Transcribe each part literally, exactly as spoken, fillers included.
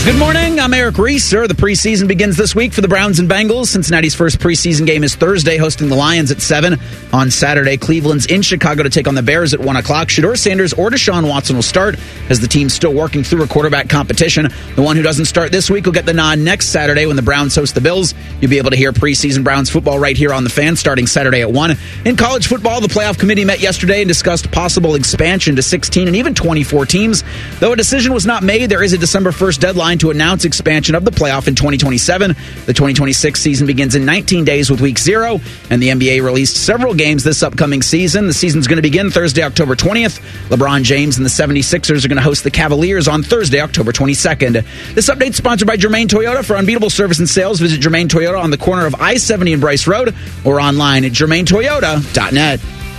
Good morning, I'm Eric Reeser. The preseason begins this week for the Browns and Bengals. Cincinnati's first preseason game is Thursday, hosting the Lions at seven. On Saturday, Cleveland's in Chicago to take on the Bears at one o'clock. Shedeur Sanders or Deshaun Watson will start as the team's still working through a quarterback competition. The one who doesn't start this week will get the nod next Saturday when the Browns host the Bills. You'll be able to hear preseason Browns football right here on The Fan starting Saturday at one. In college football, the playoff committee met yesterday and discussed possible expansion to sixteen and even twenty-four teams. Though a decision was not made, there is a December first deadline to announce expansion of the playoff in twenty twenty-seven. The twenty twenty-six season begins in nineteen days with week zero, and the N B A released several games this upcoming season. The season's going to begin Thursday, October twentieth. LeBron James and the seventy-sixers are going to host the Cavaliers on Thursday, October twenty-second. This update is sponsored by Germain Toyota. For unbeatable service and sales, visit Germain Toyota on the corner of I seventy and Bryce Road or online at germain toyota dot net.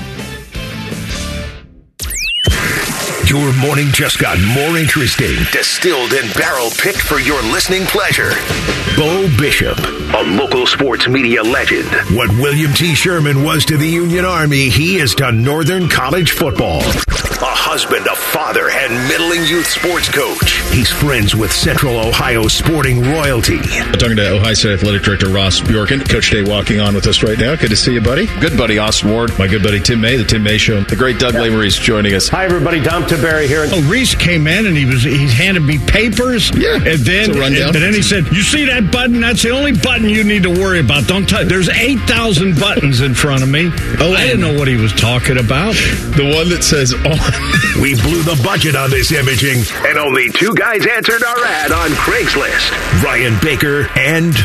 Your morning just got more interesting, distilled and barrel-picked for your listening pleasure. Bo Bishop, a local sports media legend. What William T. Sherman was to the Union Army, he is to Northern College football. A husband, a father, and middling youth sports coach. He's friends with Central Ohio sporting royalty. I'm talking to Ohio State Athletic Director Ross Bjorken. Coach Day walking on with us right now. Good to see you, buddy. Good buddy, Austin Ward. My good buddy Tim May, the Tim May Show. The great Doug Lamery's joining us. Hi, everybody. Dom Taberry here. Oh, Reese came in and he was he handed me papers. Yeah, and then it's a rundown. And then he said, "You see that button? That's the only button you need to worry about. Don't touch. There's eight thousand buttons in front of me." Oh, I didn't know what he was talking about. The one that says on. We blew the budget on this imaging, and only two guys answered our ad on Craigslist: Ryan Baker and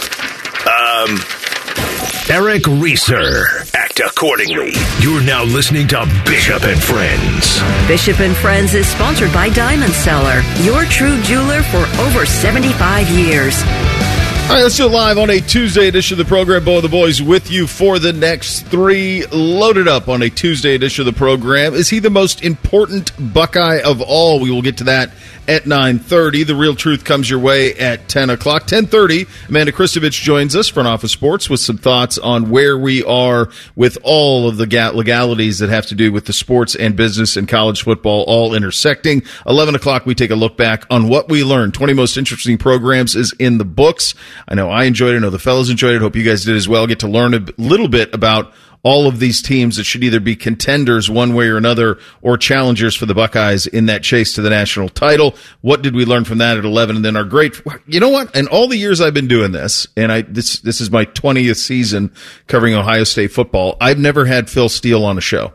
um Eric Reeser. Act accordingly. You're now listening to Bishop and Friends. Bishop and Friends is sponsored by Diamond Seller, your true jeweler for over seventy-five years. All right, let's do it live on a Tuesday edition of the program. Bo and the Boys with you for the next three. Loaded up on a Tuesday edition of the program. Is he the most important Buckeye of all? We will get to that at nine thirty. The Real Truth comes your way at ten o'clock. ten thirty, Amanda Kristovich joins us, Front Office Sports, with some thoughts on where we are with all of the legalities that have to do with the sports and business and college football all intersecting. eleven o'clock, we take a look back on what we learned. twenty most interesting programs is in the books. I know I enjoyed it. I know the fellas enjoyed it. Hope you guys did as well. Get to learn a little bit about all of these teams that should either be contenders one way or another or challengers for the Buckeyes in that chase to the national title. What did we learn from that at eleven? And then our great, you know what? In all the years I've been doing this, and I this this is my twentieth season covering Ohio State football, I've never had Phil Steele on a show.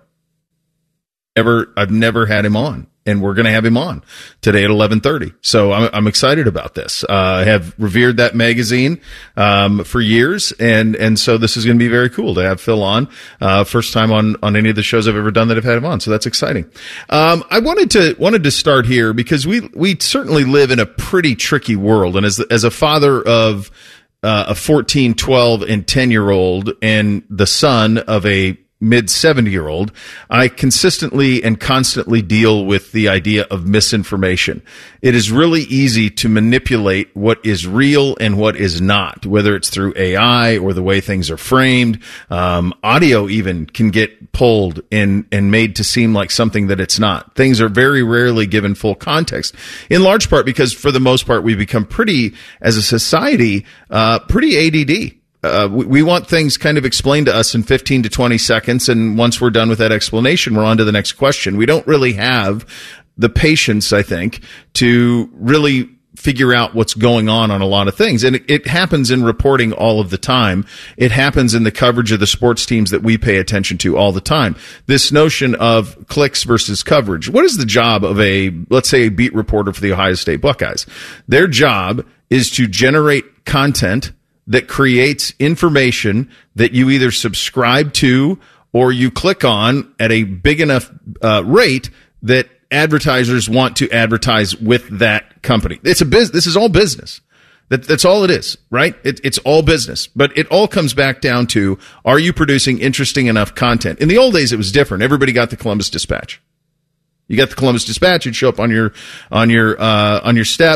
Ever, I've never had him on. And we're going to have him on today at eleven thirty. So I'm, I'm excited about this. Uh, I have revered that magazine um, for years, and and so this is going to be very cool to have Phil on. Uh, first time on on any of the shows I've ever done that I've had him on, so that's exciting. Um, I wanted to wanted to start here because we we certainly live in a pretty tricky world, and as as a father of uh, a fourteen, twelve, and ten year old, and the son of a mid seventy-year-old, I consistently and constantly deal with the idea of misinformation. It is really easy to manipulate what is real and what is not, whether it's through A I or the way things are framed. Um, audio even can get pulled and, and made to seem like something that it's not. Things are very rarely given full context, in large part because, for the most part, we've become pretty, as a society, uh, pretty A D D. Uh, we, we want things kind of explained to us in fifteen to twenty seconds, and once we're done with that explanation, we're on to the next question. We don't really have the patience, I think, to really figure out what's going on on a lot of things. And it, it happens in reporting all of the time. It happens in the coverage of the sports teams that we pay attention to all the time. This notion of clicks versus coverage. What is the job of a, let's say, a beat reporter for the Ohio State Buckeyes? Their job is to generate content that creates information that you either subscribe to or you click on at a big enough uh, rate that advertisers want to advertise with that company. It's a business. This is all business. That, that's all it is, right? It, it's all business. But it all comes back down to, are you producing interesting enough content? In the old days, it was different. Everybody got the Columbus Dispatch. You got the Columbus Dispatch. It'd show up on your, on your, uh, on your step.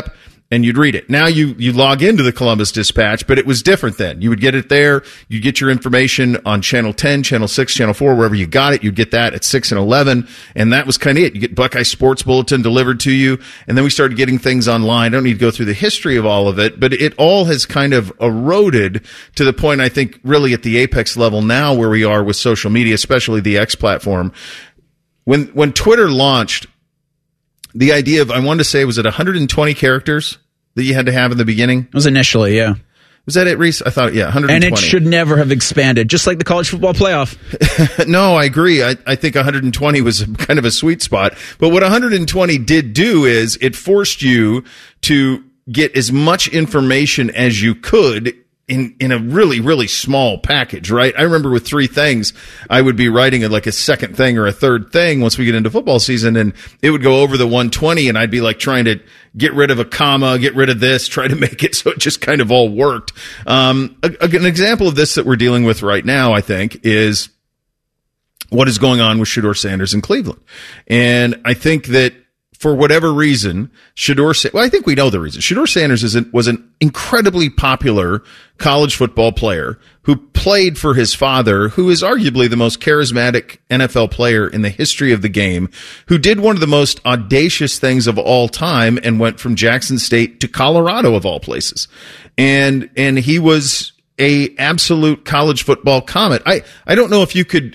and you'd read it. Now you, you log into the Columbus Dispatch, but it was different then. You would get it there. You'd get your information on Channel ten, Channel six, Channel four, wherever you got it. You'd get that at six and eleven, and that was kind of it. You get Buckeye Sports Bulletin delivered to you, and then we started getting things online. I don't need to go through the history of all of it, but it all has kind of eroded to the point, I think, really at the apex level now where we are with social media, especially the X platform. When when Twitter launched, the idea of, I wanted to say, was it one hundred twenty characters that you had to have in the beginning? It was initially, yeah. Was that it, Reese? I thought, yeah, one hundred twenty. And it should never have expanded, just like the college football playoff. No, I agree. I, I think one hundred twenty was kind of a sweet spot. But what one hundred twenty did do is it forced you to get as much information as you could in, in a really, really small package, right? I remember with three things, I would be writing like a second thing or a third thing once we get into football season, and it would go over the one twenty, and I'd be like trying to get rid of a comma, get rid of this, try to make it so it just kind of all worked. Um, a, a, an example of this that we're dealing with right now, I think, is what is going on with Shedeur Sanders in Cleveland. And I think that for whatever reason, Shedeur, well, I think we know the reason. Shedeur Sanders is an, was an incredibly popular college football player who played for his father, who is arguably the most charismatic N F L player in the history of the game, who did one of the most audacious things of all time and went from Jackson State to Colorado of all places. And, and he was a absolute college football comet. I, I don't know if you could,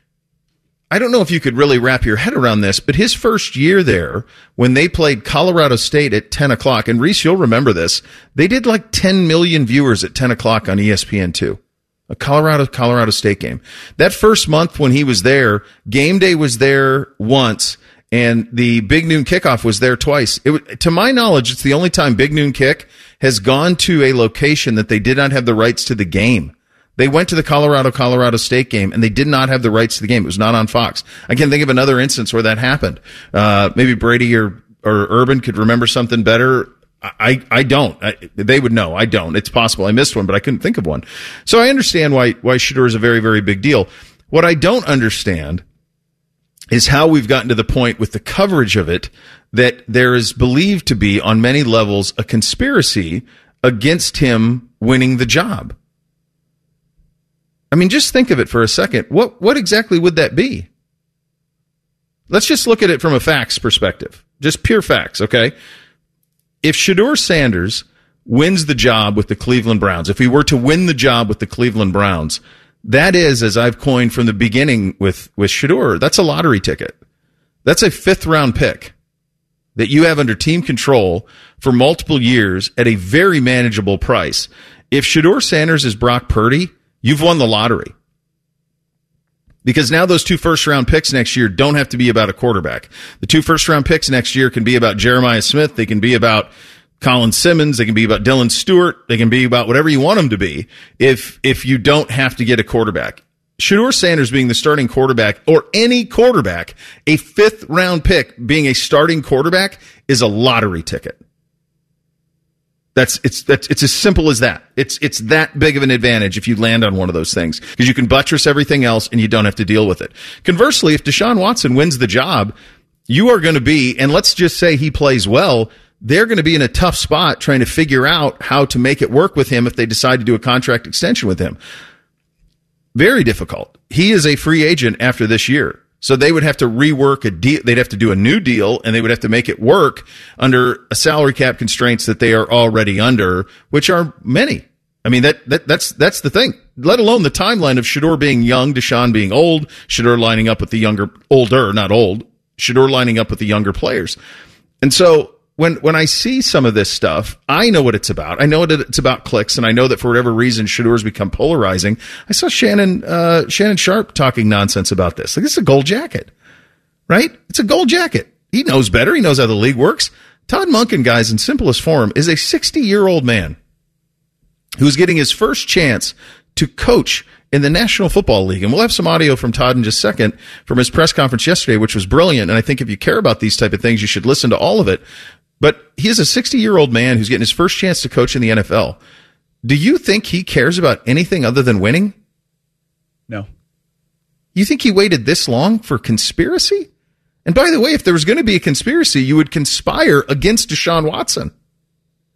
I don't know if you could really wrap your head around this, but his first year there, when they played Colorado State at ten o'clock, and Reese, you'll remember this, they did like ten million viewers at ten o'clock on E S P N two. A Colorado, Colorado State game. That first month when he was there, game day was there once, and the Big Noon Kickoff was there twice. It, to my knowledge, it's the only time Big Noon Kick has gone to a location that they did not have the rights to the game. They went to the Colorado-Colorado State game, and they did not have the rights to the game. It was not on Fox. I can't think of another instance where that happened. Uh, maybe Brady or, or Urban could remember something better. I, I don't. I, they would know. I don't. It's possible I missed one, but I couldn't think of one. So I understand why, why Shedeur is a very, very big deal. What I don't understand is how we've gotten to the point with the coverage of it that there is believed to be, on many levels, a conspiracy against him winning the job. I mean, just think of it for a second. What what exactly would that be? Let's just look at it from a facts perspective. Just pure facts, okay? If Shedeur Sanders wins the job with the Cleveland Browns, if he were to win the job with the Cleveland Browns, that is, as I've coined from the beginning with, with Shedeur, that's a lottery ticket. That's a fifth-round pick that you have under team control for multiple years at a very manageable price. If Shedeur Sanders is Brock Purdy, you've won the lottery. Because now those two first-round picks next year don't have to be about a quarterback. The two first-round picks next year can be about Jeremiah Smith. They can be about Colin Simmons. They can be about Dylan Stewart. They can be about whatever you want them to be if if you don't have to get a quarterback. Shedeur Sanders being the starting quarterback, or any quarterback, a fifth-round pick being a starting quarterback is a lottery ticket. That's it's that's it's as simple as that. It's it's that big of an advantage if you land on one of those things, because you can buttress everything else and you don't have to deal with it. Conversely, if Deshaun Watson wins the job, you are going to be, and let's just say he plays well, they're going to be in a tough spot trying to figure out how to make it work with him if they decide to do a contract extension with him. Very difficult. He is a free agent after this year. So they would have to rework a deal. They'd have to do a new deal, and they would have to make it work under a salary cap constraints that they are already under, which are many. I mean, that, that that's that's the thing. Let alone the timeline of Shedeur being young, Deshaun being old, Shedeur lining up with the younger, older, not old, Shedeur lining up with the younger players. And so when when I see some of this stuff, I know what it's about. I know that it's about clicks, and I know that for whatever reason, Shedeur's become polarizing. I saw Shannon uh, Shannon Sharp talking nonsense about this. Like, this is a gold jacket, right? It's a gold jacket. He knows better. He knows how the league works. Todd Monken, guys, in simplest form, is a sixty-year-old man who's getting his first chance to coach in the National Football League. And we'll have some audio from Todd in just a second from his press conference yesterday, which was brilliant. And I think if you care about these type of things, you should listen to all of it. But he is a sixty-year-old man who's getting his first chance to coach in the N F L. Do you think he cares about anything other than winning? No. You think he waited this long for conspiracy? And by the way, if there was going to be a conspiracy, you would conspire against Deshaun Watson.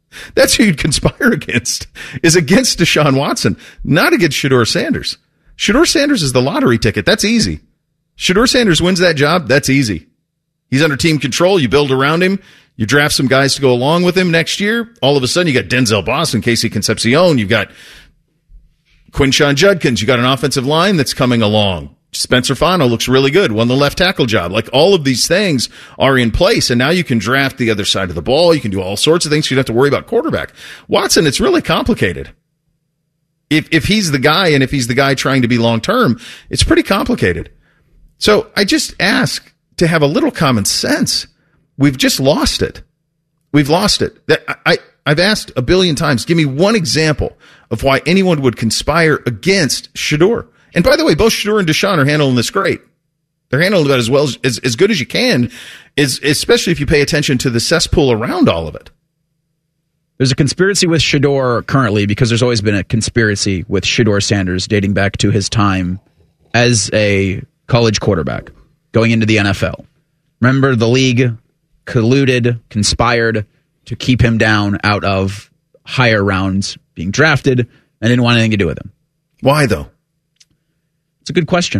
That's who you'd conspire against, is against Deshaun Watson, not against Shedeur Sanders. Shedeur Sanders is the lottery ticket. That's easy. Shedeur Sanders wins that job. That's easy. He's under team control. You build around him. You draft some guys to go along with him next year. All of a sudden, you got Denzel Boston, Casey Concepcion. You've got Quinshon Judkins. You got an offensive line that's coming along. Spencer Fano looks really good. Won the left tackle job. Like, all of these things are in place, and now you can draft the other side of the ball. You can do all sorts of things. You don't have to worry about quarterback. Watson, it's really complicated. If if he's the guy, and if he's the guy trying to be long term, it's pretty complicated. So I just ask to have a little common sense. We've just lost it. We've lost it. That I, I've asked a billion times, give me one example of why anyone would conspire against Shedeur. And by the way, both Shedeur and Deshaun are handling this great. They're handling it about as well as, as, as good as you can, is, especially if you pay attention to the cesspool around all of it. There's a conspiracy with Shedeur currently because there's always been a conspiracy with Shedeur Sanders dating back to his time as a college quarterback going into the N F L. Remember, the league colluded, conspired to keep him down out of higher rounds being drafted and didn't want anything to do with him. Why, though? It's a good question.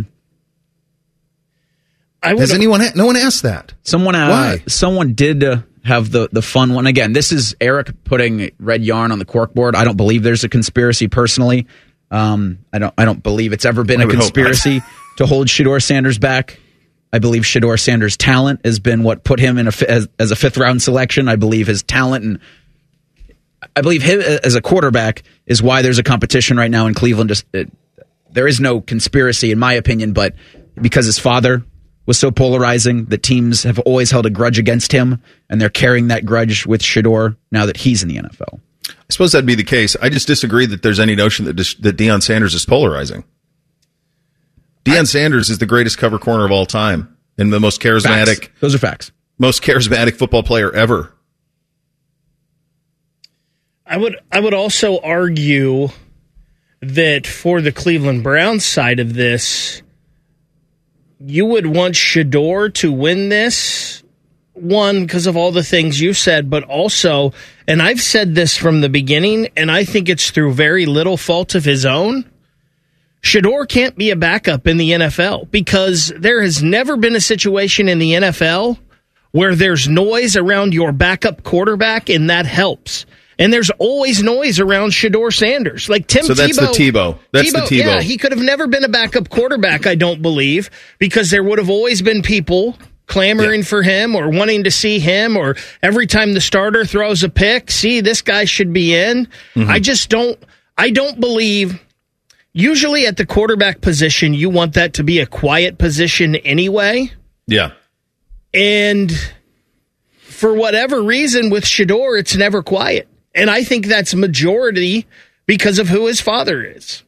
I Has anyone? Ha- no one asked that. Someone. Uh, Why? Someone did uh, have the the fun one. Again, this is Eric putting red yarn on the corkboard. I don't believe there's a conspiracy personally. Um, I don't. I don't believe it's ever been I a conspiracy to hold Shedeur Sanders back. I believe Shedeur Sanders' talent has been what put him in a as, as a fifth round selection. I believe his talent and I believe him as a quarterback is why there's a competition right now in Cleveland. Just it, there is no conspiracy, in my opinion, but because his father was so polarizing that teams have always held a grudge against him, and they're carrying that grudge with Shedeur now that he's in the N F L. I suppose that'd be the case. I just disagree that there's any notion that that Deion Sanders is polarizing. Deion I, Sanders is the greatest cover corner of all time and the most charismatic. Facts. Those are facts. Most charismatic football player ever. I would I would also argue that for the Cleveland Browns side of this, you would want Shedeur to win this, one, because of all the things you said, but also, and I've said this from the beginning, and I think it's through very little fault of his own, Shedeur can't be a backup in the N F L because there has never been a situation in the N F L where there's noise around your backup quarterback, and that helps. And there's always noise around Shedeur Sanders. Like Tim Tebow. So that's Tebow, the Tebow. That's Tebow, the Tebow. Yeah, he could have never been a backup quarterback, I don't believe, because there would have always been people clamoring yeah. for him or wanting to see him, or every time the starter throws a pick, see, this guy should be in. Mm-hmm. I just don't, I don't believe, usually at the quarterback position, you want that to be a quiet position anyway. Yeah. And for whatever reason with Shedeur, it's never quiet. And I think that's majority because of who his father is.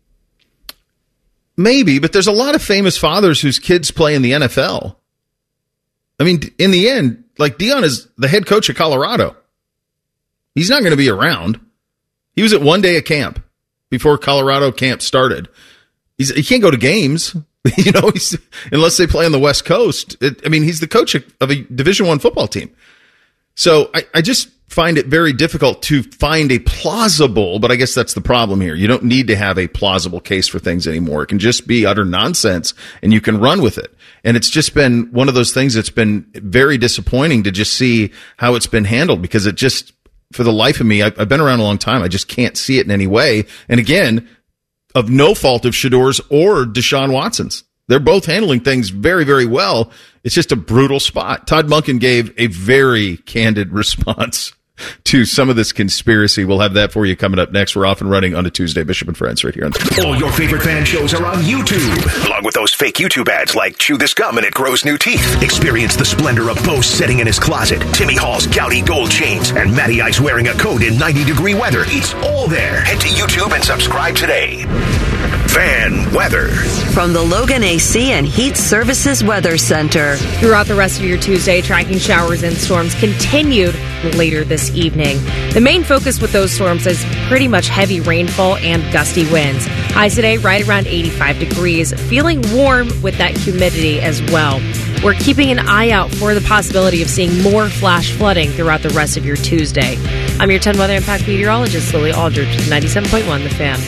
Maybe, but there's a lot of famous fathers whose kids play in the N F L. I mean, in the end, like Deion is the head coach of Colorado. He's not going to be around. He was at one day of camp before Colorado camp started. He's, he can't go to games, you know, he's, unless they play on the West Coast. It, I mean, he's the coach of a Division One football team. So I, I just find it very difficult to find a plausible, but I guess that's the problem here. You don't need to have a plausible case for things anymore. It can just be utter nonsense, and you can run with it. And it's just been one of those things that's been very disappointing to just see how it's been handled, because it just, for the life of me, I've been around a long time. I just can't see it in any way. And again, of no fault of Shedeur's or Deshaun Watson's. They're both handling things very, very well. It's just a brutal spot. Todd Monken gave a very candid response to some of this conspiracy. We'll have that for you coming up next. We're off and running on a Tuesday. Bishop and Friends right here on all your favorite fan shows are on YouTube, along with those fake YouTube ads like Chew This Gum and It Grows New Teeth. Experience the splendor of Bo sitting in his closet, Timmy Hall's gouty gold chains, and Matty Ice wearing a coat in ninety degree weather. It's all there. Head to YouTube and subscribe today. Fan weather from the Logan A C and Heat Services Weather Center. Throughout the rest of your Tuesday, tracking showers and storms continued later this evening. The main focus with those storms is pretty much heavy rainfall and gusty winds. Highs today right around eighty-five degrees, feeling warm with that humidity as well. We're keeping an eye out for the possibility of seeing more flash flooding throughout the rest of your Tuesday. I'm your ten Weather Impact meteorologist, Lily Aldridge, ninety-seven point one The Fan.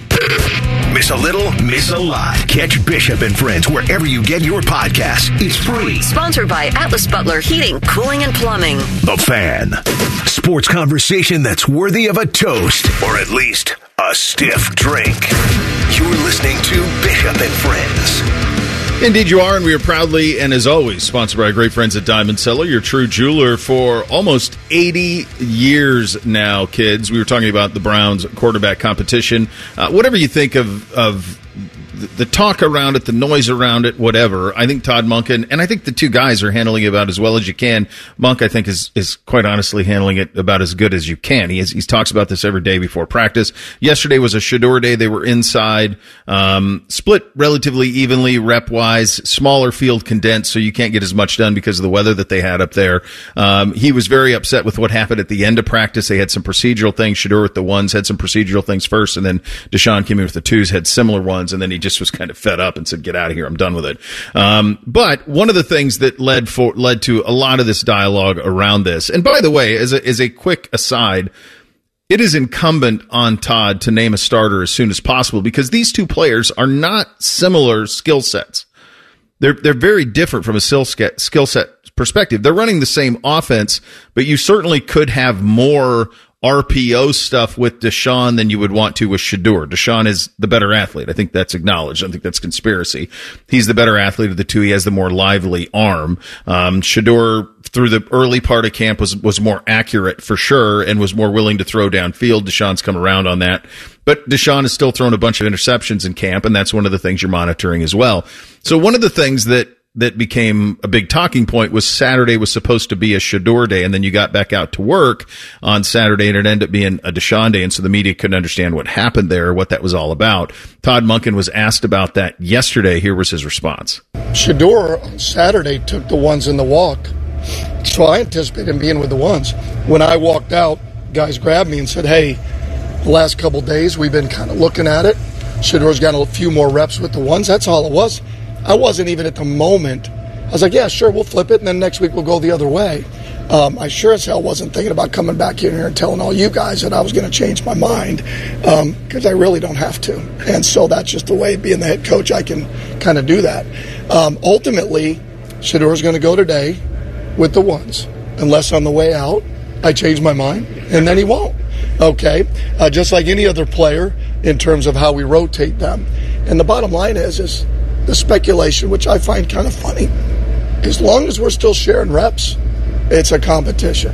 Miss a little, miss a lot. Catch Bishop and Friends wherever you get your podcasts. It's free. Sponsored by Atlas Butler Heating, Cooling, and Plumbing. The Fan. Sports conversation that's worthy of a toast, or at least a stiff drink. You're listening to Bishop and Friends. Indeed you are, and we are proudly, and as always, sponsored by our great friends at Diamond Cellar, your true jeweler for almost eighty years now, kids. We were talking about the Browns quarterback competition. Uh, whatever you think of, of the talk around it, the noise around it, whatever, I think Todd Monken, and I think the two guys are handling it about as well as you can. Monk, I think, is is quite honestly handling it about as good as you can. He has, he talks about this every day before practice. Yesterday was a Shedeur day. They were inside, um, split relatively evenly rep-wise, smaller field condensed, so you can't get as much done because of the weather that they had up there. Um, he was very upset with what happened at the end of practice. They had some procedural things. Shedeur with the ones had some procedural things first, and then Deshaun came in with the twos, had similar ones, and then he just was kind of fed up and said, get out of here, I'm done with it. Um, but one of the things that led for led to a lot of this dialogue around this, and by the way, as a, as a quick aside, it is incumbent on Todd to name a starter as soon as possible because these two players are not similar skill sets. They're they're very different from a skill set perspective. They're running the same offense, but you certainly could have more R P O stuff with Deshaun than you would want to with Shedeur. Deshaun is the better athlete. I think that's acknowledged. I don't think that's conspiracy. He's the better athlete of the two. He has the more lively arm. Um, Shedeur, through the early part of camp, was, was more accurate for sure and was more willing to throw downfield. Deshaun's come around on that. But Deshaun has still thrown a bunch of interceptions in camp, and that's one of the things you're monitoring as well. So one of the things that that became a big talking point was Saturday was supposed to be a Shedeur day, and then you got back out to work on Saturday, and it ended up being a Deshaun day, and so the media couldn't understand what happened there, what that was all about. Todd Monken was asked about that yesterday. Here was his response. Shedeur on Saturday took the ones in the walk, so I anticipated him being with the ones. When I walked out, guys grabbed me and said, hey, the last couple days we've been kind of looking at it. Shedeur's got a few more reps with the ones. That's all it was. I wasn't even at the moment. I was like, yeah, sure, we'll flip it, and then next week we'll go the other way. Um, I sure as hell wasn't thinking about coming back in here and telling all you guys that I was going to change my mind because um, I really don't have to. And so that's just the way, being the head coach, I can kind of do that. Um, ultimately, Shedeur's going to go today with the ones, unless on the way out I change my mind, and then he won't. Okay, uh, just like any other player in terms of how we rotate them. And the bottom line is, is the speculation, which I find kind of funny, as long as we're still sharing reps, it's a competition.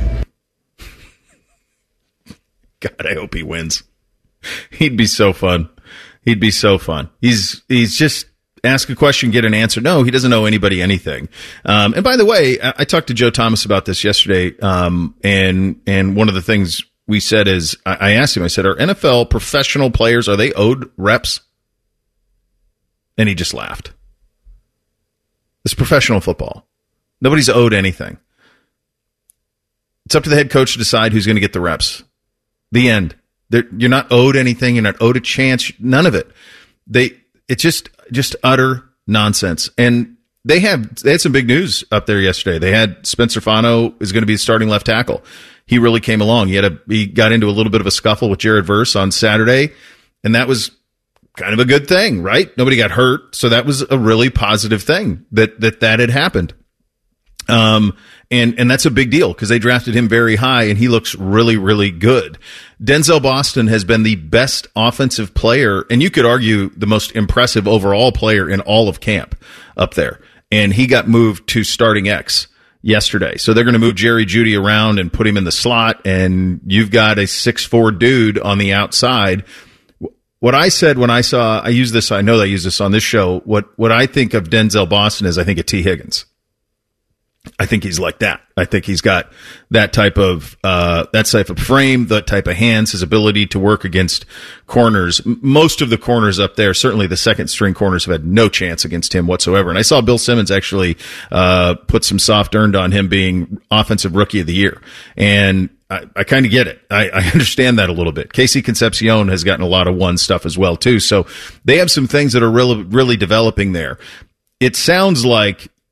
God, I hope he wins. He'd be so fun. He'd be so fun. He's he's just ask a question, get an answer. No, he doesn't owe anybody anything. Um, and by the way, I, I talked to Joe Thomas about this yesterday, um, and and one of the things we said is, I, I asked him, I said, are N F L professional players, are they owed reps? And he just laughed. It's professional football. Nobody's owed anything. It's up to the head coach to decide who's going to get the reps. The end. They're, you're not owed anything. You're not owed a chance. None of it. They. It's just just utter nonsense. And they have they had some big news up there yesterday. They had Spencer Fano is going to be the starting left tackle. He really came along. He had a he got into a little bit of a scuffle with Jared Verse on Saturday, and that was kind of a good thing, right? Nobody got hurt, so that was a really positive thing that that that had happened. Um, and and that's a big deal because they drafted him very high, and he looks really, really good. Denzel Boston has been the best offensive player, and you could argue the most impressive overall player in all of camp up there. And he got moved to starting X yesterday. So they're going to move Jerry Jeudy around and put him in the slot, and you've got a six foot four dude on the outside. What I said when I saw, I use this, I know I use this on this show, what, what I think of Denzel Boston is I think of T. Higgins. I think he's like that. I think he's got that type of, uh, that type of frame, that type of hands, his ability to work against corners. Most of the corners up there, certainly the second string corners, have had no chance against him whatsoever. And I saw Bill Simmons actually, uh, put some soft earned on him being offensive rookie of the year. And I, I kind of get it. I, I understand that a little bit. Casey Concepcion has gotten a lot of one stuff as well too. So they have some things that are really, really developing there. It sounds like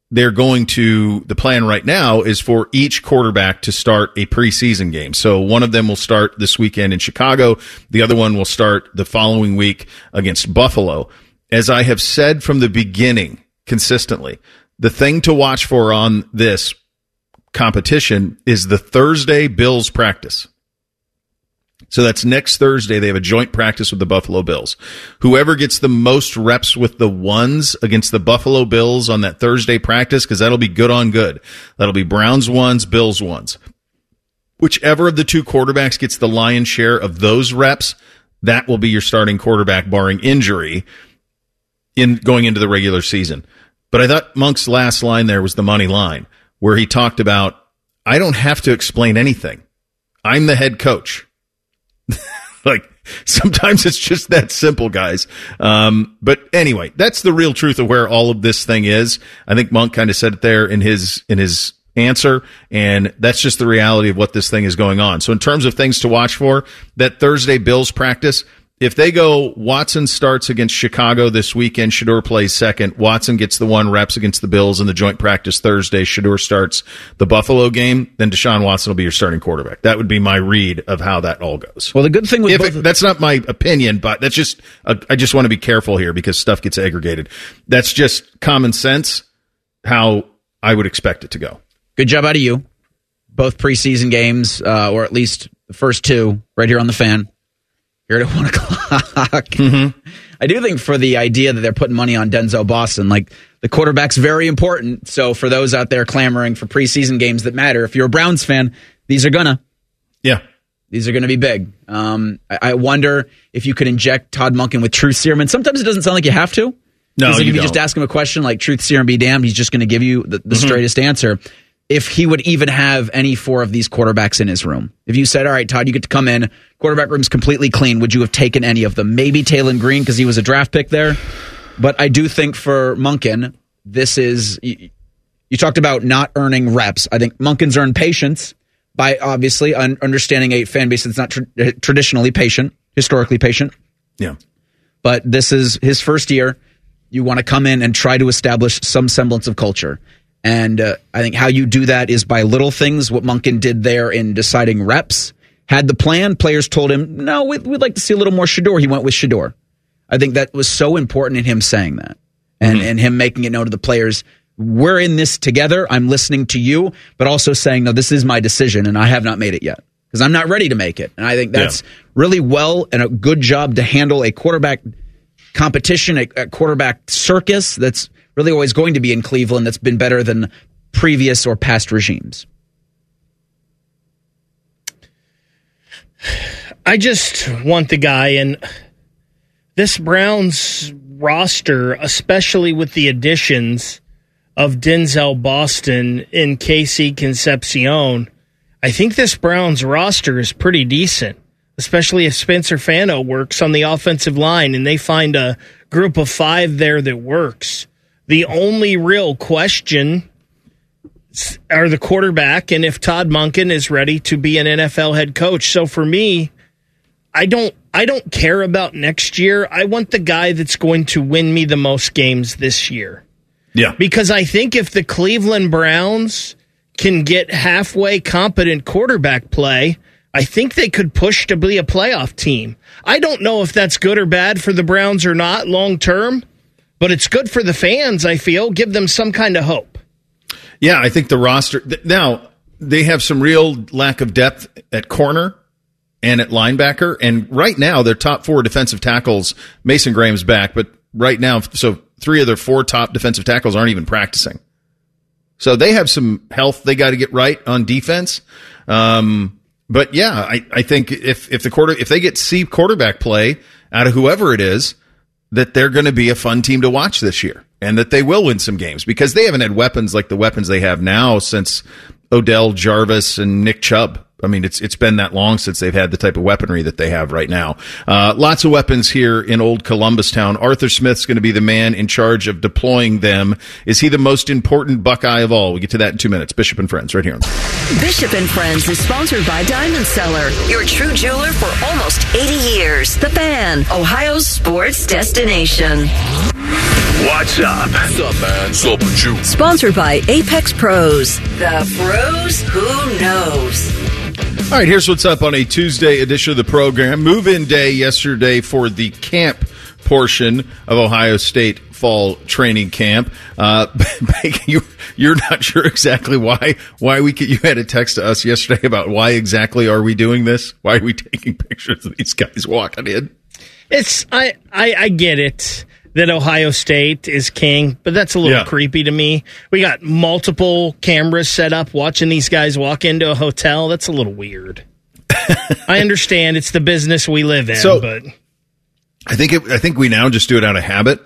they're going to, the plan right now is for each quarterback to start a preseason game. So one of them will start this weekend in Chicago. The other one will start the following week against Buffalo. As I have said from the beginning consistently, the thing to watch for on this competition is the Thursday Bills practice. So that's next Thursday. They have a joint practice with the Buffalo Bills. Whoever gets the most reps with the ones against the Buffalo Bills on that Thursday practice, because that'll be good on good. That'll be Browns ones, Bills ones. Whichever of the two quarterbacks gets the lion's share of those reps, that will be your starting quarterback barring injury in going into the regular season. But I thought Monk's last line there was the money line, where he talked about, I don't have to explain anything. I'm the head coach. Like, sometimes it's just that simple, guys. Um, but anyway, that's the real truth of where all of this thing is. I think Monk kind of said it there in his, in his answer, and that's just the reality of what this thing is going on. So in terms of things to watch for, that Thursday Bills practice, if they go, Watson starts against Chicago this weekend, Shedeur plays second, Watson gets the one reps against the Bills in the joint practice Thursday, Shedeur starts the Buffalo game, then Deshaun Watson will be your starting quarterback. That would be my read of how that all goes. Well, the good thing with if both it, that's not my opinion, but that's just, uh, I just want to be careful here because stuff gets aggregated. That's just common sense, how I would expect it to go. Good job out of you. Both preseason games, uh, or at least the first two, right here on the Fan. Here at one o'clock. Mm-hmm. I do think for the idea that they're putting money on Denzel Boston, like the quarterback's very important. So for those out there clamoring for preseason games that matter, if you're a Browns fan, these are gonna. Yeah. These are going to be big. Um, I, I wonder if you could inject Todd Monken with truth serum. And sometimes it doesn't sound like you have to. No, like you if you don't. just ask him a question like truth serum be damned, he's just going to give you the, the mm-hmm. straightest answer. If he would even have any four of these quarterbacks in his room. If you said, all right, Todd, you get to come in, quarterback room's completely clean, would you have taken any of them? Maybe Taylon Green because he was a draft pick there. But I do think for Monken, this is, you, you talked about not earning reps. I think Monken's earned patience by obviously un- understanding a fan base that's not tra- traditionally patient, historically patient. Yeah. But this is his first year. You want to come in and try to establish some semblance of culture. And uh, I think how you do that is by little things. What Monken did there in deciding reps. Had the plan, players told him, no, we'd, we'd like to see a little more Shedeur. He went with Shedeur. I think that was so important in him saying that. And, mm-hmm. and him making it known to the players, we're in this together. I'm listening to you, but also saying, no, this is my decision, and I have not made it yet because I'm not ready to make it. And I think that's yeah. really well and a good job to handle a quarterback competition, a, a quarterback circus that's really always going to be in Cleveland that's been better than previous or past regimes. I just want the guy, and this Browns roster, especially with the additions of Denzel Boston and Casey Concepcion, I think this Browns roster is pretty decent, especially if Spencer Fano works on the offensive line and they find a group of five there that works. The only real question are the quarterback and if Todd Monken is ready to be an N F L head coach. So for me, I don't I don't care about next year. I want the guy that's going to win me the most games this year. Yeah. Because I think if the Cleveland Browns can get halfway competent quarterback play, I think they could push to be a playoff team. I don't know if that's good or bad for the Browns or not long term. But it's good for the fans, I feel. Give them some kind of hope. Yeah, I think the roster... Now, they have some real lack of depth at corner and at linebacker. And right now, their top four defensive tackles, Mason Graham's back, but right now, so three of their four top defensive tackles aren't even practicing. So they have some health they got to get right on defense. Um, but yeah, I, I think if, if the quarter if they get C quarterback play out of whoever it is, that they're going to be a fun team to watch this year and that they will win some games because they haven't had weapons like the weapons they have now since Odell, Jarvis, and Nick Chubb. I mean, it's it's been that long since they've had the type of weaponry that they have right now. Uh, lots of weapons here in old Columbus town. Arthur Smith's going to be the man in charge of deploying them. Is he the most important Buckeye of all? We'll get to that in two minutes. Bishop and Friends, right here. Bishop and Friends is sponsored by Diamond Seller, your true jeweler for almost eighty years. The Fan, Ohio's sports destination. What's up? What's up, man? What's up with you? Sponsored by Apex Pros. The pros who knows. All right, here's what's up on a Tuesday edition of the program. Move-in day yesterday for the camp portion of Ohio State fall training camp. Uh, you, you're not sure exactly why why we could, you had a text to us yesterday about why exactly are we doing this? Why are we taking pictures of these guys walking in? It's I I, I get it that Ohio State is king, but that's a little Yeah. creepy to me. We got multiple cameras set up watching these guys walk into a hotel. That's a little weird. I understand it's the business we live in, So- but I think it, I think we now just do it out of habit.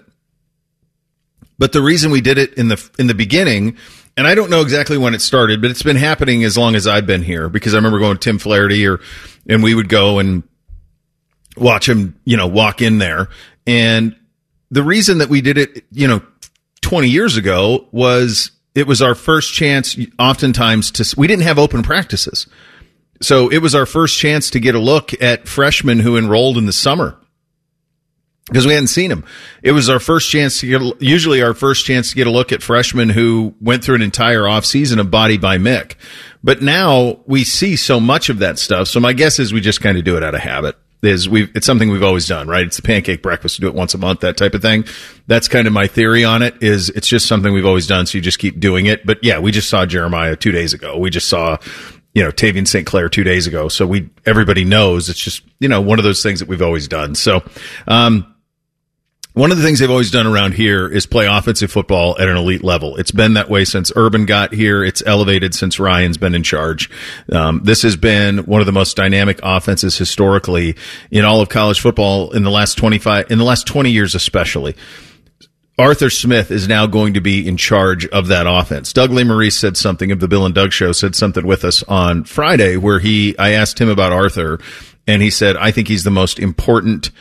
But the reason we did it in the in the beginning, and I don't know exactly when it started, but it's been happening as long as I've been here, because I remember going to Tim Flaherty, or and we would go and watch him, you know, walk in there. And the reason that we did it, you know, twenty years ago was it was our first chance oftentimes to, we didn't have open practices. So it was our first chance to get a look at freshmen who enrolled in the summer, because we hadn't seen them. It was our first chance to get, usually our first chance to get a look at freshmen who went through an entire offseason of Body by Mick. But now we see so much of that stuff. So my guess is we just kind of do it out of habit. Is we it's something we've always done, right? It's the pancake breakfast. We do it once a month, that type of thing. That's kind of my theory on it, is it's just something we've always done. So you just keep doing it. But yeah, we just saw Jeremiah two days ago. We just saw, you know, Tavian Saint Clair two days ago. So we, everybody knows it's just, you know, one of those things that we've always done. So, um, one of the things they've always done around here is play offensive football at an elite level. It's been that way since Urban got here. It's elevated since Ryan's been in charge. Um, this has been one of the most dynamic offenses historically in all of college football in the last twenty-five, in the last twenty years especially. Arthur Smith is now going to be in charge of that offense. Doug Lesmerises said something of the Bill and Doug show, said something with us on Friday where he, I asked him about Arthur, and he said, I think he's the most important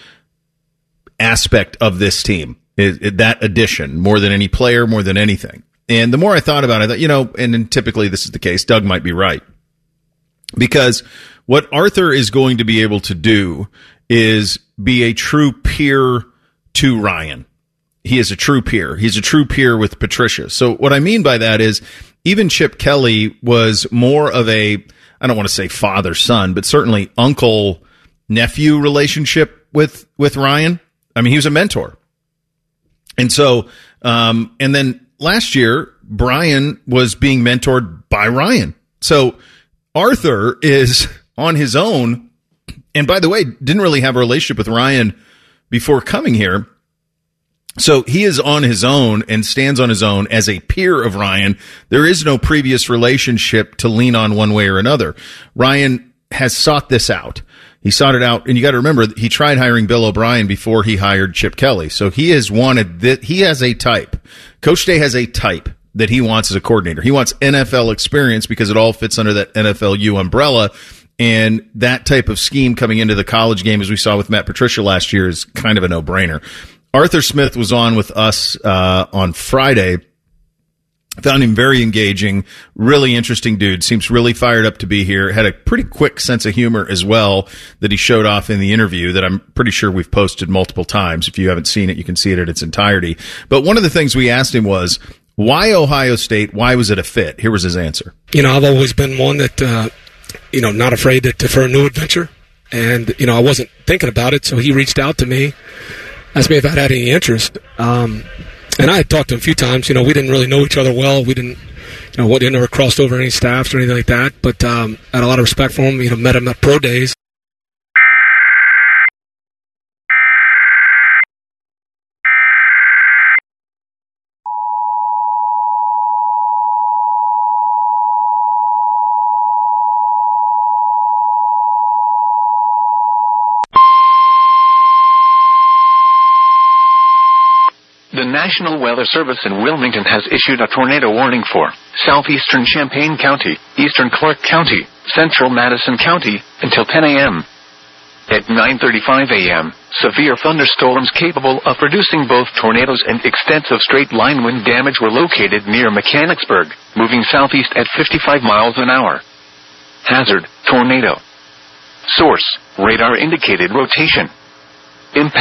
aspect of this team, it, it, that addition, more than any player, more than anything. And the more I thought about it, I thought, you know, and then typically this is the case, Doug might be right. Because what Arthur is going to be able to do is be a true peer to Ryan. He is a true peer. He's a true peer with Patricia. So what I mean by that is even Chip Kelly was more of a, I don't want to say father-son, but certainly uncle-nephew relationship with, with Ryan. I mean, he was a mentor. And so, um, and then last year, Brian was being mentored by Ryan. So Arthur is on his own. And by the way, didn't really have a relationship with Ryan before coming here. So he is on his own and stands on his own as a peer of Ryan. There is no previous relationship to lean on one way or another. Ryan has sought this out. He sought it out, and you got to remember, he tried hiring Bill O'Brien before he hired Chip Kelly. So he has wanted that. He has a type. Coach Day has a type that he wants as a coordinator. He wants N F L experience because it all fits under that N F L U umbrella. And that type of scheme coming into the college game, as we saw with Matt Patricia last year, is kind of a no-brainer. Arthur Smith was on with us uh, on Friday. Found him very engaging, really interesting dude. Seems really fired up to be here. Had a pretty quick sense of humor as well that he showed off in the interview that I'm pretty sure we've posted multiple times. If you haven't seen it, you can see it in its entirety. But one of the things we asked him was, why Ohio State? Why was it a fit? Here was his answer. You know, I've always been one that, uh, you know, not afraid to, for a new adventure. And, you know, I wasn't thinking about it, so he reached out to me, asked me if I had any interest. Um, And I had talked to him a few times. You know, we didn't really know each other well. We didn't, you know, we didn't ever crossed over any staffs or anything like that. But um, I had a lot of respect for him. You know, met him at pro days. The National Weather Service in Wilmington has issued a tornado warning for southeastern Champaign County, eastern Clark County, central Madison County, until ten a.m. At nine thirty-five a.m., severe thunderstorms capable of producing both tornadoes and extensive straight-line wind damage were located near Mechanicsburg, moving southeast at fifty-five miles an hour. Hazard, tornado. Source, radar-indicated rotation. Impact,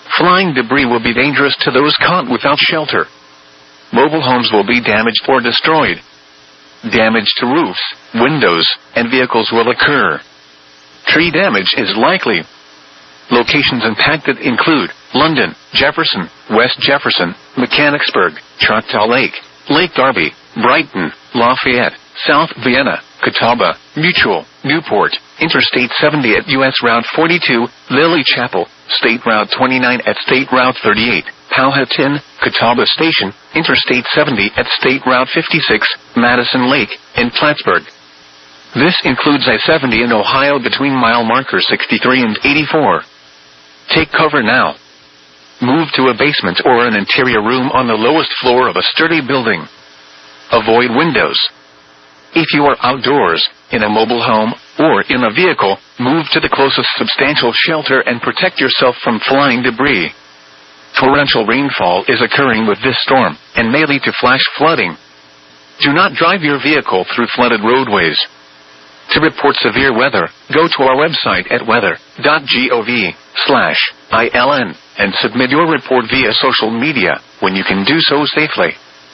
Flying debris will be dangerous to those caught without shelter. Mobile homes will be damaged or destroyed. Damage to roofs, windows, and vehicles will occur. Tree damage is likely. Locations impacted include London, Jefferson, West Jefferson, Mechanicsburg, Choctaw Lake, Lake Darby, Brighton, Lafayette, South Vienna, Catawba, Mutual, Newport, Interstate seventy at U S Route forty-two, Lily Chapel, State Route twenty-nine at State Route thirty-eight, Powhatan, Catawba Station, Interstate seventy at State Route fifty-six, Madison Lake, and Plattsburgh. This includes I seventy in Ohio between mile markers sixty-three and eighty-four. Take cover now. Move to a basement or an interior room on the lowest floor of a sturdy building. Avoid windows. If you are outdoors, in a mobile home, or in a vehicle, move to the closest substantial shelter and protect yourself from flying debris. Torrential rainfall is occurring with this storm and may lead to flash flooding. Do not drive your vehicle through flooded roadways. To report severe weather, go to our website at weather.gov slash ILN and submit your report via social media when you can do so safely.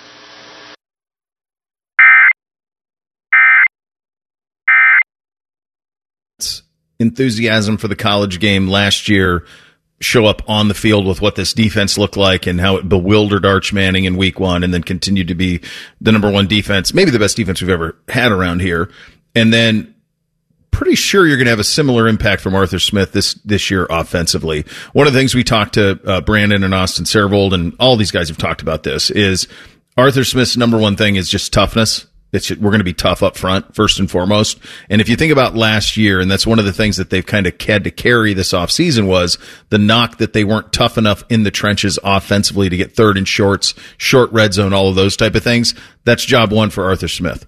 Enthusiasm for the college game last year show up on the field with what this defense looked like and how it bewildered Arch Manning in week one and then continued to be the number one defense, maybe the best defense we've ever had around here. And then pretty sure you're going to have a similar impact from Arthur Smith this, this year offensively. One of the things we talked to uh, Brandon and Austin Servold, and all these guys have talked about this, is Arthur Smith's number one thing is just toughness. It's, we're going to be tough up front, first and foremost. And if you think about last year, and that's one of the things that they've kind of had to carry this offseason, was the knock that they weren't tough enough in the trenches offensively to get third and shorts, short red zone, all of those type of things. That's job one for Arthur Smith.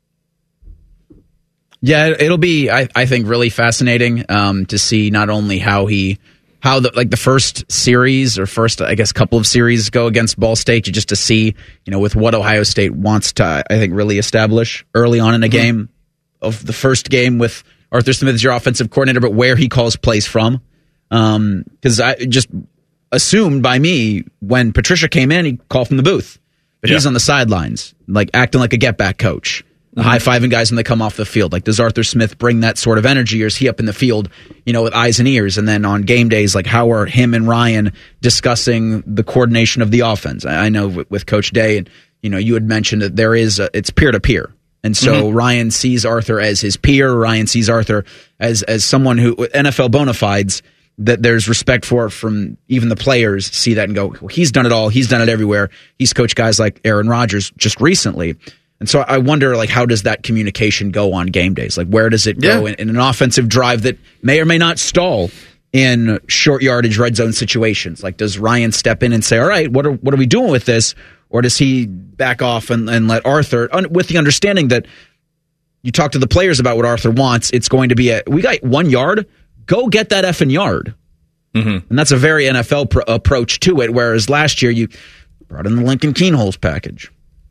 Yeah, it'll be, I, I think, really fascinating um, to see not only how he, how the like the first series or first, I guess, couple of series go against Ball State, just to see, you know, with what Ohio State wants to, I think, really establish early on in a mm-hmm. game of the first game with Arthur Smith as your offensive coordinator, but where he calls plays from. Because um, I just assumed by me when Patricia came in, he called from the booth, but yeah. he's on the sidelines, like acting like a get back coach. Mm-hmm. High-fiving guys when they come off the field. Like, does Arthur Smith bring that sort of energy, or is he up in the field, you know, with eyes and ears? And then on game days, like, how are him and Ryan discussing the coordination of the offense? I know with, with Coach Day, and, you know, you had mentioned that there is, a, it's peer-to-peer. And so mm-hmm. Ryan sees Arthur as his peer. Ryan sees Arthur as, as someone who, N F L bona fides, that there's respect for from even the players see that and go, well, he's done it all. He's done it everywhere. He's coached guys like Aaron Rodgers just recently. And so I wonder, like, how does that communication go on game days? Like, where does it go yeah. in, in an offensive drive that may or may not stall in short yardage red zone situations? Like, does Ryan step in and say, all right, what are what are we doing with this? Or does he back off and, and let Arthur, un, with the understanding that you talk to the players about what Arthur wants, it's going to be a, we got one yard, go get that effing yard. Mm-hmm. And that's a very N F L pro- approach to it, whereas last year you brought in the Lincoln Keenholz package.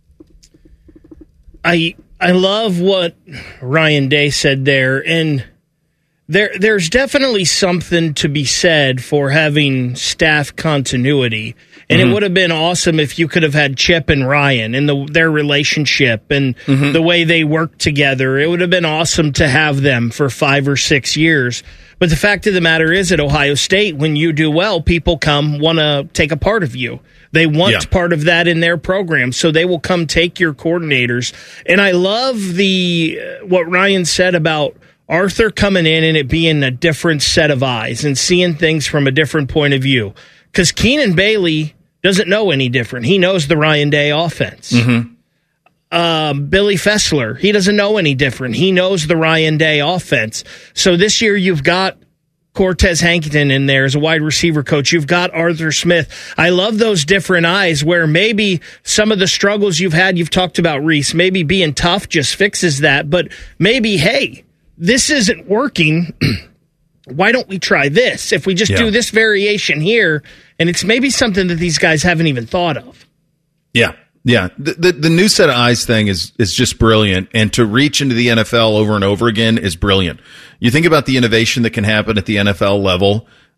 I I love what Ryan Day said there, and there there's definitely something to be said for having staff continuity. And mm-hmm. it would have been awesome if you could have had Chip and Ryan and the, their relationship and mm-hmm. the way they work together. It would have been awesome to have them for five or six years. But the fact of the matter is, at Ohio State, when you do well, people come want to take a part of you. They want yeah. part of that in their program, so they will come take your coordinators. And I love the uh, what Ryan said about Arthur coming in and it being a different set of eyes and seeing things from a different point of view. Because Keenan Bailey doesn't know any different. He knows the Ryan Day offense. Mm-hmm. Uh, Billy Fessler, he doesn't know any different. He knows the Ryan Day offense. So this year you've got Cortez Hankton in there as a wide receiver coach. You've got Arthur Smith. I love those different eyes where maybe some of the struggles you've had, you've talked about, Reese, maybe being tough just fixes that. But maybe, hey, this isn't working. Why don't we try this? If we just yeah. do this variation here, and it's maybe something that these guys haven't even thought of. Yeah. Yeah, the, the the new set of eyes thing is is just brilliant, and to reach into the N F L over and over again is brilliant. You think about the innovation that can happen at the N F L level.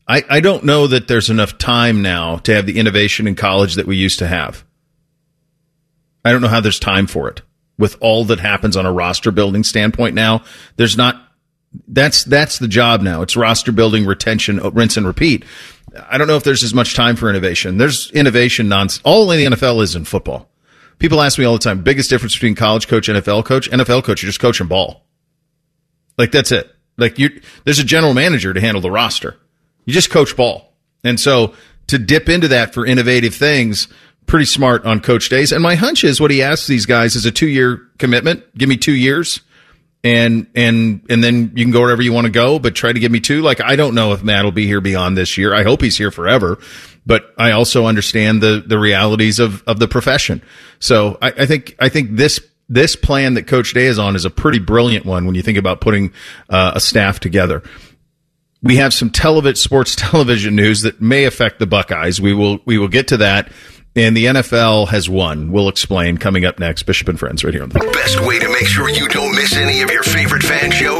I, I don't know that there's enough time now to have the innovation in college that we used to have. I don't know how there's time for it. With all that happens on a roster building standpoint now, there's not, that's, that's the job now. It's roster building, retention, rinse and repeat. I don't know if there's as much time for innovation. There's innovation nonsense. All the N F L is in football. People ask me all the time, biggest difference between college coach, N F L coach? N F L coach, you're just coaching ball. Like, that's it. Like, you, there's a general manager to handle the roster. You just coach ball. And so to dip into that for innovative things, pretty smart on Coach Days. And my hunch is what he asks these guys is a two-year commitment. Give me two years, and and and then you can go wherever you want to go, but try to give me two. Like, I don't know if Matt will be here beyond this year. I hope he's here forever. But I also understand the the realities of, of the profession. So I, I think I think this this plan that Coach Day is on is a pretty brilliant one when you think about putting uh, a staff together. We have some television, sports television news that may affect the Buckeyes. We will we will get to that. And the N F L has won. We'll explain coming up next. Bishop and Friends right here on the best way to make sure you don't miss any of your favorite fan shows.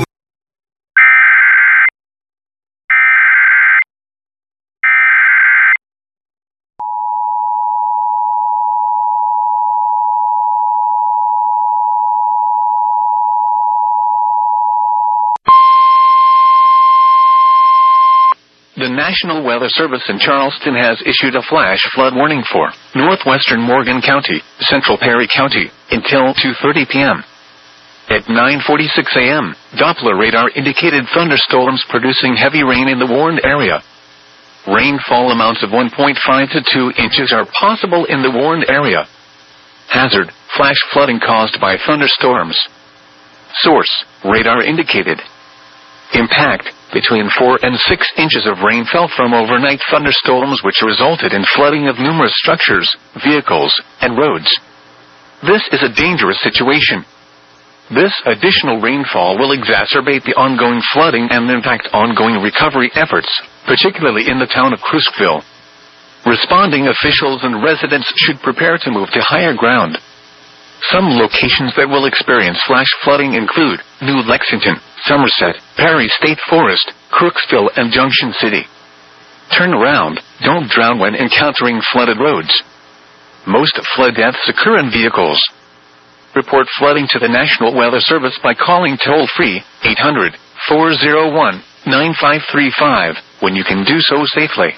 The National Weather Service in Charleston has issued a flash flood warning for northwestern Morgan County, central Perry County, until two thirty p.m. At nine forty-six a.m., Doppler radar indicated thunderstorms producing heavy rain in the warned area. Rainfall amounts of one point five to two inches are possible in the warned area. Hazard, flash flooding caused by thunderstorms. Source, radar indicated. Impact, between four and six inches of rain fell from overnight thunderstorms which resulted in flooding of numerous structures, vehicles, and roads. This is a dangerous situation. This additional rainfall will exacerbate the ongoing flooding and impact ongoing recovery efforts, particularly in the town of Cruskville. Responding officials and residents should prepare to move to higher ground. Some locations that will experience flash flooding include New Lexington, Somerset, Perry State Forest, Crooksville, and Junction City. Turn around. Don't drown when encountering flooded roads. Most flood deaths occur in vehicles. Report flooding to the National Weather Service by calling toll-free eight hundred, four oh one, nine five three five when you can do so safely.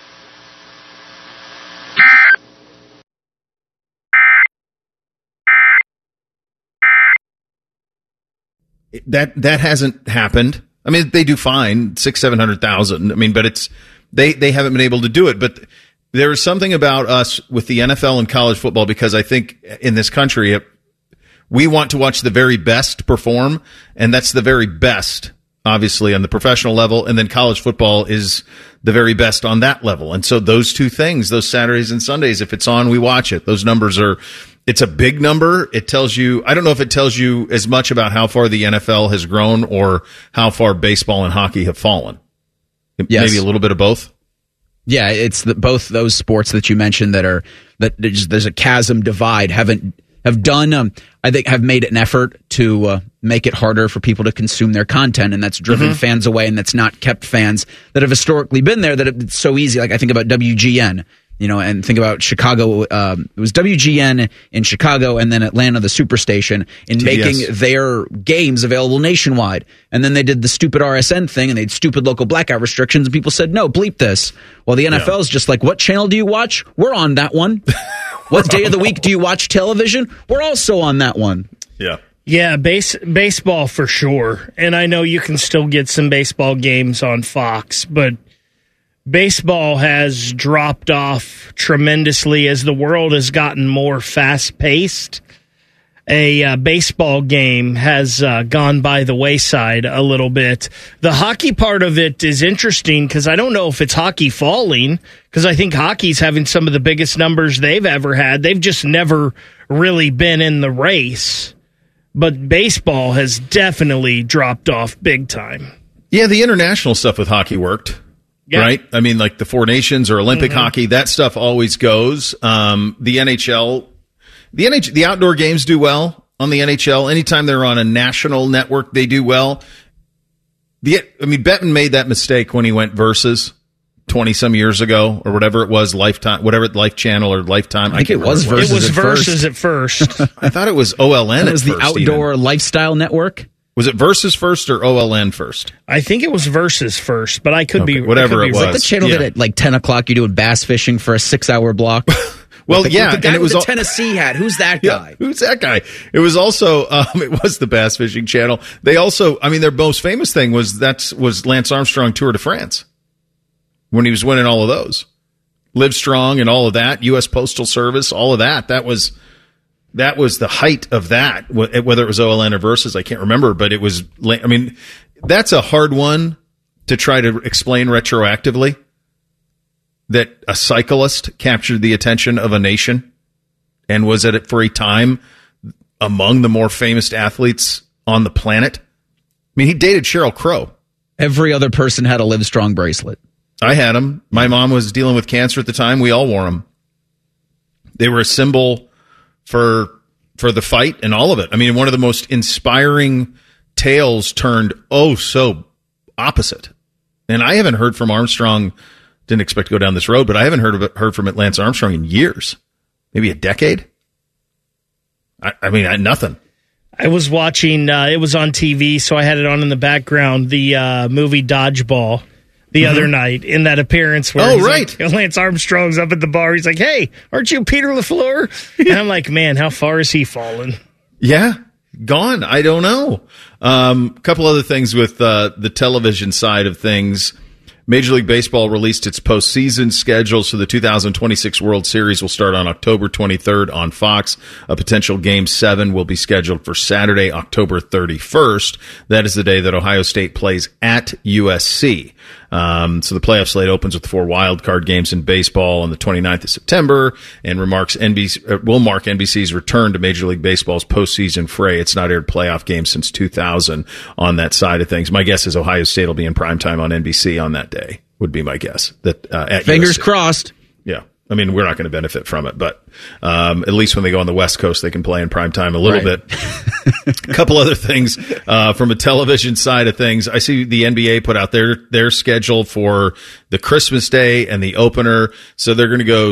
That that hasn't happened. I mean, they do fine, six, seven hundred thousand. I mean, but it's they they haven't been able to do it. But there is something about us with the N F L and college football, because I think in this country it, we want to watch the very best perform, and that's the very best, obviously, on the professional level, and then college football is the very best on that level. And so those two things, those Saturdays and Sundays, if it's on, we watch it. Those numbers are. It's a big number. It tells you, I don't know if it tells you as much about how far the N F L has grown or how far baseball and hockey have fallen. Yes. Maybe a little bit of both. Yeah, it's the, both those sports that you mentioned that are, that there's, there's a chasm divide, haven't, have done, um, I think have made an effort to uh, make it harder for people to consume their content, and that's driven mm-hmm. fans away, and that's not kept fans that have historically been there, that it's so easy. Like I think about W G N. You know, and think about Chicago. Um, it was W G N in Chicago, and then Atlanta, the Superstation, in T V S. making their games available nationwide. And then they did the stupid R S N thing, and they had stupid local blackout restrictions, and people said, no, bleep this. Well, the N F L is yeah. just like, what channel do you watch? We're on that one. What day of the week do you watch television? We're also on that one. Yeah. Yeah, base, baseball for sure. And I know you can still get some baseball games on Fox, but baseball has dropped off tremendously as the world has gotten more fast-paced. A uh, baseball game has uh, gone by the wayside a little bit. The hockey part of it is interesting because I don't know if it's hockey falling, because I think hockey's having some of the biggest numbers they've ever had. They've just never really been in the race. But baseball has definitely dropped off big time. Yeah, the international stuff with hockey worked. Yeah. Right? I mean, like the Four Nations or Olympic mm-hmm. hockey, that stuff always goes. Um, the N H L, the N H, the outdoor games do well on the N H L. Anytime they're on a national network, they do well. The, I mean, Bettman made that mistake when he went versus twenty some years ago or whatever it was, Lifetime, whatever Life Channel or Lifetime. I think I it was Versus. It was at Versus first. at first. I thought it was O L N. It was at the first, Outdoor even. Lifestyle Network. Was it Versus first or O L N first? I think it was Versus first, but I could okay, be whatever could be it was. Like the channel yeah. that at like ten o'clock you're doing bass fishing for a six hour block. Well, the, yeah, the guy and it was with all, the Tennessee hat. Who's that yeah, guy? who's that guy? It was also um, it was the Bass Fishing Channel. They also, I mean, their most famous thing was that's was Lance Armstrong Tour de France when he was winning all of those, Live Strong and all of that, U S Postal Service, all of that. That was that was the height of that. Whether it was O L N or Versus, I can't remember, but it was. I mean, that's a hard one to try to explain retroactively. That a cyclist captured the attention of a nation and was at it for a time among the more famous athletes on the planet. I mean, he dated Sheryl Crow. Every other person had a Live Strong bracelet. I had them. My mom was dealing with cancer at the time. We all wore them. They were a symbol for for the fight and all of it. I mean, one of the most inspiring tales turned oh so opposite. And I haven't heard from Armstrong. Didn't expect to go down this road, but I haven't heard of it, heard from it, Lance Armstrong in years, maybe a decade. I, I mean, I, nothing. I was watching. Uh, it was on T V, so I had it on in the background. The uh, movie Dodgeball the mm-hmm. other night in that appearance where oh right, like, Lance Armstrong's up at the bar. He's like, "Hey, aren't you Peter LaFleur?" And I'm like, "Man, how far has he fallen?" Yeah, gone. I don't know. A um, couple other things with uh, the television side of things. Major League Baseball released its postseason schedule, so the two thousand twenty-six World Series will start on October twenty-third on Fox. A potential Game seven will be scheduled for Saturday, October thirty-first. That is the day that Ohio State plays at U S C. Um, so the playoff slate opens with four wild card games in baseball on the twenty-ninth of September and remarks N B C, uh, will mark N B C's return to Major League Baseball's postseason fray. It's not aired playoff games since two thousand on that side of things. My guess is Ohio State will be in primetime on N B C on that day, would be my guess. That uh, at Fingers U S C. Crossed. Yeah. I mean, we're not going to benefit from it, but um, at least when they go on the West Coast, they can play in prime time a little right. bit. A couple other things uh, from a television side of things. I see the N B A put out their their schedule for the Christmas Day and the opener, so they're going to go.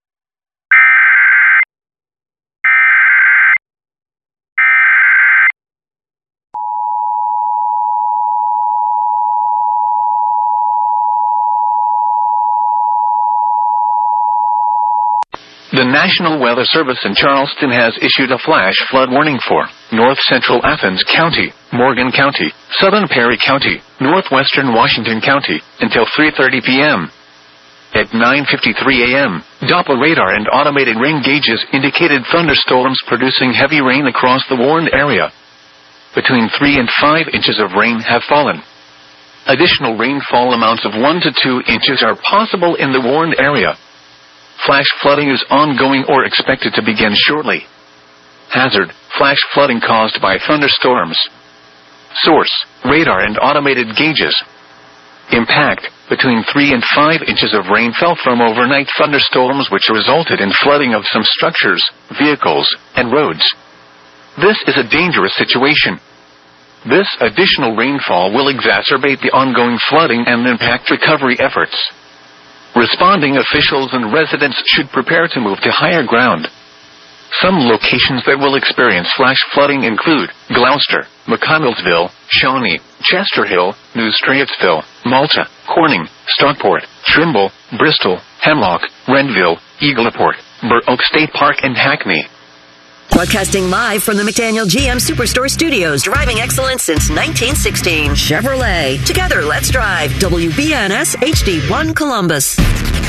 The National Weather Service in Charleston has issued a flash flood warning for North Central Athens County, Morgan County, Southern Perry County, Northwestern Washington County until three thirty p.m. At nine fifty-three a.m., Doppler radar and automated rain gauges indicated thunderstorms producing heavy rain across the warned area. Between three and five inches of rain have fallen. Additional rainfall amounts of one to two inches are possible in the warned area. Flash flooding is ongoing or expected to begin shortly. Hazard, flash flooding caused by thunderstorms. Source, radar and automated gauges. Impact, between three and five inches of rain fell from overnight thunderstorms which resulted in flooding of some structures, vehicles, and roads. This is a dangerous situation. This additional rainfall will exacerbate the ongoing flooding and impact recovery efforts. Responding officials and residents should prepare to move to higher ground. Some locations that will experience flash flooding include Gloucester, McConnellsville, Shawnee, Chester Hill, New Strayetsville, Malta, Corning, Stockport, Trimble, Bristol, Hemlock, Renville, Eagleport, Burr Oak State Park, and Hackney. Broadcasting live from the McDaniel G M Superstore Studios. Driving excellence since nineteen sixteen. Chevrolet. Together, let's drive. W B N S H D one Columbus.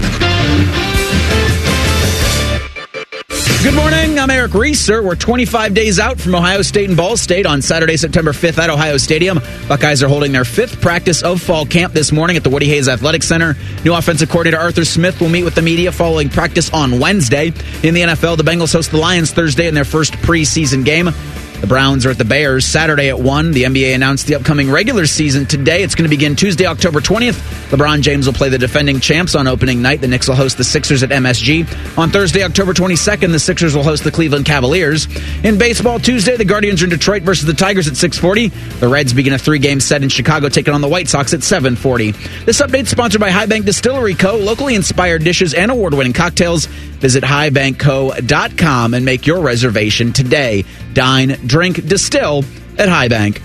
Good morning. I'm Eric Reeser. We're twenty-five days out from Ohio State and Ball State on Saturday, September fifth at Ohio Stadium. Buckeyes are holding their fifth practice of fall camp this morning at the Woody Hayes Athletic Center. New offensive coordinator Arthur Smith will meet with the media following practice on Wednesday. In the N F L, the Bengals host the Lions Thursday in their first preseason game. The Browns are at the Bears Saturday at one. The N B A announced the upcoming regular season today. It's going to begin Tuesday, October twentieth. LeBron James will play the defending champs on opening night. The Knicks will host the Sixers at M S G. On Thursday, October twenty-second, the Sixers will host the Cleveland Cavaliers. In baseball, Tuesday, the Guardians are in Detroit versus the Tigers at six forty. The Reds begin a three-game set in Chicago, taking on the White Sox at seven forty. This update is sponsored by High Bank Distillery Co., locally inspired dishes and award-winning cocktails. Visit high bank co dot com and make your reservation today. Dine, drink, distill at High Bank.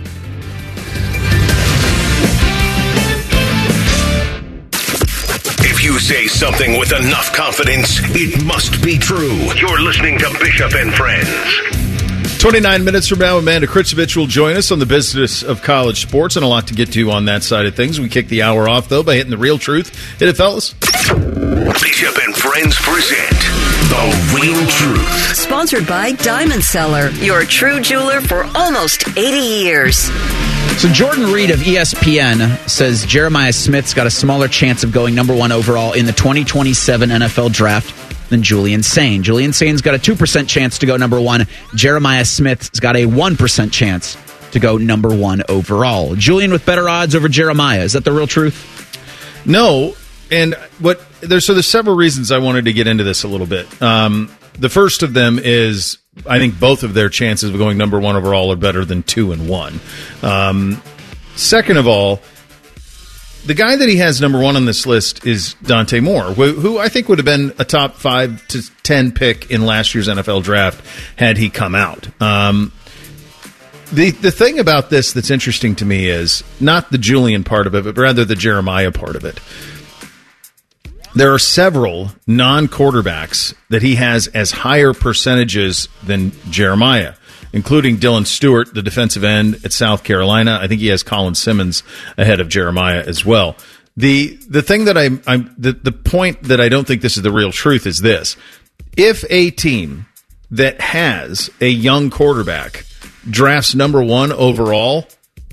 If you say something with enough confidence, it must be true. You're listening to Bishop and Friends. twenty-nine minutes from now, Amanda Kritzevich will join us on the business of college sports, and a lot to get to on that side of things. We kick the hour off, though, by hitting the real truth. Hit it, fellas. Bishop and Friends present The Real Truth. Sponsored by Diamond Seller, your true jeweler for almost eighty years. So Jordan Reed of E S P N says Jeremiah Smith's got a smaller chance of going number one overall in the twenty twenty-seven N F L draft than Julian Sain. Julian Sain's got a two percent chance to go number one. Jeremiah Smith's got a one percent chance to go number one overall. Julian with better odds over Jeremiah. Is that the real truth? No. And what there's so there's several reasons I wanted to get into this a little bit. Um, the first of them is I think both of their chances of going number one overall are better than two and one. Um, second of all, the guy that he has number one on this list is Dante Moore, who, who I think would have been a top five to ten pick in last year's N F L draft had he come out. Um, the the thing about this that's interesting to me is not the Julian part of it, but rather the Jeremiah part of it. There are several non-quarterbacks that he has as higher percentages than Jeremiah, including Dylan Stewart, the defensive end at South Carolina. I think he has Colin Simmons ahead of Jeremiah as well. The the thing that I'm, I'm the, the point that I don't think this is the real truth is this. If a team that has a young quarterback drafts number one overall,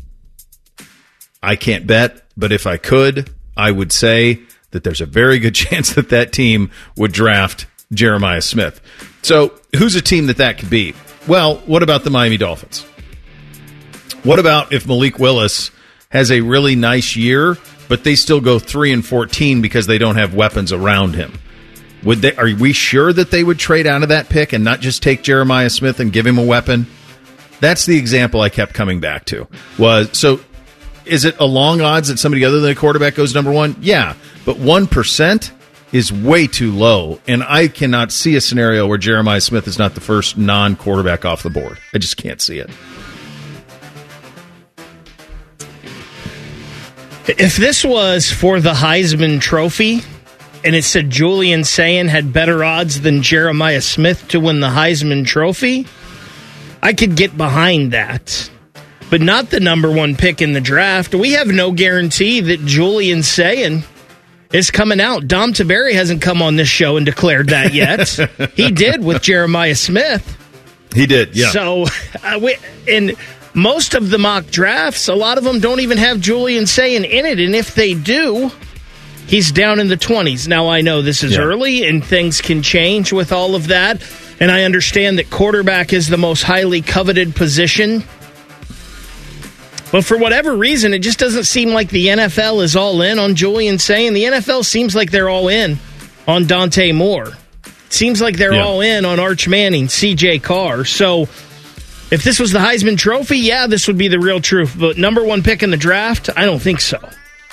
I can't bet, but if I could, I would say that there's a very good chance that that team would draft Jeremiah Smith. So who's a team that that could be? Well, what about the Miami Dolphins? What about if Malik Willis has a really nice year, but they still go three and fourteen because they don't have weapons around him? Would they? Are we sure that they would trade out of that pick and not just take Jeremiah Smith and give him a weapon? That's the example I kept coming back to. Was so. Is it a long odds that somebody other than a quarterback goes number one? Yeah, but one percent is way too low, and I cannot see a scenario where Jeremiah Smith is not the first non-quarterback off the board. I just can't see it. If this was for the Heisman Trophy, and it said Julian Sain had better odds than Jeremiah Smith to win the Heisman Trophy, I could get behind that. But not the number one pick in the draft. We have no guarantee that Julian Sain is coming out. Dom Tiberi hasn't come on this show and declared that yet. He did with Jeremiah Smith. He did, yeah. So, uh, we, in most of the mock drafts, a lot of them don't even have Julian Sain in it. And if they do, he's down in the twenties. Now, I know this is yeah. early and things can change with all of that. And I understand that quarterback is the most highly coveted position. But for whatever reason, it just doesn't seem like the N F L is all in on Julian Sain. The N F L seems like they're all in on Dante Moore. It seems like they're yeah. all in on Arch Manning, C J Carr. So if this was the Heisman Trophy, yeah, this would be the real truth. But number one pick in the draft, I don't think so.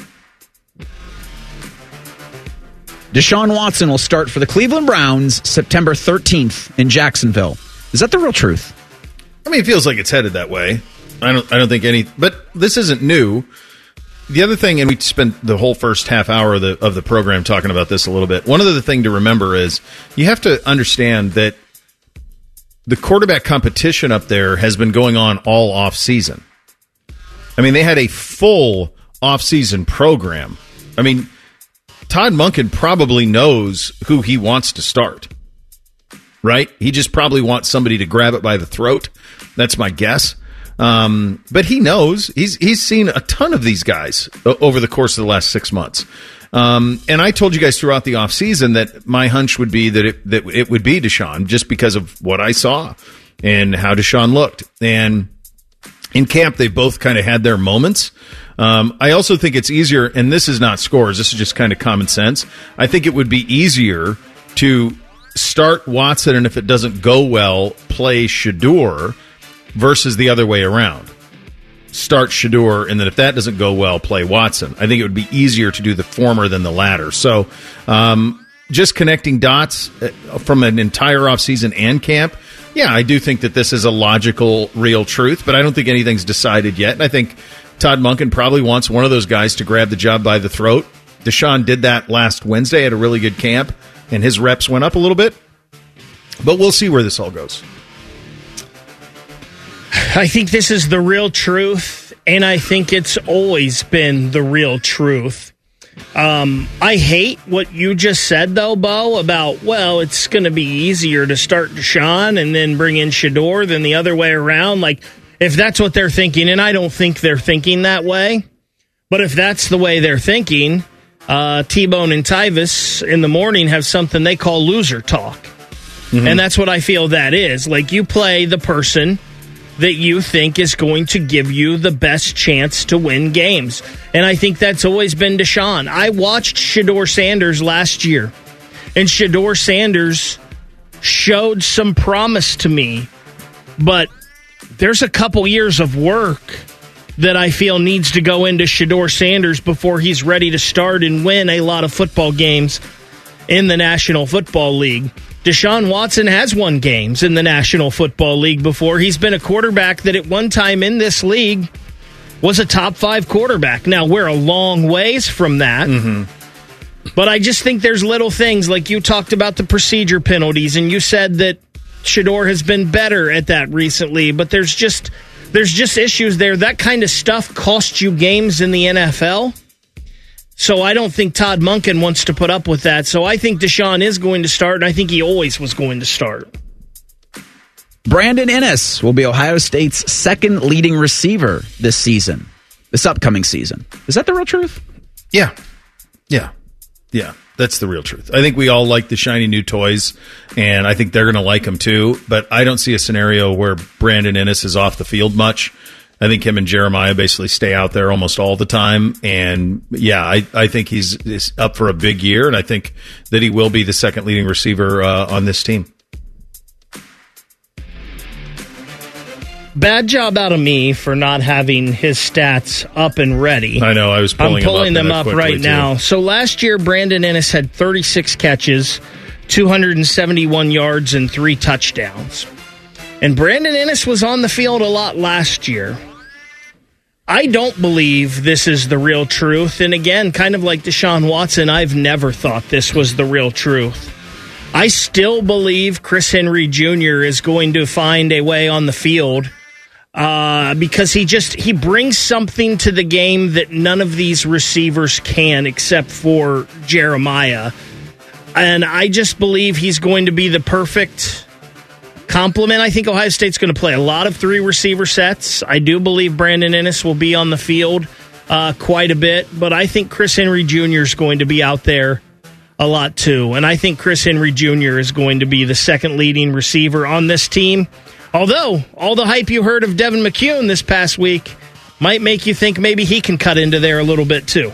Deshaun Watson will start for the Cleveland Browns September thirteenth in Jacksonville. Is that the real truth? I mean, it feels like it's headed that way. I don't I don't think any, but this isn't new. The other thing, and we spent the whole first half hour of the of the program talking about this a little bit. One other thing to remember is you have to understand that the quarterback competition up there has been going on all off season. I mean, they had a full off season program. I mean, Todd Monken probably knows who he wants to start, right? He just probably wants somebody to grab it by the throat. That's my guess. Um, but he knows he's he's seen a ton of these guys over the course of the last six months. Um, and I told you guys throughout the offseason that my hunch would be that it, that it would be Deshaun just because of what I saw. and how Deshaun looked. And in camp, they both kind of had their moments. Um, I also think it's easier, and this is not scores, this is just kind of common sense. I think it would be easier to start Watson, and if it doesn't go well, play Shedeur versus the other way around. Start Shedeur, and then if that doesn't go well, play Watson. I think it would be easier to do the former than the latter. So um, just connecting dots from an entire offseason and camp, yeah, I do think that this is a logical, real truth, but I don't think anything's decided yet. And I think Todd Monken probably wants one of those guys to grab the job by the throat. Deshaun did that last Wednesday at a really good camp, and his reps went up a little bit. But we'll see where this all goes. I think this is the real truth, and I think it's always been the real truth. Um, I hate what you just said, though, Bo, about, well, it's going to be easier to start Deshaun and then bring in Shedeur than the other way around. Like, if that's what they're thinking, and I don't think they're thinking that way, but if that's the way they're thinking, uh, T-Bone and Tyvis in the morning have something they call loser talk. Mm-hmm. And that's what I feel that is. Like, you play the person that you think is going to give you the best chance to win games. And I think that's always been Deshaun. I watched Shedeur Sanders last year, and Shedeur Sanders showed some promise to me, but there's a couple years of work that I feel needs to go into Shedeur Sanders before he's ready to start and win a lot of football games in the National Football League. Deshaun Watson has won games in the National Football League before. He's been a quarterback that at one time in this league was a top five quarterback. Now, we're a long ways from that. Mm-hmm. But I just think there's little things, like you talked about the procedure penalties, and you said that Shedeur has been better at that recently, but there's just there's just issues there. That kind of stuff costs you games in the N F L. So I don't think Todd Monken wants to put up with that. So I think Deshaun is going to start, and I think he always was going to start. Brandon Inniss will be Ohio State's second leading receiver this season, this upcoming season. Is that the real truth? Yeah. Yeah. Yeah. That's the real truth. I think we all like the shiny new toys, and I think they're going to like them too. But I don't see a scenario where Brandon Inniss is off the field much. I think him and Jeremiah basically stay out there almost all the time. And, yeah, I, I think he's, he's up for a big year, and I think that he will be the second leading receiver uh, on this team. Bad job out of me for not having his stats up and ready. I know, I was pulling, I'm pulling them up, them up right too. now. So last year, Brandon Inniss had thirty-six catches, two hundred seventy-one yards, and three touchdowns. And Brandon Inniss was on the field a lot last year. I don't believe this is the real truth. And again, kind of like Deshaun Watson, I've never thought this was the real truth. I still believe Chris Henry Junior is going to find a way on the field uh, because he just he brings something to the game that none of these receivers can except for Jeremiah. And I just believe he's going to be the perfect complement. I think Ohio State's going to play a lot of three receiver sets. I do believe Brandon Inniss will be on the field uh, quite a bit, but I think Chris Henry Junior is going to be out there a lot too. And I think Chris Henry Junior is going to be the second leading receiver on this team. Although, all the hype you heard of Devin McCune this past week might make you think maybe he can cut into there a little bit too.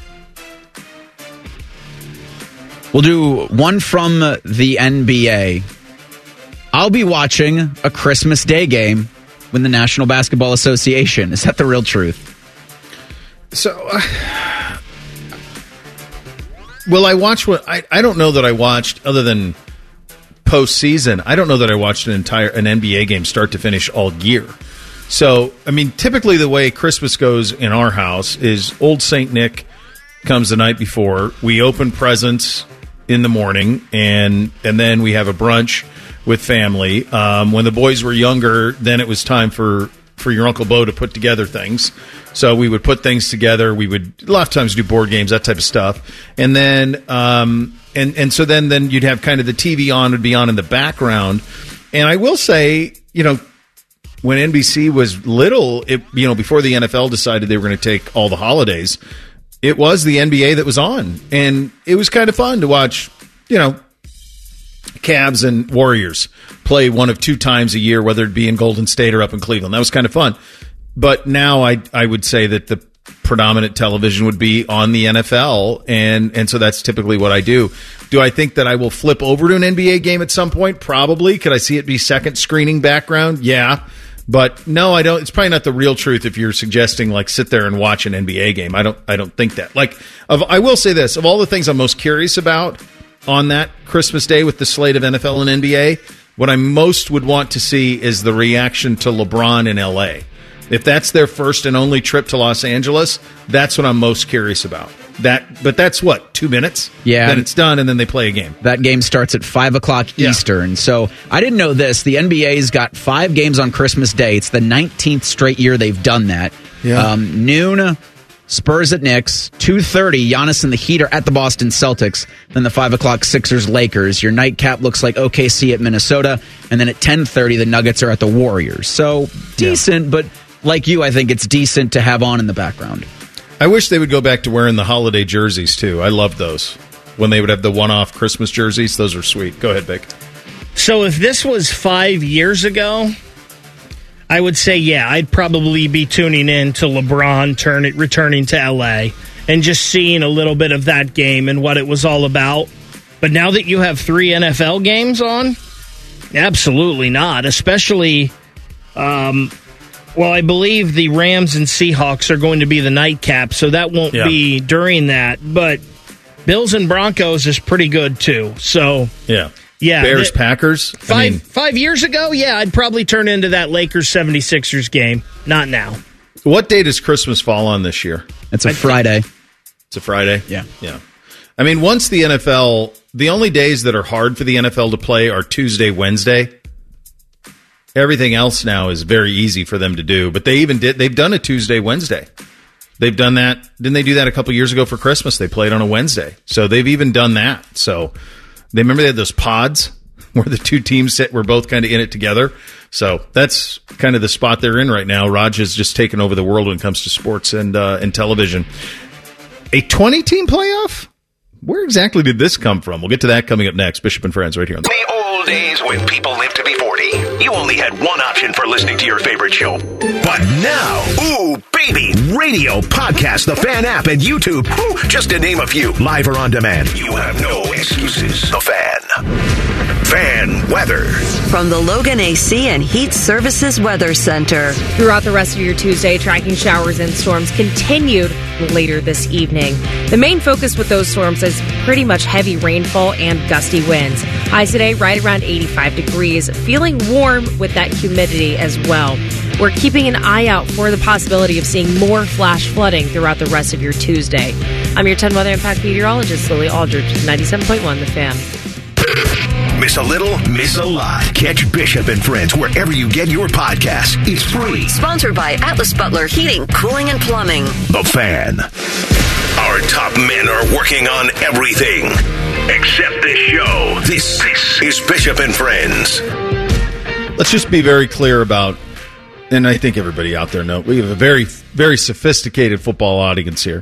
We'll do one from the N B A. I'll be watching a Christmas Day game with the National Basketball Association. Is that the real truth? So, uh, well, I watched what I, I don't know that I watched other than postseason. I don't know that I watched an entire an N B A game start to finish all year. So, I mean, typically the way Christmas goes in our house is old Saint Nick comes the night before. We open presents in the morning, and and then we have a brunch with family. Um, when the boys were younger, then it was time for, for your Uncle Bo to put together things. So we would put things together. We would a lot of times do board games, that type of stuff. And then um, and and so then then you'd have kind of the T V on would be on in the background. And I will say, you know, when N B C was little, it you know before the N F L decided they were going to take all the holidays, it was the N B A that was on, and it was kind of fun to watch. You know. Cavs and Warriors play one of two times a year, whether it be in Golden State or up in Cleveland. That was kind of fun. But now I I would say that the predominant television would be on the N F L, and, and so that's typically what I do. Do I think that I will flip over to an N B A game at some point? Probably. Could I see it be second screening background? Yeah. But no, I don't. It's probably not the real truth if you're suggesting like sit there and watch an N B A game. I don't. I don't think that. Like, of, I will say this: of all the things I'm most curious about on that Christmas Day with the slate of N F L and N B A, what I most would want to see is the reaction to LeBron in L A. If that's their first and only trip to Los Angeles, that's what I'm most curious about. That, but that's what, two minutes? Yeah. Then it's done, and then they play a game. That game starts at five o'clock Yeah. Eastern. So I didn't know this. The N B A's got five games on Christmas Day. It's the nineteenth straight year they've done that. Yeah. Um, noon, Spurs at Knicks. two thirty, Giannis and the Heat are at the Boston Celtics. Then the five o'clock Sixers Lakers. Your nightcap looks like O K C at Minnesota. And then at ten thirty, the Nuggets are at the Warriors. So decent, yeah. but like you, I think it's decent to have on in the background. I wish they would go back to wearing the holiday jerseys, too. I loved those. When they would have the one-off Christmas jerseys, those were sweet. Go ahead, Vic. So if this was five years ago, I would say, yeah, I'd probably be tuning in to LeBron turn it, returning to L A and just seeing a little bit of that game and what it was all about. But now that you have three N F L games on, absolutely not, especially... Um, Well, I believe the Rams and Seahawks are going to be the nightcap, so that won't yeah. be during that. But Bills and Broncos is pretty good, too. So, yeah. yeah Bears, the, Packers. Five, I mean, five years ago, yeah, I'd probably turn into that Lakers seventy-sixers game. Not now. What day does Christmas fall on this year? It's a I Friday. Think. It's a Friday? Yeah. Yeah. I mean, once the N F L, the only days that are hard for the N F L to play are Tuesday, Wednesday. Everything else now is very easy for them to do, but they even did. They've done a Tuesday, Wednesday. They've done that. Didn't they do that a couple years ago for Christmas? They played on a Wednesday, so they've even done that. So they remember they had those pods where the two teams sit, were both kind of in it together. So that's kind of the spot they're in right now. Raj has just taken over the world when it comes to sports and uh, and television. A twenty-team playoff? Where exactly did this come from? We'll get to that coming up next. Bishop and Friends right here on the The old days when people lived to be forty. You only had one option for listening to your favorite show. But now, ooh, baby, radio, podcast, the Fan app, and YouTube. Ooh, just to name a few. Live or on demand. You have no excuses. The Fan. Fan weather. From the Logan A C and Heat Services Weather Center. Throughout the rest of your Tuesday, tracking showers and storms continued later this evening. The main focus with those storms is pretty much heavy rainfall and gusty winds. Highs today right around eighty-five degrees, feeling warm with that humidity as well. We're keeping an eye out for the possibility of seeing more flash flooding throughout the rest of your Tuesday. I'm your ten Weather Impact meteorologist, Lily Aldridge, ninety-seven point one The Fan. Miss a little, miss a lot. Catch Bishop and Friends wherever you get your podcasts. It's free. Sponsored by Atlas Butler Heating, Cooling, and Plumbing. The Fan. Our top men are working on everything except this show. This, this is Bishop and Friends. Let's just be very clear about, and I think everybody out there knows, we have a very, very sophisticated football audience here.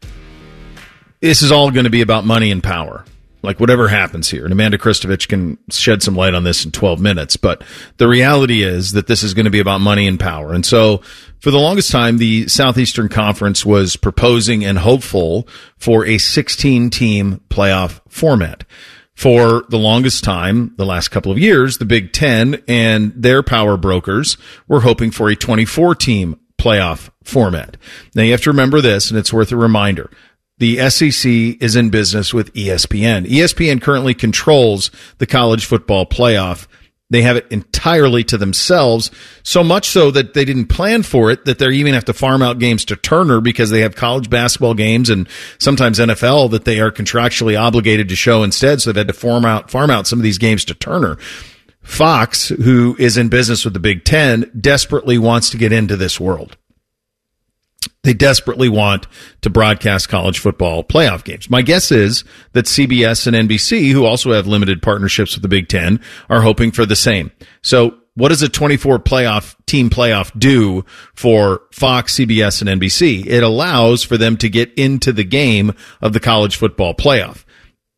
This is all going to be about money and power. Like whatever happens here. And Amanda Kristovich can shed some light on this in twelve minutes. But the reality is that this is going to be about money and power. And so for the longest time, the Southeastern Conference was proposing and hopeful for a sixteen-team playoff format. For the longest time, the last couple of years, the Big Ten and their power brokers were hoping for a twenty-four-team playoff format. Now you have to remember this, and it's worth a reminder. The S E C is in business with E S P N. E S P N currently controls the college football playoff. They have it entirely to themselves, so much so that they didn't plan for it, that they even have to farm out games to Turner because they have college basketball games and sometimes N F L that they are contractually obligated to show instead, so they've had to farm out, farm out some of these games to Turner. Fox, who is in business with the Big Ten, desperately wants to get into this world. They desperately want to broadcast college football playoff games. My guess is that C B S and N B C, who also have limited partnerships with the Big Ten, are hoping for the same. So what does a twenty-four playoff team playoff do for Fox, C B S, and N B C? It allows for them to get into the game of the college football playoff.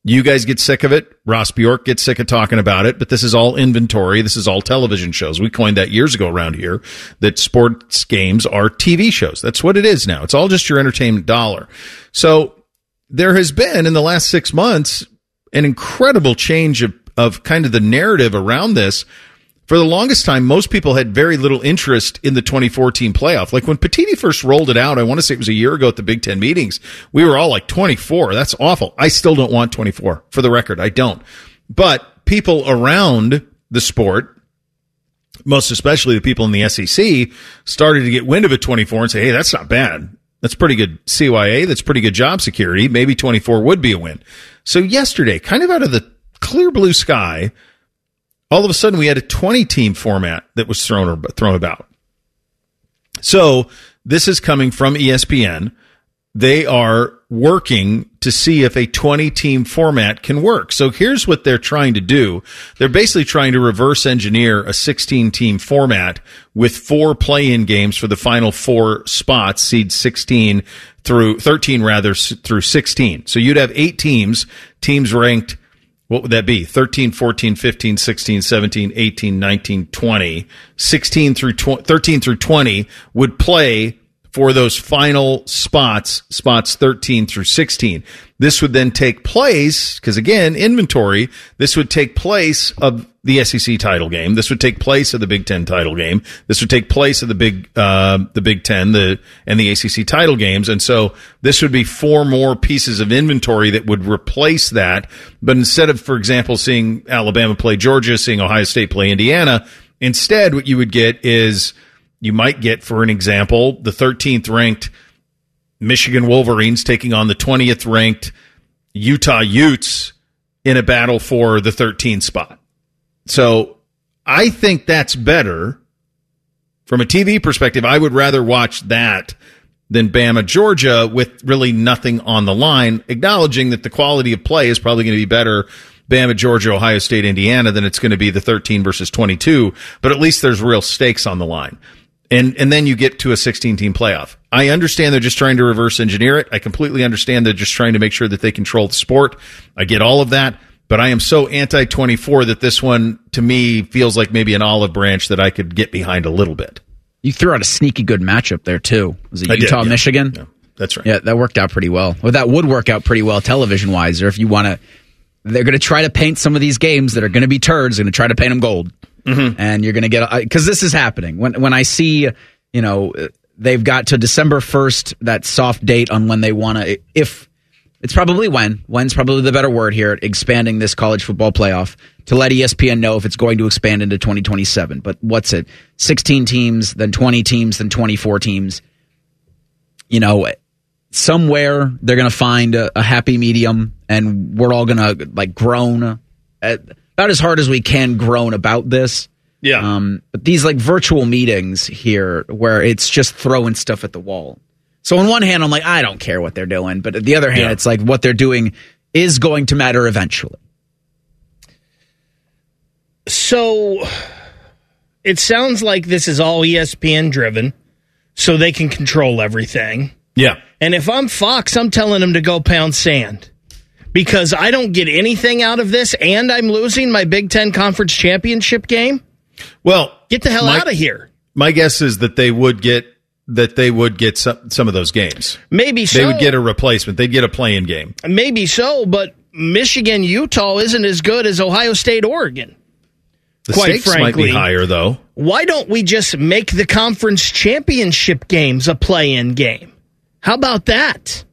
You guys get sick of it. Ross Bjork gets sick of talking about it, but this is all inventory. This is all television shows. We coined that years ago around here, that sports games are T V shows. That's what it is now. It's all just your entertainment dollar. So there has been, in the last six months, an incredible change of, of kind of the narrative around this. For the longest time, most people had very little interest in the twenty fourteen playoff. Like when Patini first rolled it out, I want to say it was a year ago at the Big Ten meetings, we were all like, twenty-four, that's awful. I still don't want twenty-four, for the record, I don't. But people around the sport, most especially the people in the S E C, started to get wind of it twenty-four and say, hey, that's not bad. That's pretty good C Y A. That's pretty good job security. Maybe twenty-four would be a win. So yesterday, kind of out of the clear blue sky, all of a sudden we had a twenty-team format that was thrown thrown about. So this is coming from E S P N. They are working to see if a twenty-team format can work. So here's what they're trying to do. They're basically trying to reverse engineer a sixteen-team format with four play-in games for the final four spots, seed sixteen through thirteen, rather, through sixteen. So you'd have eight teams, teams ranked. What would that be? thirteen, fourteen, fifteen, sixteen, seventeen, eighteen, nineteen, twenty. sixteen through twenty, thirteen through twenty would play for those final spots, spots thirteen through sixteen. This would then take place, because again, inventory, this would take place of the S E C title game. This would take place of the Big Ten title game. This would take place of the Big, uh, the Big Ten, the, and the A C C title games. And so this would be four more pieces of inventory that would replace that. But instead of, for example, seeing Alabama play Georgia, seeing Ohio State play Indiana, instead what you would get is, you might get, for an example, the thirteenth ranked Michigan Wolverines taking on the twentieth ranked Utah Utes in a battle for the thirteenth spot. So I think that's better. From a T V perspective, I would rather watch that than Bama, Georgia, with really nothing on the line, acknowledging that the quality of play is probably going to be better Bama, Georgia, Ohio State, Indiana than it's going to be the thirteen versus twenty-two, but at least there's real stakes on the line. And and then you get to a sixteen-team playoff. I understand they're just trying to reverse engineer it. I completely understand they're just trying to make sure that they control the sport. I get all of that. But I am so anti twenty-four that this one, to me, feels like maybe an olive branch that I could get behind a little bit. You threw out a sneaky good matchup there, too. Was it I Utah, did, yeah. Michigan? Yeah, that's right. Yeah, that worked out pretty well. Well, that would work out pretty well television-wise, or if you want to, they're going to try to paint some of these games that are going to be turds, they're going to try to paint them gold. Mm-hmm. And you're going to get, because this is happening. When when I see, you know, they've got to December first, that soft date on when they want to, if, it's probably when, when's probably the better word here, expanding this college football playoff, to let E S P N know if it's going to expand into twenty twenty-seven. But what's it? sixteen teams, then twenty teams, then twenty-four teams. You know, somewhere they're going to find a, a happy medium, and we're all going to, like, groan at, about as hard as we can groan about this. Yeah. Um, but these, like, virtual meetings here where it's just throwing stuff at the wall. So on one hand, I'm like, I don't care what they're doing. But on the other hand, yeah. It's like what they're doing is going to matter eventually. So it sounds like this is all E S P N driven, so they can control everything. Yeah. And if I'm Fox, I'm telling them to go pound sand, because I don't get anything out of this, and I'm losing my Big Ten Conference Championship game. Well, get the hell my, out of here. My guess is that they would get that they would get some, some of those games. Maybe so. They would get a replacement. They'd get a play-in game. Maybe so, but Michigan, Utah isn't as good as Ohio State, Oregon. The Quite stakes frankly, might be higher, though. Why don't we just make the conference championship games a play-in game? How about that?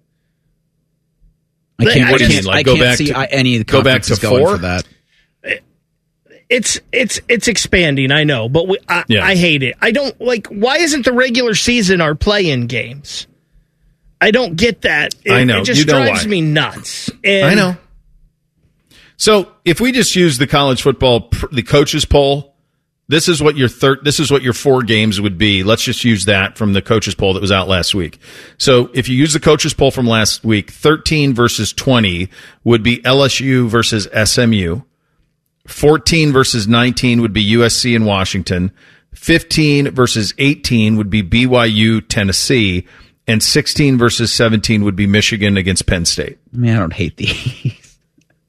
I can't, what do you mean? I Like, can't go back see to, any of the go back to conferences going four? for that. It's it's it's expanding, I know, but we, I, yeah. I hate it. I don't like. Why isn't the regular season our play-in games? I don't get that. It, I know. It just You know drives why. me nuts. And I know. So if we just use the college football, the coaches poll, this is what your third, this is what your four games would be. Let's just use that from the coaches poll that was out last week. So if you use the coaches poll from last week, thirteen versus twenty would be L S U versus S M U. fourteen versus nineteen would be U S C and Washington. fifteen versus eighteen would be B Y U, Tennessee. And sixteen versus seventeen would be Michigan against Penn State. I mean, I don't hate these.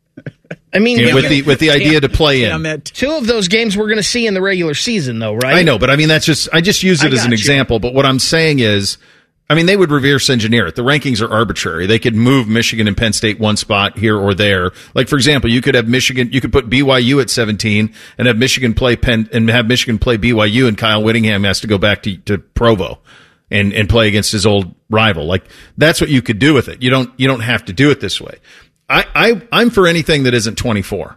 I mean, yeah, with the with the idea to play in. Two of those games we're going to see in the regular season, though, right? I know, but I mean that's just I just use it I as an you. example. But what I'm saying is, I mean, they would reverse engineer it. The rankings are arbitrary. They could move Michigan and Penn State one spot here or there. Like, for example, you could have Michigan, you could put B Y U at seventeen and have Michigan play Penn and have Michigan play B Y U, and Kyle Whittingham has to go back to, to Provo and, and play against his old rival. Like, that's what you could do with it. You don't, you don't have to do it this way. I, I, I'm for anything that isn't twenty-four.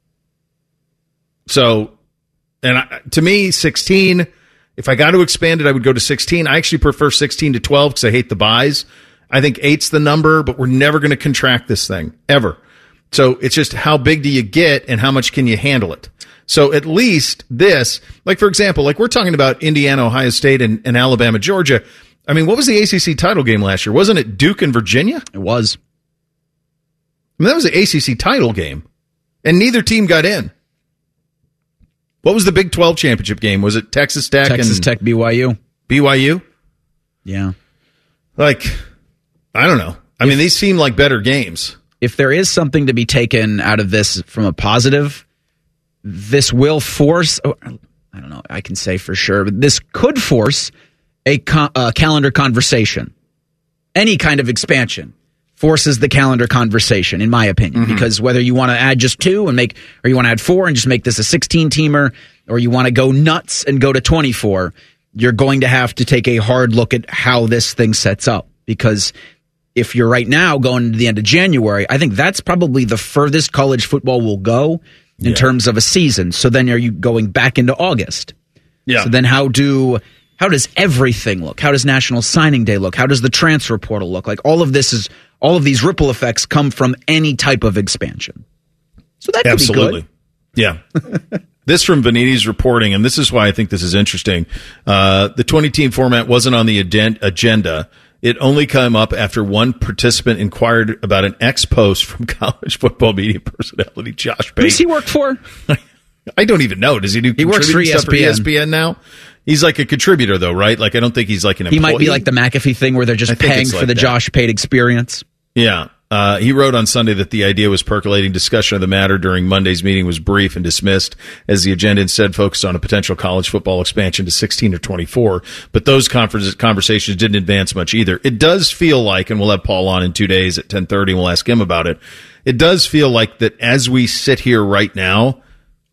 So, and I, to me, sixteen, if I got to expand it, I would go to sixteen. I actually prefer sixteen to twelve because I hate the buys. I think eight's the number, but we're never going to contract this thing, ever. So it's just how big do you get and how much can you handle it? So at least this, like for example, like we're talking about Indiana, Ohio State, and, and Alabama, Georgia. I mean, what was the A C C title game last year? Wasn't it Duke and Virginia? It was. I mean, that was the A C C title game, and neither team got in. What was the Big twelve championship game? Was it Texas Tech Texas and Tech B Y U? B Y U? Yeah. Like, I don't know. I if, mean, these seem like better games. If there is something to be taken out of this from a positive, this will force, oh, I don't know, I can say for sure, but this could force a, co- a calendar conversation. Any kind of expansion forces the calendar conversation, in my opinion, mm-hmm. because whether you want to add just two and make, or you want to add four and just make this a sixteen-teamer, or you want to go nuts and go to twenty-four, you're going to have to take a hard look at how this thing sets up. Because if you're right now going to the end of January, I think that's probably the furthest college football will go in yeah. terms of a season. So then are you going back into August? Yeah. So then how do... How does everything look? How does National Signing Day look? How does the transfer portal look? Like all of this is, all of these ripple effects come from any type of expansion. So that could Absolutely. be good. Yeah. This from Vaniti's reporting, and this is why I think this is interesting. Uh, the twenty-team format wasn't on the agenda. It only came up after one participant inquired about an ex-post from college football media personality Josh Pate. Who does he work for? I don't even know. Does he do He works for E S P N. For E S P N now? He's like a contributor, though, right? Like, I don't think he's like an employee. He might be like the McAfee thing where they're just paying for like the that. Josh Pate experience. Yeah. Uh, he wrote on Sunday that the idea was percolating. Discussion of the matter during Monday's meeting was brief and dismissed, as the agenda instead focused on a potential college football expansion to sixteen or twenty-four. But those conversations didn't advance much either. It does feel like, and we'll have Paul on in two days at ten thirty, and we'll ask him about it. It does feel like that as we sit here right now,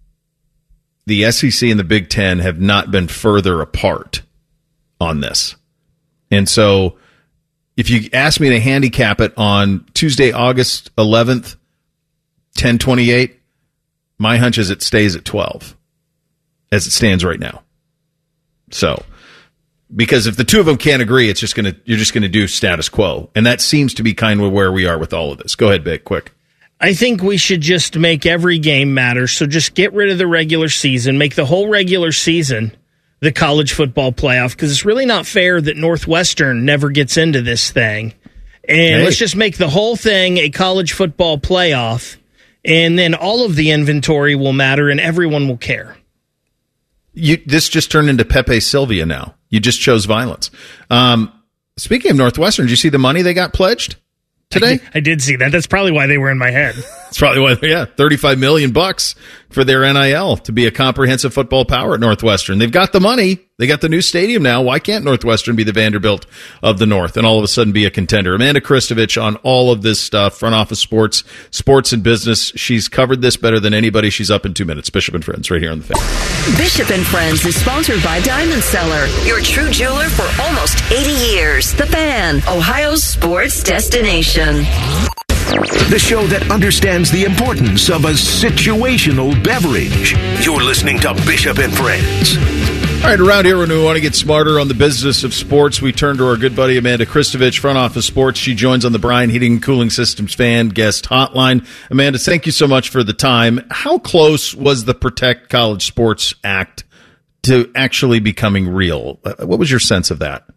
the S E C and the Big Ten have not been further apart on this. And so if you ask me to handicap it on Tuesday, August eleventh, ten twenty-eight, my hunch is it stays at twelve as it stands right now. So, because if the two of them can't agree, it's just going to, you're just going to do status quo. And that seems to be kind of where we are with all of this. Go ahead, Vic, quick. I think we should just make every game matter. So just get rid of the regular season, make the whole regular season the college football playoff, because it's really not fair that Northwestern never gets into this thing. And hey. let's just make the whole thing a college football playoff, and then all of the inventory will matter and everyone will care. You, this just turned into Pepe Sylvia now. You just chose violence. Um, speaking of Northwestern, did you see the money they got pledged today? I, I did see that. That's probably why they were in my head. That's probably why, yeah, thirty-five million bucks for their N I L to be a comprehensive football power at Northwestern. They've got the money. They got the new stadium now. Why can't Northwestern be the Vanderbilt of the North and all of a sudden be a contender? Amanda Kristovich on all of this stuff, front office sports, sports and business. She's covered this better than anybody. She's up in two minutes. Bishop and Friends right here on The Fan. Bishop and Friends is sponsored by Diamond Seller, your true jeweler for almost eighty years. The Fan, Ohio's sports destination. The show that understands the importance of a situational beverage. You're listening to Bishop and Friends. All right, around here when we want to get smarter on the business of sports, we turn to our good buddy Amanda Kristovich, front office sports. She joins on the Bryan Heating and Cooling Systems fan guest hotline. Amanda, thank you so much for the time. How close was the Protect College Sports Act to actually becoming real? What was your sense of that?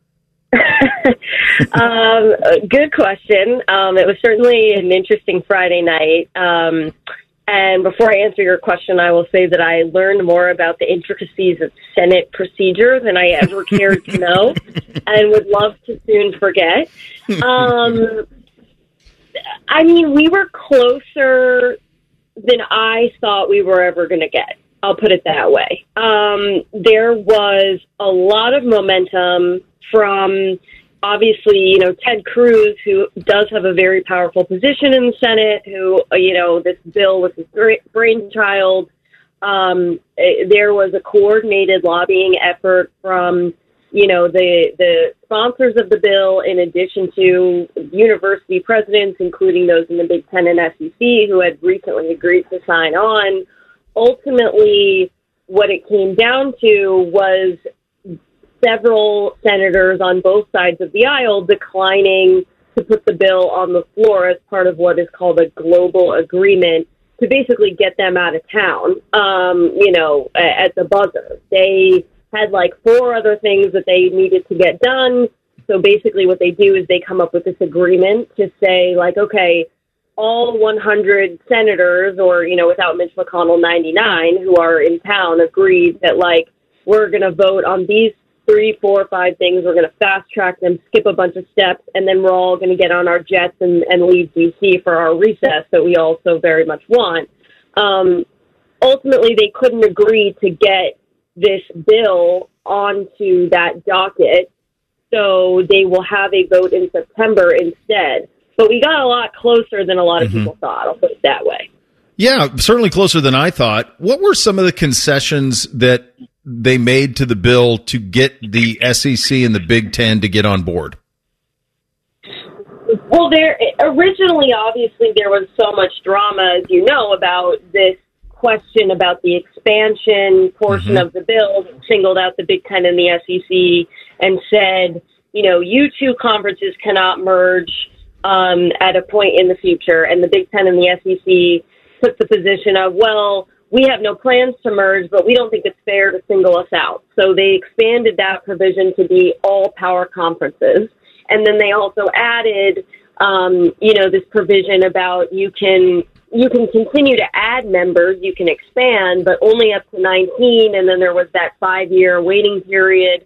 um, good question. Um, it was certainly an interesting Friday night. Um, and before I answer your question, I will say that I learned more about the intricacies of Senate procedure than I ever cared to know and would love to soon forget. Um, I mean, we were closer than I thought we were ever going to get. I'll put it that way. Um, there was a lot of momentum from, obviously, you know, Ted Cruz, who does have a very powerful position in the Senate, who, you know, this bill was his brainchild. Um, there was a coordinated lobbying effort from, you know, the the sponsors of the bill, in addition to university presidents, including those in the Big Ten and S E C, who had recently agreed to sign on. Ultimately, what it came down to was several senators on both sides of the aisle declining to put the bill on the floor as part of what is called a global agreement to basically get them out of town, um, you know, at the buzzer. They had like four other things that they needed to get done. So basically what they do is they come up with this agreement to say, like, okay, all one hundred senators, or, you know, without Mitch McConnell, ninety-nine, who are in town, agreed that, like, we're going to vote on these three, four, five things. We're going to fast track them, skip a bunch of steps, and then we're all going to get on our jets and, and leave D C for our recess that we also very much want. Um, ultimately, they couldn't agree to get this bill onto that docket, so they will have a vote in September instead. But we got a lot closer than a lot of mm-hmm. people thought, I'll put it that way. Yeah, certainly closer than I thought. What were some of the concessions that they made to the bill to get the S E C and the Big Ten to get on board? Well, there originally, obviously, there was so much drama, as you know, about this question about the expansion portion mm-hmm. of the bill, singled out the Big Ten and the S E C and said, you know, you two conferences cannot merge um, at a point in the future. And the Big Ten and the S E C took the position of, well, we have no plans to merge, but we don't think it's fair to single us out. So they expanded that provision to be all power conferences. And then they also added, um, you know, this provision about you can you can continue to add members, you can expand, but only up to nineteen. And then there was that five-year waiting period.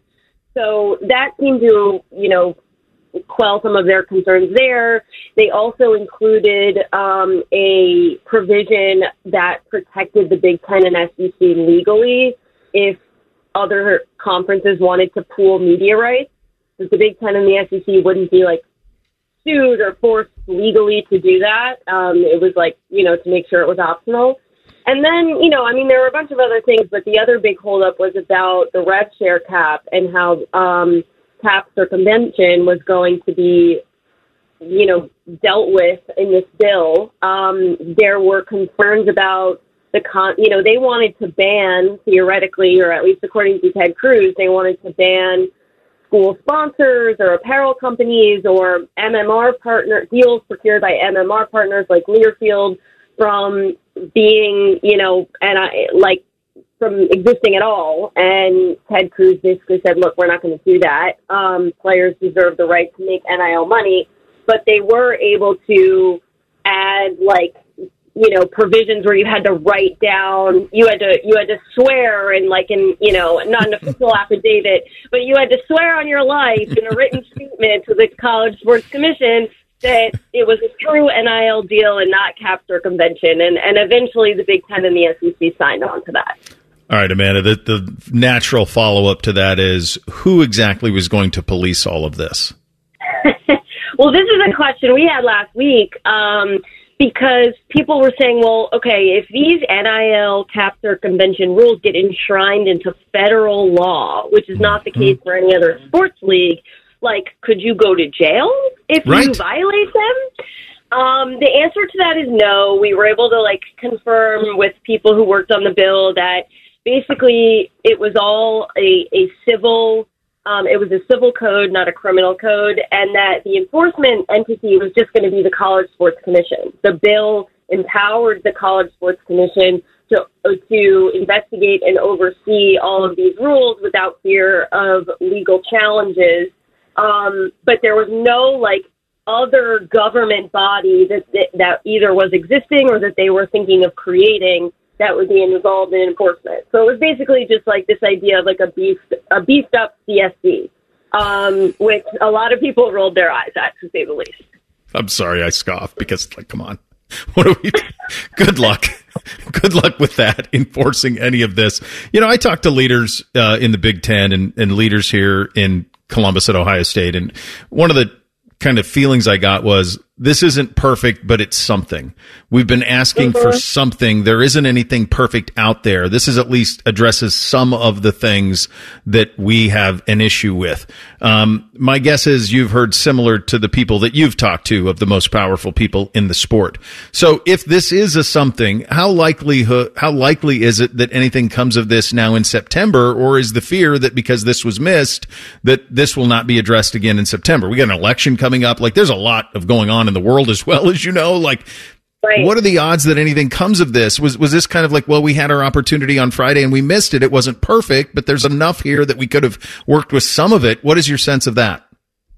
So that seemed to, you know, quell some of their concerns there. They also included um, a provision that protected the Big Ten and S E C legally if other conferences wanted to pool media rights. The Big Ten and the S E C wouldn't be, like, sued or forced legally to do that. Um, it was, like, you know, to make sure it was optional. And then, you know, I mean, there were a bunch of other things, but the other big holdup was about the rev share cap and how um, cap circumvention was going to be, you know, dealt with in this bill. Um, there were concerns about the con, you know, they wanted to ban, theoretically, or at least according to Ted Cruz, they wanted to ban school sponsors or apparel companies or M M R partner deals procured by M M R partners like Learfield from being, you know, and I like from existing at all. And Ted Cruz basically said, look, we're not going to do that. Um, players deserve the right to make N I L money, but they were able to add, like, you know, provisions where you had to write down, you had to, you had to swear in, like, in, you know, not an official affidavit, but you had to swear on your life in a written statement to the College Sports Commission that it was a true N I L deal and not cap circumvention. And, and eventually the Big Ten and the S E C signed on to that. All right, Amanda, the, the natural follow-up to that is, who exactly was going to police all of this? Well, this is a question we had last week. Um, Because people were saying, well, okay, if these N I L cap circumvention rules get enshrined into federal law, which is not the case for any other sports league, like, could you go to jail if right. you violate them? Um, the answer to that is no. We were able to, like, confirm with people who worked on the bill that basically it was all a, a civil Um, it was a civil code, not a criminal code, and that the enforcement entity was just going to be the College Sports Commission. The bill empowered the College Sports Commission to to investigate and oversee all of these rules without fear of legal challenges. Um, but there was no, like, other government body that, that that either was existing or that they were thinking of creating that would be involved in enforcement. So it was basically just like this idea of like a beefed, a beefed up C S D, um, which a lot of people rolled their eyes at, to say the least. I'm sorry I scoff because, like, come on. What are we? Good luck. good luck with that, enforcing any of this. You know, I talked to leaders uh, in the Big Ten and, and leaders here in Columbus at Ohio State, and one of the kind of feelings I got was, this isn't perfect, but it's something. We've been asking mm-hmm. for something. There isn't anything perfect out there. This is at least addresses some of the things that we have an issue with. Um, my guess is you've heard similar to the people that you've talked to of the most powerful people in the sport. So if this is a something, how likely, how likely is it that anything comes of this now in September, or is the fear that because this was missed, that this will not be addressed again in September? We got an election coming up. Like, there's a lot of going on in the world as well, as you know. Like, right. What are the odds that anything comes of this? Was was this kind of like, well, we had our opportunity on Friday and we missed it. It wasn't perfect, but there's enough here that we could have worked with some of it. What is your sense of that?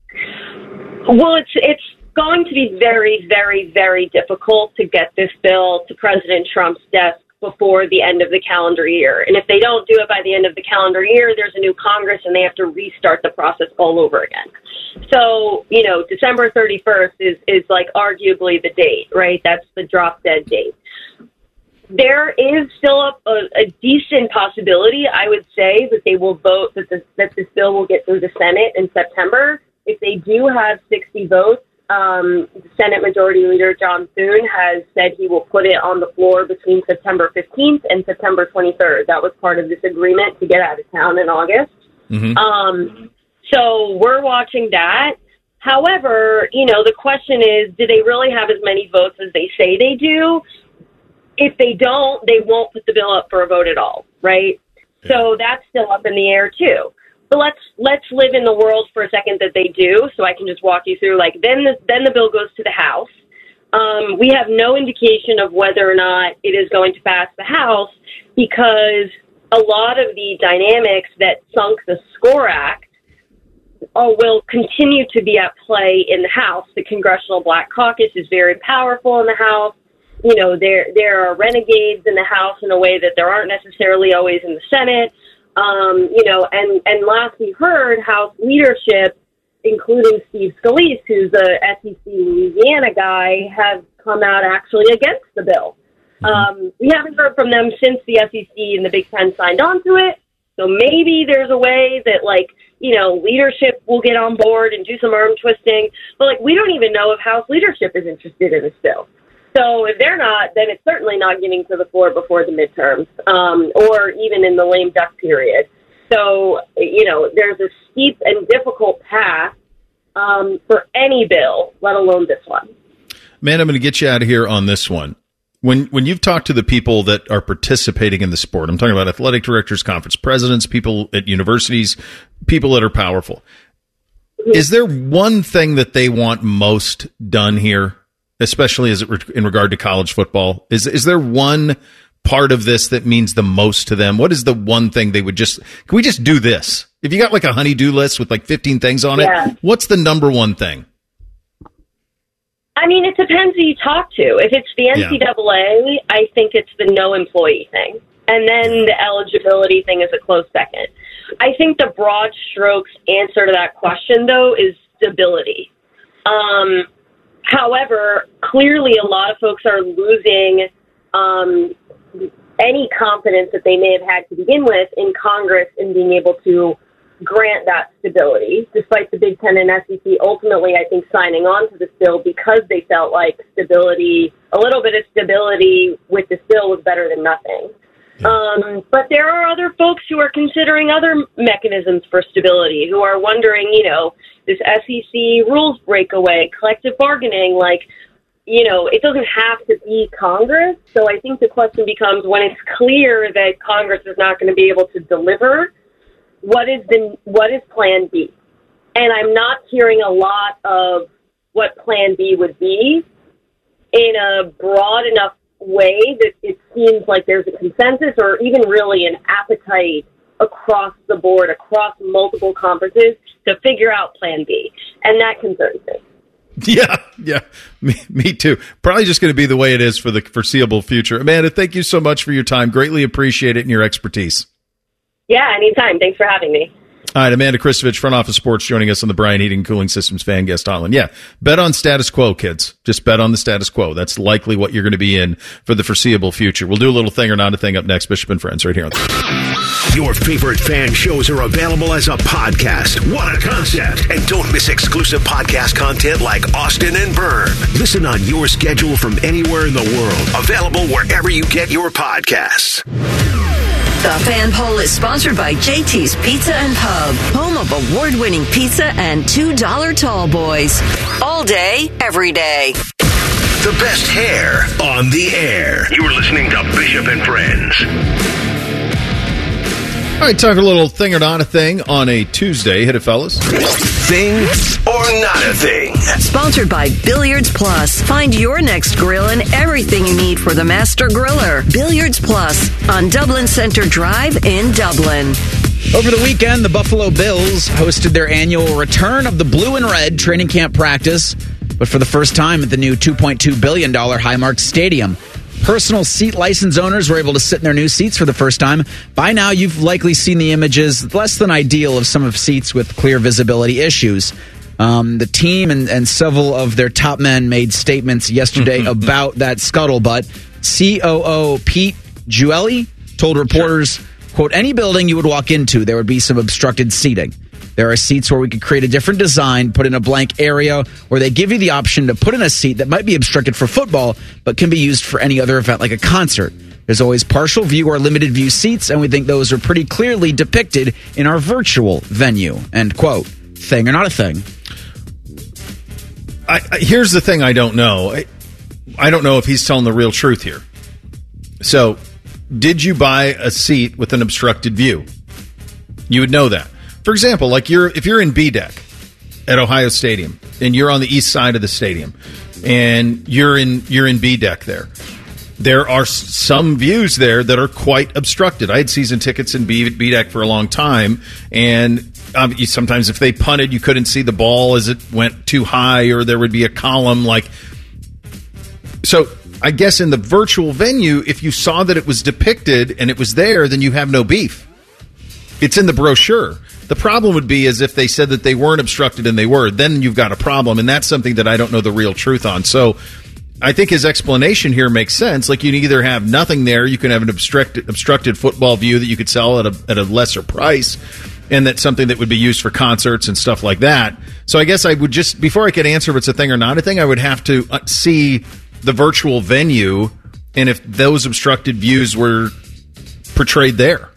Well, it's it's going to be very, very, very difficult to get this bill to President Trump's desk before the end of the calendar year. And if they don't do it by the end of the calendar year, there's a new Congress and they have to restart the process all over again. So, you know, December thirty-first is, is like arguably the date, right? That's the drop dead date. There is still a, a, a decent possibility, I would say, that they will vote, that, the, that this bill will get through the Senate in September. If they do have sixty votes, um, Senate Majority Leader John Thune has said he will put it on the floor between September fifteenth and September twenty-third. That was part of this agreement to get out of town in August. Mm-hmm. Um, so we're watching that. However, you know, the question is, do they really have as many votes as they say they do? If they don't, they won't put the bill up for a vote at all, right? So that's still up in the air too. But let's let's live in the world for a second that they do, so I can just walk you through. Like, then the, then the bill goes to the House. Um, we have no indication of whether or not it is going to pass the House, because a lot of the dynamics that sunk the SCORE Act uh, will continue to be at play in the House. The Congressional Black Caucus is very powerful in the House. You know, there there are renegades in the House in a way that there aren't necessarily always in the Senate. Um, you know, and, and last we heard, House leadership, including Steve Scalise, who's a S E C Louisiana guy, have come out actually against the bill. Mm-hmm. Um, we haven't heard from them since the S E C and the Big Ten signed on to it. So maybe there's a way that, like, you know, leadership will get on board and do some arm twisting. But, like, we don't even know if House leadership is interested in this bill. So if they're not, then it's certainly not getting to the floor before the midterms, um, or even in the lame duck period. So, you know, there's a steep and difficult path um, for any bill, let alone this one. Man, I'm going to get you out of here on this one. When when you've talked to the people that are participating in the sport, I'm talking about athletic directors, conference presidents, people at universities, people that are powerful. Mm-hmm. Is there one thing that they want most done here, especially as it re- in regard to college football? Is is there one part of this that means the most to them? What is the one thing they would just, can we just do this? If you got like a honey-do list with like fifteen things on yeah. it, what's the number one thing? I mean, it depends who you talk to. If it's the N C double A, yeah. I think it's the no employee thing. And then the eligibility thing is a close second. I think the broad strokes answer to that question, though, is stability. Um, However, clearly a lot of folks are losing um, any confidence that they may have had to begin with in Congress in being able to grant that stability, despite the Big Ten and S E C ultimately, I think, signing on to this bill because they felt like stability, a little bit of stability with this bill was better than nothing. Um, but there are other folks who are considering other mechanisms for stability, who are wondering, you know, this S E C rules breakaway, collective bargaining, like, you know, it doesn't have to be Congress. So I think the question becomes, when it's clear that Congress is not going to be able to deliver, what is the what is Plan B? And I'm not hearing a lot of what Plan B would be in a broad enough way that it seems like there's a consensus or even really an appetite across the board, across multiple conferences, to figure out Plan B. And that concerns me. Yeah, yeah, me, me too. Probably just going to be the way it is for the foreseeable future. Amanda, thank you so much for your time. Greatly appreciate it and your expertise. Yeah, anytime. Thanks for having me. All right, Amanda Kristovich, Front Office Sports, joining us on the Brian Heating and Cooling Systems Fan Guest Hotline. Yeah, bet on status quo, kids. Just bet on the status quo. That's likely what you're going to be in for the foreseeable future. We'll do a little thing or not a thing up next. Bishop and Friends right here. Your favorite fan shows are available as a podcast. What a concept. And don't miss exclusive podcast content like Austin and Byrne. Listen on your schedule from anywhere in the world. Available wherever you get your podcasts. The Fan Poll is sponsored by J T's Pizza and Pub, home of award-winning pizza and two dollar tall boys. All day, every day. The best hair on the air. You're listening to Bishop and Friends. All right, talk a little thing or not a thing on a Tuesday. Hit it, fellas. Thing or not a thing. Sponsored by Billiards Plus. Find your next grill and everything you need for the master griller. Billiards Plus on Dublin Center Drive in Dublin. Over the weekend, the Buffalo Bills hosted their annual return of the blue and red training camp practice, but for the first time at the new two point two billion dollars Highmark Stadium. Personal seat license owners were able to sit in their new seats for the first time. By now, you've likely seen the images, less than ideal, of some of seats with clear visibility issues. Um, the team and, and several of their top men made statements yesterday about that scuttlebutt. C O O Pete Jueli told reporters, sure. quote, any building you would walk into, there would be some obstructed seating. There are seats where we could create a different design, put in a blank area, where they give you the option to put in a seat that might be obstructed for football, but can be used for any other event like a concert. There's always partial view or limited view seats, and we think those are pretty clearly depicted in our virtual venue. End quote. Thing or not a thing? I, I, here's the thing I don't know. I, I don't know if he's telling the real truth here. So, did you buy a seat with an obstructed view? You would know that. For example, like you're if you're in B-Deck at Ohio Stadium and you're on the east side of the stadium and you're in you're in B-Deck there, there are some views there that are quite obstructed. I had season tickets in B- B-Deck for a long time, and um, you, sometimes if they punted, you couldn't see the ball as it went too high, or there would be a column like. So I guess in the virtual venue, if you saw that it was depicted and it was there, then you have no beef. It's in the brochure. The problem would be is if they said that they weren't obstructed and they were, then you've got a problem, and that's something that I don't know the real truth on. So I think his explanation here makes sense. Like, you can either have nothing there, you can have an obstructed, obstructed football view that you could sell at a, at a lesser price, and that's something that would be used for concerts and stuff like that. So I guess I would just, before I could answer if it's a thing or not a thing, I would have to see the virtual venue and if those obstructed views were portrayed there.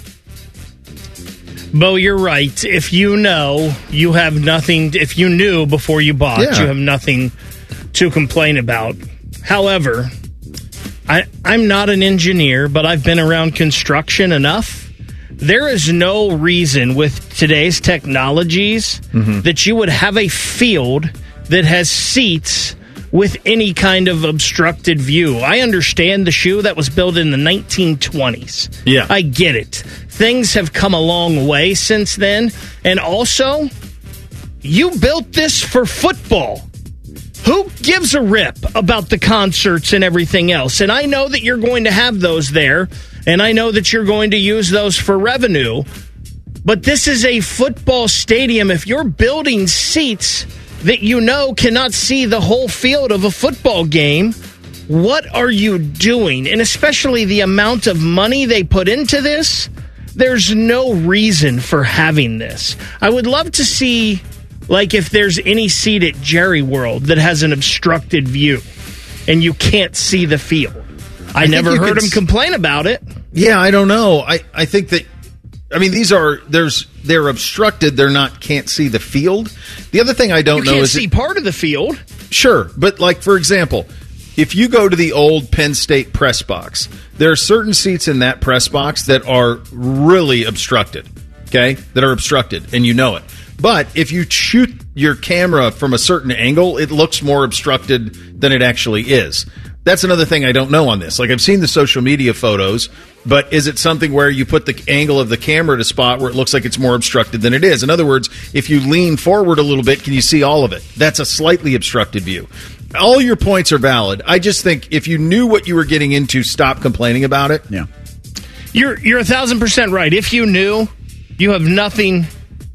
Bo, you're right. If you know, you have nothing. If you knew before you bought, Yeah. you have nothing to complain about. However, I, I'm not an engineer, but I've been around construction enough. There is no reason with today's technologies Mm-hmm. that you would have a field that has seats with any kind of obstructed view. I understand the shoe that was built in the nineteen twenties. Yeah. I get it. Things have come a long way since then. And also, you built this for football. Who gives a rip about the concerts and everything else? And I know that you're going to have those there, and I know that you're going to use those for revenue. But this is a football stadium. If you're building seats that you know cannot see the whole field of a football game, what are you doing? And especially the amount of money they put into this, there's no reason for having this. I would love to see, like, if there's any seat at Jerry World that has an obstructed view and you can't see the field. I, I never think you heard could him complain about it. Yeah, I don't know. I, I think that, I mean, these are, there's, they're obstructed. They're not, can't see the field. The other thing I don't You know can't is. see it, part of the field. Sure, but like, for example, if you go to the old Penn State press box, there are certain seats in that press box that are really obstructed, okay? That are obstructed, and you know it. But if you shoot your camera from a certain angle, it looks more obstructed than it actually is. That's another thing I don't know on this. Like, I've seen the social media photos, but is it something where you put the angle of the camera at a spot where it looks like it's more obstructed than it is? In other words, if you lean forward a little bit, can you see all of it? That's a slightly obstructed view. All your points are valid. I just think if you knew what you were getting into, stop complaining about it. Yeah. You're you're a thousand percent right. If you knew, you have nothing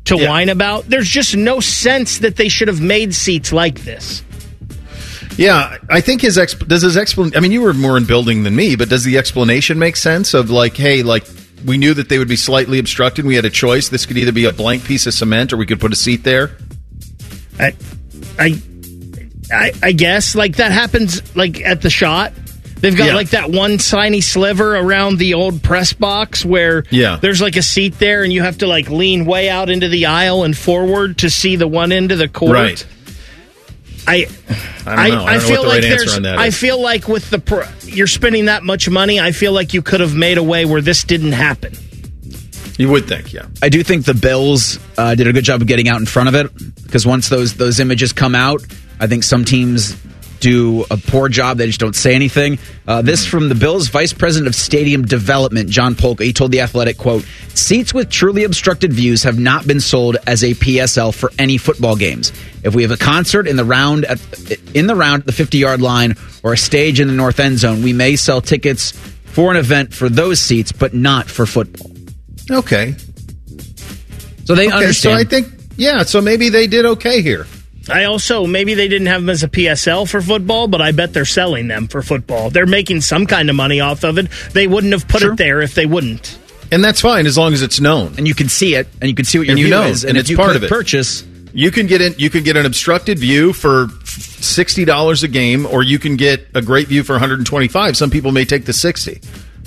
to yeah. whine about. There's just no sense that they should have made seats like this. Yeah, I think his exp- does his explanation. I mean, you were more in building than me, but does the explanation make sense? Of like, hey, like we knew that they would be slightly obstructed. We had a choice. This could either be a blank piece of cement, or we could put a seat there. I, I, I, I guess like that happens like at the shot. They've got yeah. like that one tiny sliver around the old press box where yeah. there's like a seat there, and you have to like lean way out into the aisle and forward to see the one end of the court. Right. I, I don't know. I, I don't feel know what the like right there's. answer on that I is. feel like with the pr- you're spending that much money, I feel like you could have made a way where this didn't happen. You would think, yeah. I do think the Bills uh, did a good job of getting out in front of it, because once those those images come out, I think some teams do a poor job. They just don't say anything. Uh, this from the Bills Vice President of Stadium Development, John Polka. He told The Athletic, quote, "Seats with truly obstructed views have not been sold as a P S L for any football games. If we have a concert in the round at in the round at the fifty-yard line or a stage in the north end zone, we may sell tickets for an event for those seats, but not for football." Okay. So they okay, understand. So I think, yeah, so maybe they did okay here. I also, maybe they didn't have them as a P S L for football, but I bet they're selling them for football. They're making some kind of money off of it. They wouldn't have put Sure. it there if they wouldn't. And that's fine as long as it's known. And you can see it, and you can see what your And you view know, is. and And, it's if you part click of it. purchase, You can get in. You can get an obstructed view for sixty dollars a game, or you can get a great view for one hundred twenty-five. Some people may take the sixty.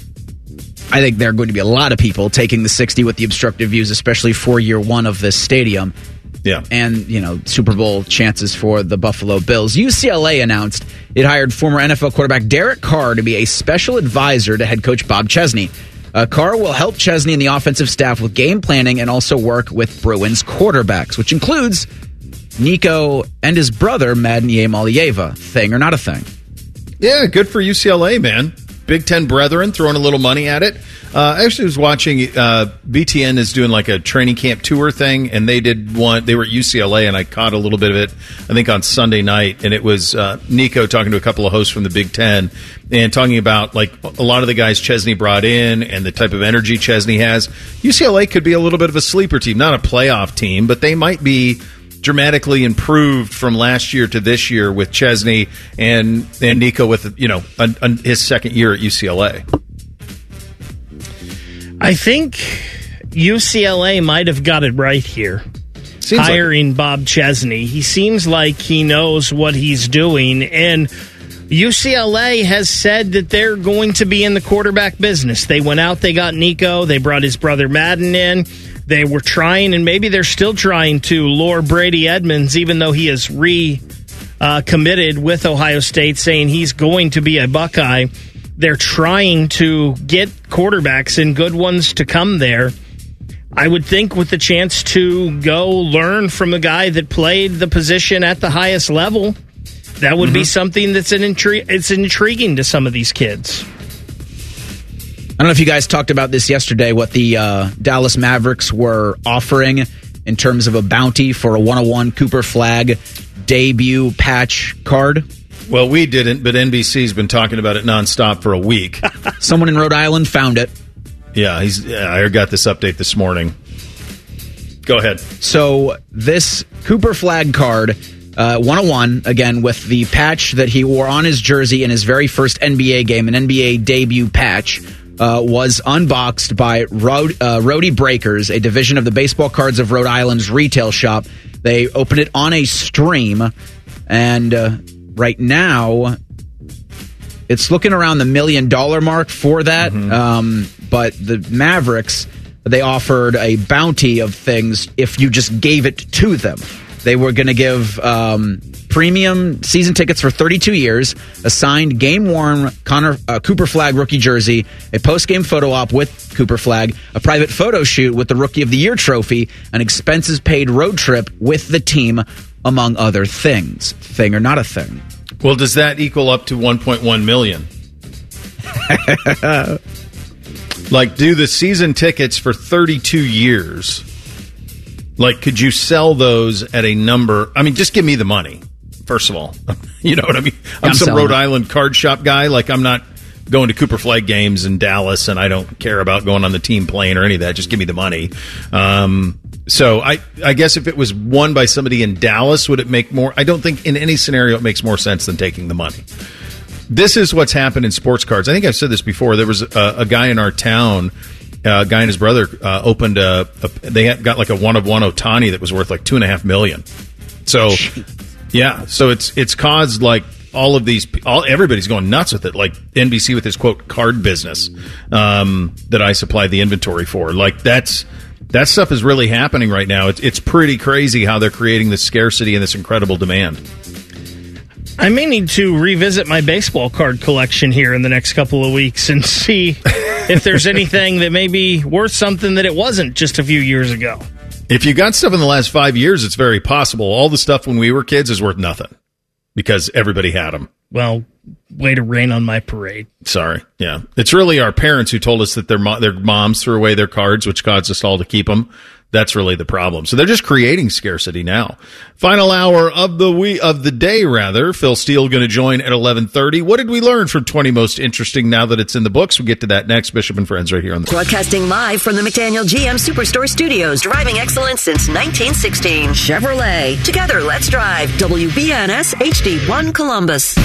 I think there are going to be a lot of people taking the sixty with the obstructive views, especially for year one of this stadium. Yeah. And, you know, Super Bowl chances for the Buffalo Bills. U C L A announced it hired former N F L quarterback Derek Carr to be a special advisor to head coach Bob Chesney. Uh, Carr will help Chesney and the offensive staff with game planning and also work with Bruins quarterbacks, which includes Nico and his brother, Mad Niemalieva. Thing or not a thing? Yeah, good for U C L A, man. Big Ten brethren throwing a little money at it. Uh, I actually was watching, uh, B T N is doing like a training camp tour thing, and they did one, they were at U C L A, and I caught a little bit of it, I think on Sunday night, and it was uh, Nico talking to a couple of hosts from the Big Ten, and talking about like a lot of the guys Chesney brought in, and the type of energy Chesney has. U C L A could be a little bit of a sleeper team, not a playoff team, but they might be dramatically improved from last year to this year with Chesney and and Nico with, you know, an, an, his second year at U C L A. I think U C L A might have got it right here. Seems hiring like Bob Chesney. He seems like he knows what he's doing, and U C L A has said that they're going to be in the quarterback business. They went out, they got Nico, they brought his brother Madden in. They were trying, and maybe they're still trying to lure Brady Edmonds, even though he is re uh, committed with Ohio State, saying he's going to be a Buckeye. They're trying to get quarterbacks and good ones to come there. I would think with the chance to go learn from a guy that played the position at the highest level, that would mm-hmm. be something that's an intri- it's intriguing to some of these kids. I don't know if you guys talked about this yesterday, what the uh, Dallas Mavericks were offering in terms of a bounty for a one oh one Cooper Flag debut patch card. Well, we didn't, but N B C's been talking about it nonstop for a week. Someone in Rhode Island found it. Yeah, he's. Yeah, I got this update this morning. Go ahead. So this Cooper Flag card, uh, one oh one, again, with the patch that he wore on his jersey in his very first N B A game, an N B A debut patch, uh, was unboxed by Rhode, uh, Rhodey Breakers, a division of the Baseball Cards of Rhode Island's retail shop. They opened it on a stream, and uh, right now it's looking around the million dollar mark for that. Mm-hmm. Um, but the Mavericks, they offered a bounty of things if you just gave it to them. They were going to give um, premium season tickets for thirty-two years, a signed game-worn Connor, uh, Cooper Flag rookie jersey, a post-game photo op with Cooper Flag, a private photo shoot with the Rookie of the Year trophy, an expenses-paid road trip with the team, among other things. Thing or not a thing? Well, does that equal up to one point one million dollars? Like, do the season tickets for thirty-two years. Like, could you sell those at a number? I mean, just give me the money, first of all. You know what I mean? I'm, I'm some Rhode it. Island card shop guy. Like, I'm not going to Cooper Flag games in Dallas, and I don't care about going on the team plane or any of that. Just give me the money. Um, So I, I guess if it was won by somebody in Dallas, would it make more? I don't think in any scenario it makes more sense than taking the money. This is what's happened in sports cards. I think I've said this before. There was a, a guy in our town, a guy and his brother uh, opened a, a. They had, got like a one of one Ohtani that was worth like two and a half million. So, yeah. So it's it's caused like all of these. All everybody's going nuts with it. Like N B C with his quote card business um, that I supplied the inventory for. Like that's. That stuff is really happening right now. It's, it's pretty crazy how they're creating this scarcity and this incredible demand. I may need to revisit my baseball card collection here in the next couple of weeks and see if there's anything that may be worth something that it wasn't just a few years ago. If you got stuff in the last five years, it's very possible. All the stuff when we were kids is worth nothing because everybody had them. Well, way to rain on my parade. Sorry. Yeah. It's really our parents who told us that their mo- their moms threw away their cards, which caused us all to keep them. That's really the problem. So they're just creating scarcity now. Final hour of the week, of the day, rather. Phil Steele going to join at eleven thirty. What did we learn from twenty Most Interesting now that it's in the books? We'll get to that next. Bishop and Friends right here on the... Broadcasting live from the McDaniel G M Superstore Studios. Driving excellence since nineteen sixteen. Chevrolet. Together, let's drive. W B N S H D one Columbus.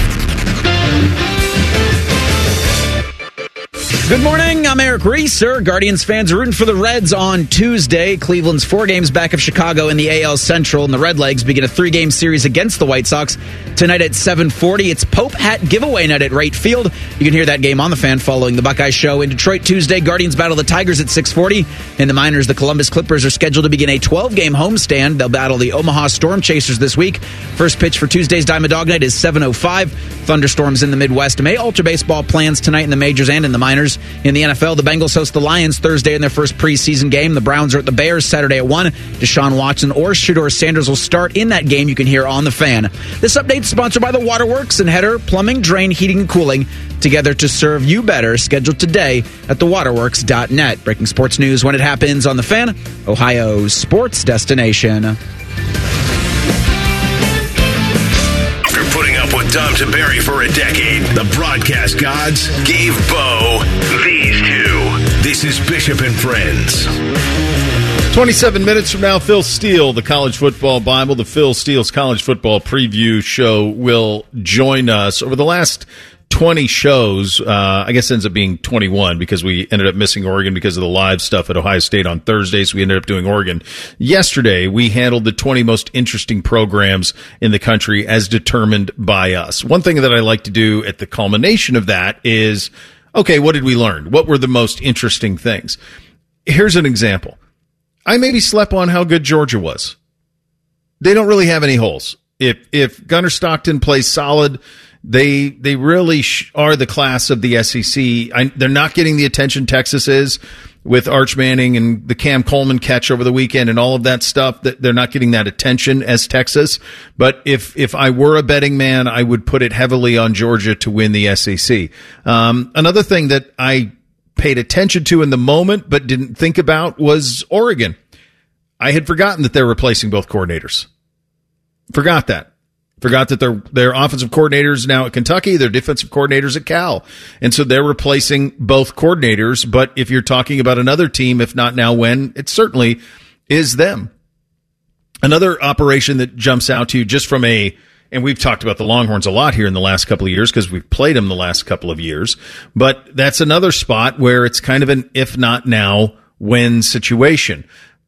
Good morning, I'm Eric Reeser. Guardians fans are rooting for the Reds on Tuesday. Cleveland's four games back of Chicago in the A L Central, and the Redlegs begin a three-game series against the White Sox tonight at seven forty. It's Pope Hat giveaway night at right field. You can hear that game on the Fan following the Buckeye Show. In Detroit Tuesday, Guardians battle the Tigers at six forty. In the minors, the Columbus Clippers are scheduled to begin a twelve-game homestand. They'll battle the Omaha Storm Chasers this week. First pitch for Tuesday's Diamond Dog Night is seven oh five. Thunderstorms in the Midwest may alter baseball plans tonight in the majors and in the minors. In the N F L, the Bengals host the Lions Thursday in their first preseason game. The Browns are at the Bears Saturday at one. Deshaun Watson or Shedeur Sanders will start in that game. You can hear on the Fan. This update is sponsored by the Waterworks and Header Plumbing, Drain, Heating, and Cooling. Together to serve you better. Scheduled today at the waterworks dot net. Breaking sports news when it happens on the Fan, Ohio's sports destination. With Tom Tiberi for a decade, the broadcast gods gave Bo these two. This is Bishop and Friends. twenty-seven minutes from now, Phil Steele, the College Football Bible, the Phil Steele's College Football Preview Show will join us. Over the last twenty shows, uh, I guess it ends up being twenty-one because we ended up missing Oregon because of the live stuff at Ohio State on Thursday, so we ended up doing Oregon. Yesterday, we handled the twenty most interesting programs in the country as determined by us. One thing that I like to do at the culmination of that is, okay, what did we learn? What were the most interesting things? Here's an example. I maybe slept on how good Georgia was. They don't really have any holes. If if Gunnar Stockton plays solid, They they really sh- are the class of the S E C. I, they're not getting the attention Texas is with Arch Manning and the Cam Coleman catch over the weekend and all of that stuff. That they're not getting that attention as Texas. But if if I were a betting man, I would put it heavily on Georgia to win the S E C. Um, another thing that I paid attention to in the moment but didn't think about was Oregon. I had forgotten that they're replacing both coordinators. Forgot that. Forgot that their their offensive coordinators now at Kentucky, their defensive coordinators at Cal. And so they're replacing both coordinators. But if you're talking about another team, if not now, when, it certainly is them. Another operation that jumps out to you just from a, and we've talked about the Longhorns a lot here in the last couple of years because we've played them the last couple of years. But that's another spot where it's kind of an if not now, when situation.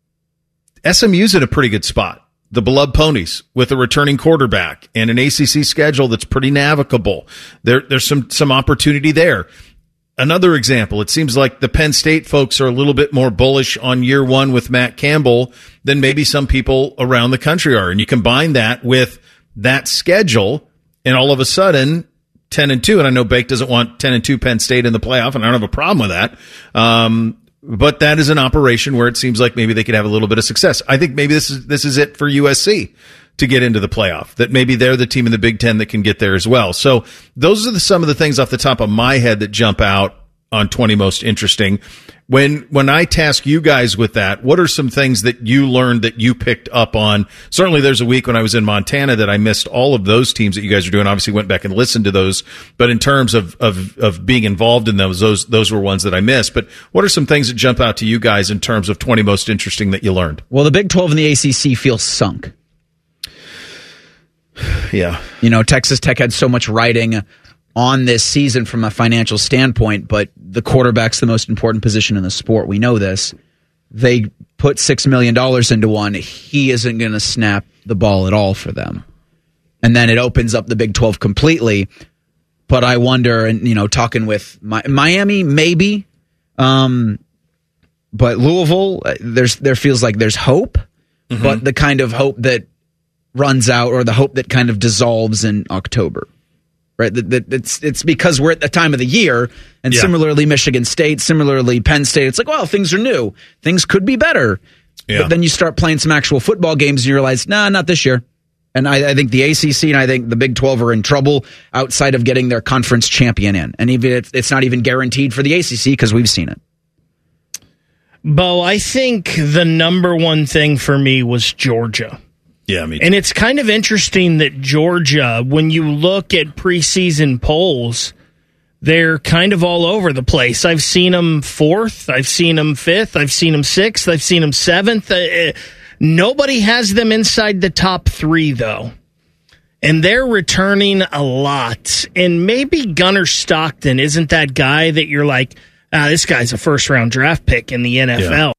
S M U's in a pretty good spot. The beloved Ponies with a returning quarterback and an A C C schedule that's pretty navigable. There, there's some, some opportunity there. Another example, it seems like the Penn State folks are a little bit more bullish on year one with Matt Campbell than maybe some people around the country are. And you combine that with that schedule and all of a sudden ten and two, and I know Bake doesn't want ten and two Penn State in the playoff, and I don't have a problem with that. Um, But that is an operation where it seems like maybe they could have a little bit of success. I think maybe this is this is it for U S C to get into the playoff, that maybe they're the team in the Big Ten that can get there as well. So those are the, some of the things off the top of my head that jump out on twenty Most Interesting. When when I task you guys with that, what are some things that you learned that you picked up on? Certainly there's a week when I was in Montana that I missed all of those teams that you guys are doing. Obviously went back and listened to those. But in terms of, of, of being involved in those, those, those were ones that I missed. But what are some things that jump out to you guys in terms of twenty Most Interesting that you learned? Well, the Big twelve and the A C C feel sunk. Yeah. You know, Texas Tech had so much riding on this season from a financial standpoint, but the quarterback's the most important position in the sport. We know this. They put six million dollars into one. He isn't going to snap the ball at all for them. And then it opens up the Big twelve completely. But I wonder, and you know, talking with my, Miami, maybe, um, but Louisville, there's there feels like there's hope, mm-hmm. but the kind of hope that runs out, or the hope that kind of dissolves in October. Right, that, that it's it's because we're at the time of the year, and yeah. similarly Michigan State, similarly Penn State. It's like, well, things are new, things could be better, yeah. but then you start playing some actual football games, and you realize, nah, not this year. And I, I think the A C C and I think the Big twelve are in trouble outside of getting their conference champion in, and even if it's not even guaranteed for the A C C because we've seen it. Bo, I think the number one thing for me was Georgia. Yeah, me too. And it's kind of interesting that Georgia, when you look at preseason polls, they're kind of all over the place. I've seen them fourth, I've seen them fifth, I've seen them sixth, I've seen them seventh. Uh, nobody has them inside the top three, though. And they're returning a lot. And maybe Gunnar Stockton isn't that guy that you're like, ah, this guy's a first-round draft pick in the N F L. Yeah.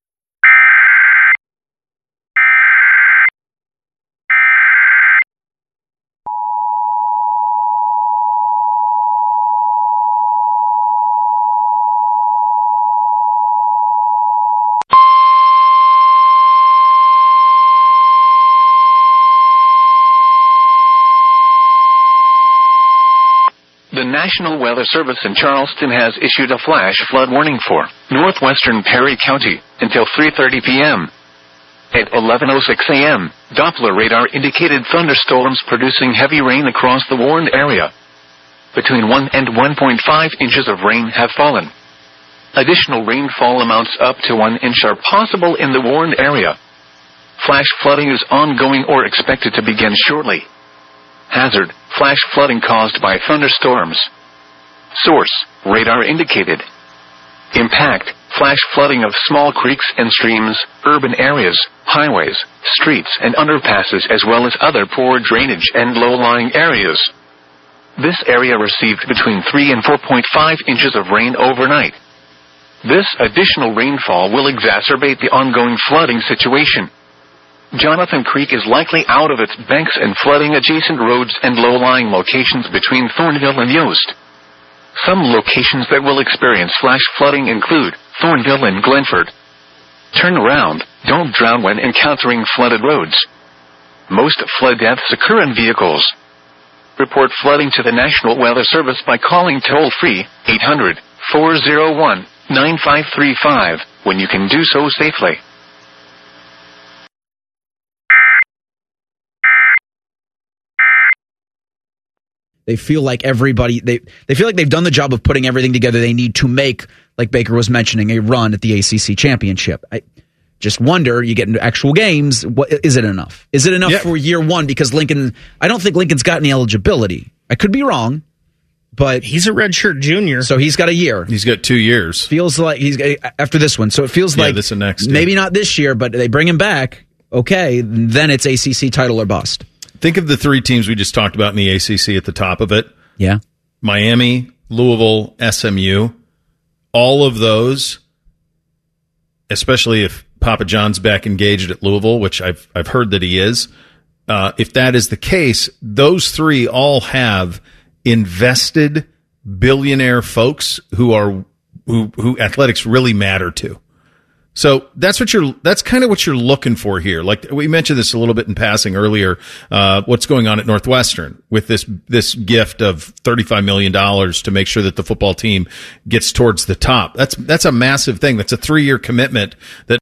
The National Weather Service in Charleston has issued a flash flood warning for northwestern Perry County until three thirty p.m. At eleven oh six a.m., Doppler radar indicated thunderstorms producing heavy rain across the warned area. Between one and one point five inches of rain have fallen. Additional rainfall amounts up to one inch are possible in the warned area. Flash flooding is ongoing or expected to begin shortly. Hazard, flash flooding caused by thunderstorms. Source, radar indicated. Impact, flash flooding of small creeks and streams, urban areas, highways, streets, and underpasses, as well as other poor drainage and low-lying areas. This area received between three and four point five inches of rain overnight. This additional rainfall will exacerbate the ongoing flooding situation. Jonathan Creek is likely out of its banks and flooding adjacent roads and low-lying locations between Thornville and Yost. Some locations that will experience flash flooding include Thornville and Glenford. Turn around, don't drown when encountering flooded roads. Most flood deaths occur in vehicles. Report flooding to the National Weather Service by calling toll-free eight hundred, four oh one, nine five three five when you can do so safely. They feel like everybody they they feel like they've done the job of putting everything together they need to make, like Baker was mentioning, a run at the A C C championship. I just wonder, you get into actual games, what is it enough? Is it enough yep. for year one? Because Lincoln, I don't think Lincoln's got any eligibility. I could be wrong, but he's a redshirt junior, so he's got a year. He's got two years. Feels like he's after this one, so it feels yeah, like this and next. Maybe yeah. not this year, but they bring him back. Okay, then it's A C C title or bust. Think of the three teams we just talked about in the A C C at the top of it. Yeah. Miami, Louisville, S M U. All of those, especially if Papa John's back engaged at Louisville, which I've I've heard that he is. Uh, if that is the case, those three all have invested billionaire folks who are who who athletics really matter to. So that's what you're, that's kind of what you're looking for here. Like we mentioned this a little bit in passing earlier, uh, what's going on at Northwestern with this, this gift of thirty-five million dollars to make sure that the football team gets towards the top. That's, that's a massive thing. That's a three year commitment that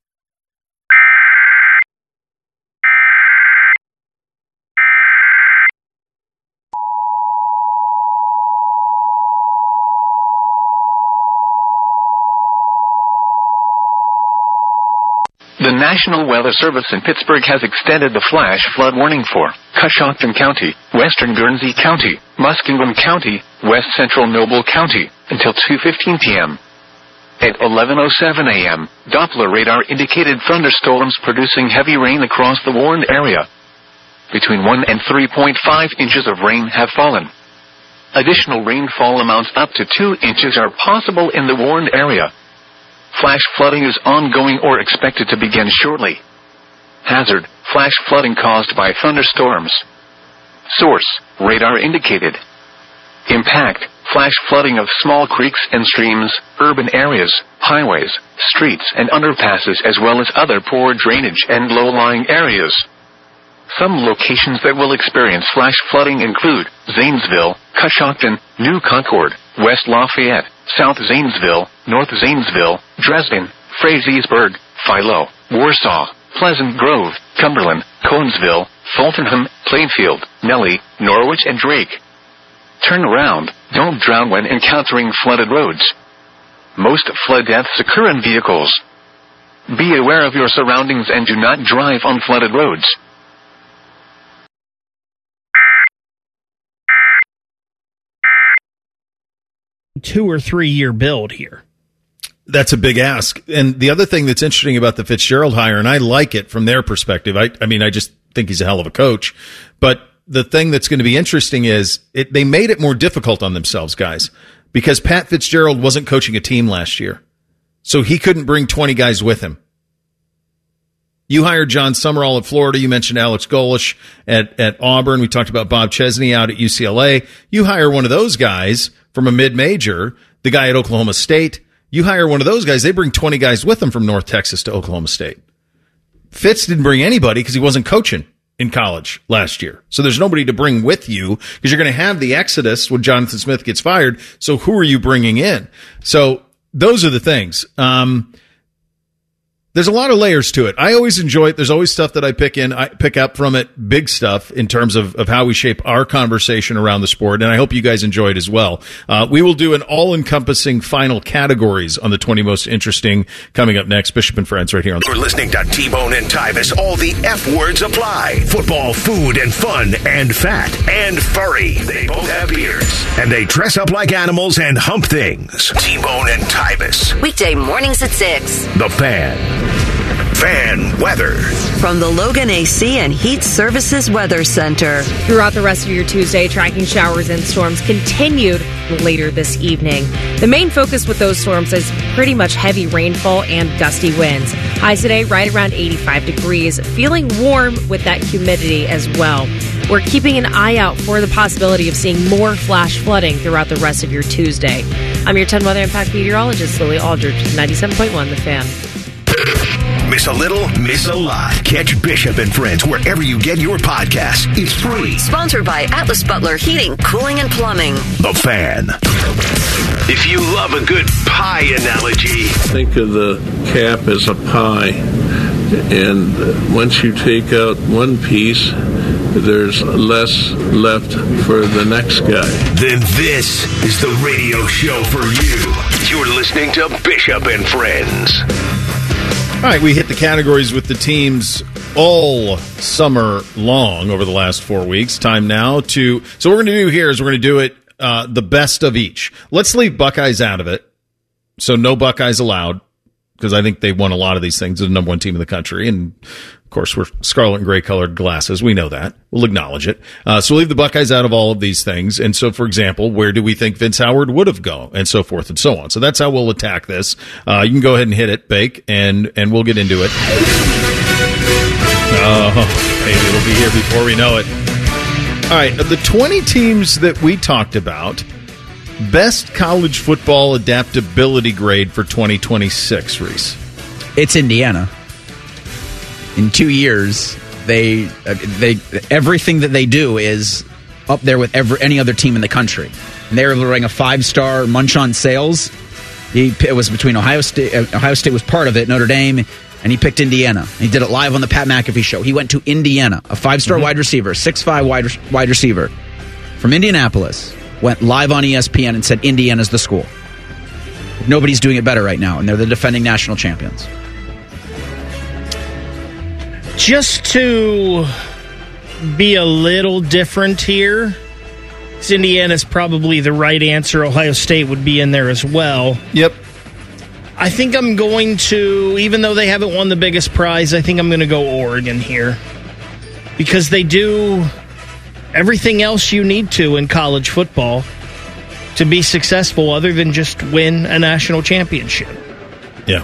The National Weather Service in Pittsburgh has extended the flash flood warning for Coshocton County, Western Guernsey County, Muskingum County, West Central Noble County until two fifteen p.m. At eleven oh seven a.m., Doppler radar indicated thunderstorms producing heavy rain across the warned area. Between one and three point five inches of rain have fallen. Additional rainfall amounts up to two inches are possible in the warned area. Flash flooding is ongoing or expected to begin shortly. Hazard, flash flooding caused by thunderstorms. Source, radar indicated. Impact, flash flooding of small creeks and streams, urban areas, highways, streets, and underpasses, as well as other poor drainage and low-lying areas. Some locations that will experience flash flooding include Zanesville, Coshocton, New Concord, West Lafayette, South Zanesville, North Zanesville, Dresden, Frazeysburg, Philo, Warsaw, Pleasant Grove, Cumberland, Conesville, Fultonham, Plainfield, Nellie, Norwich, and Drake. Turn around. Don't drown when encountering flooded roads. Most flood deaths occur in vehicles. Be aware of your surroundings and do not drive on flooded roads. Two or three year build here. That's a big ask. And the other thing that's interesting about the Fitzgerald hire, and I like it from their perspective, I, I mean, I just think he's a hell of a coach. But the thing that's going to be interesting is it, they made it more difficult on themselves, guys, because Pat Fitzgerald wasn't coaching a team last year. So he couldn't bring twenty guys with him. You hired John Summerall at Florida. You mentioned Alex Golesh at, at Auburn. We talked about Bob Chesney out at U C L A. You hire one of those guys from a mid-major, the guy at Oklahoma State. You hire one of those guys, they bring twenty guys with them from North Texas to Oklahoma State. Fitz didn't bring anybody because he wasn't coaching in college last year. So there's nobody to bring with you because you're going to have the exodus when Jonathan Smith gets fired. So who are you bringing in? So those are the things. Um, There's a lot of layers to it. I always enjoy it. There's always stuff that I pick in, I pick up from it, big stuff in terms of, of how we shape our conversation around the sport. And I hope you guys enjoy it as well. Uh, we will do an all-encompassing final categories on the twenty most interesting coming up next. Bishop and Friends right here on. You're listening to T-Bone and Tyvis. All the F words apply. Football, food, and fun, and fat, and furry. They both have beards. And they dress up like animals and hump things. T-Bone and Tyvis. Weekday mornings at six. The Fan. Fan weather. From the Logan A C and Heat Services Weather Center. Throughout the rest of your Tuesday, tracking showers and storms continued later this evening. The main focus with those storms is pretty much heavy rainfall and gusty winds. Highs today right around eighty-five degrees, feeling warm with that humidity as well. We're keeping an eye out for the possibility of seeing more flash flooding throughout the rest of your Tuesday. I'm your ten Weather Impact meteorologist, Lily Aldridge, ninety-seven point one The Fan. Miss a little, miss a lot. Catch Bishop and Friends wherever you get your podcasts. It's free. Sponsored by Atlas Butler Heating, Cooling, and Plumbing. The Fan. If you love a good pie analogy, think of the cap as a pie. And once you take out one piece, there's less left for the next guy. Then this is the radio show for you. You're listening to Bishop and Friends. All right, we hit the categories with the teams all summer long over the last four weeks. Time now to, so what we're going to do here is we're going to do it uh, the best of each. Let's leave Buckeyes out of it. So no Buckeyes allowed, because I think they won a lot of these things. They're the number one team in the country. And, of course, we're scarlet and gray colored glasses. We know that. We'll acknowledge it. Uh, so we'll leave the Buckeyes out of all of these things. And so, for example, where do we think Vince Howard would have gone? And so forth and so on. So that's how we'll attack this. Uh, you can go ahead and hit it, Bake, and, and we'll get into it. Oh, maybe it'll be here before we know it. All right, the twenty teams that we talked about, best college football adaptability grade for twenty twenty-six, Reese. It's Indiana. In two years, they uh, they everything that they do is up there with every, any other team in the country. And they were running a five-star Munch on Sales. He, it was between Ohio State. Uh, Ohio State was part of it, Notre Dame, and he picked Indiana. He did it live on the Pat McAfee show. He went to Indiana, a five-star mm-hmm. wide receiver, six five wide, wide receiver from Indianapolis, went live on E S P N and said Indiana's the school. Nobody's doing it better right now, and they're the defending national champions. Just to be a little different here, Indiana's probably the right answer. Ohio State would be in there as well. Yep. I think I'm going to, even though they haven't won the biggest prize, I think I'm going to go Oregon here. Because they do everything else you need to in college football to be successful other than just win a national championship. Yeah.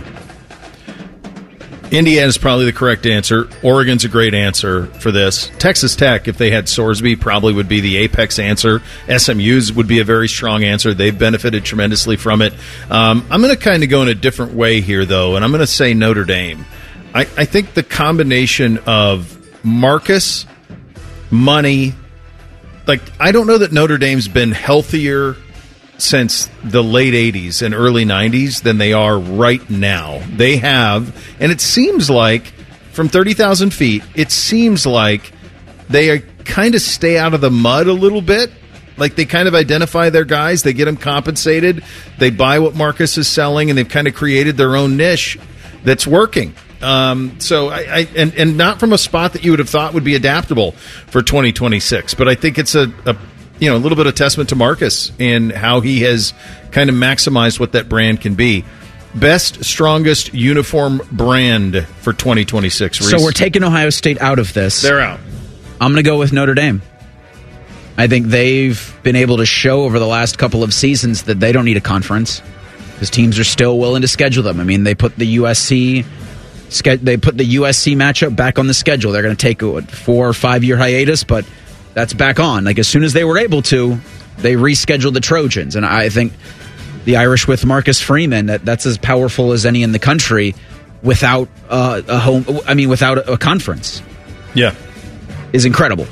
Indiana's probably the correct answer. Oregon's a great answer for this. Texas Tech, if they had Sorsby, probably would be the apex answer. S M U's would be a very strong answer. They've benefited tremendously from it. Um, I'm going to kind of go in a different way here, though, and I'm going to say Notre Dame. I, I think the combination of Marcus, money, like, I don't know that Notre Dame's been healthier since the late eighties and early nineties than they are right now. They have, and it seems like, from thirty thousand feet, it seems like they are, kind of stay out of the mud a little bit. Like, they kind of identify their guys, they get them compensated, they buy what Marcus is selling, and they've kind of created their own niche that's working. Um, so, I, I and, and not from a spot that you would have thought would be adaptable for twenty twenty-six, but I think it's a, a you know, a little bit of testament to Marcus and how he has kind of maximized what that brand can be. Best, strongest uniform brand for twenty twenty-six, Reese. So we're taking Ohio State out of this. They're out. I'm going to go with Notre Dame. I think they've been able to show over the last couple of seasons that they don't need a conference because teams are still willing to schedule them. I mean, they put the U S C they put the U S C matchup back on the schedule. They're going to take a four or five year hiatus, but that's back on. Like, as soon as they were able to, they rescheduled the Trojans. And I think the Irish with Marcus Freeman, that, that's as powerful as any in the country without uh, a home, I mean, without a conference. Yeah. Is incredible.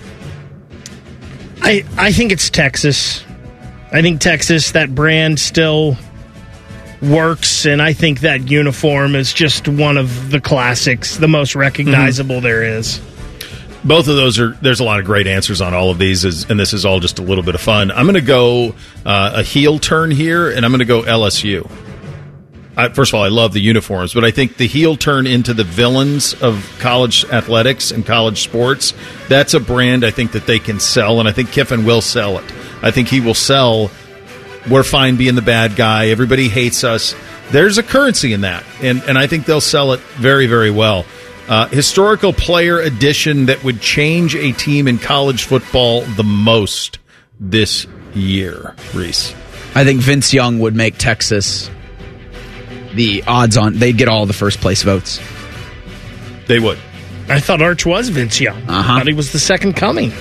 I, I think it's Texas. I think Texas, that brand still works, and I think that uniform is just one of the classics, the most recognizable mm-hmm. there is. Both of those are, there's a lot of great answers on all of these, is, and this is all just a little bit of fun. I'm going to go uh, a heel turn here, and I'm going to go L S U. I, first of all, I love the uniforms, but I think the heel turn into the villains of college athletics and college sports, that's a brand I think that they can sell, and I think Kiffin will sell it. I think he will sell, we're fine being the bad guy, everybody hates us. There's a currency in that, and, and I think they'll sell it very, very well. Uh, historical player addition that would change a team in college football the most this year, Reese. I think Vince Young would make Texas the odds on. They'd get all the first place votes. They would. I thought Arch was Vince Young. Uh-huh. I thought he was the second coming.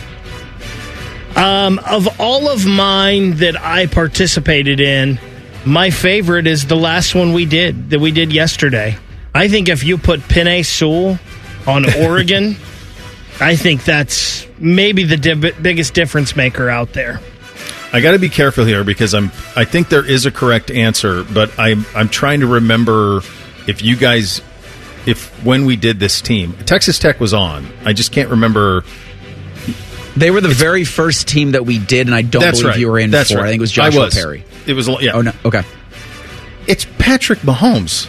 Um, of all of mine that I participated in, my favorite is the last one we did, that we did yesterday. I think if you put Penei Sewell on Oregon, I think that's maybe the di- biggest difference maker out there. I got to be careful here because I'm. I think there is a correct answer, but I'm. I'm trying to remember if you guys, if when we did this team, Texas Tech was on. I just can't remember. They were the it's, very first team that we did, and I don't believe right. you were in that's for. Right. I think it was Joshua I was. Perry. It was. Yeah. Oh no. Okay. It's Patrick Mahomes.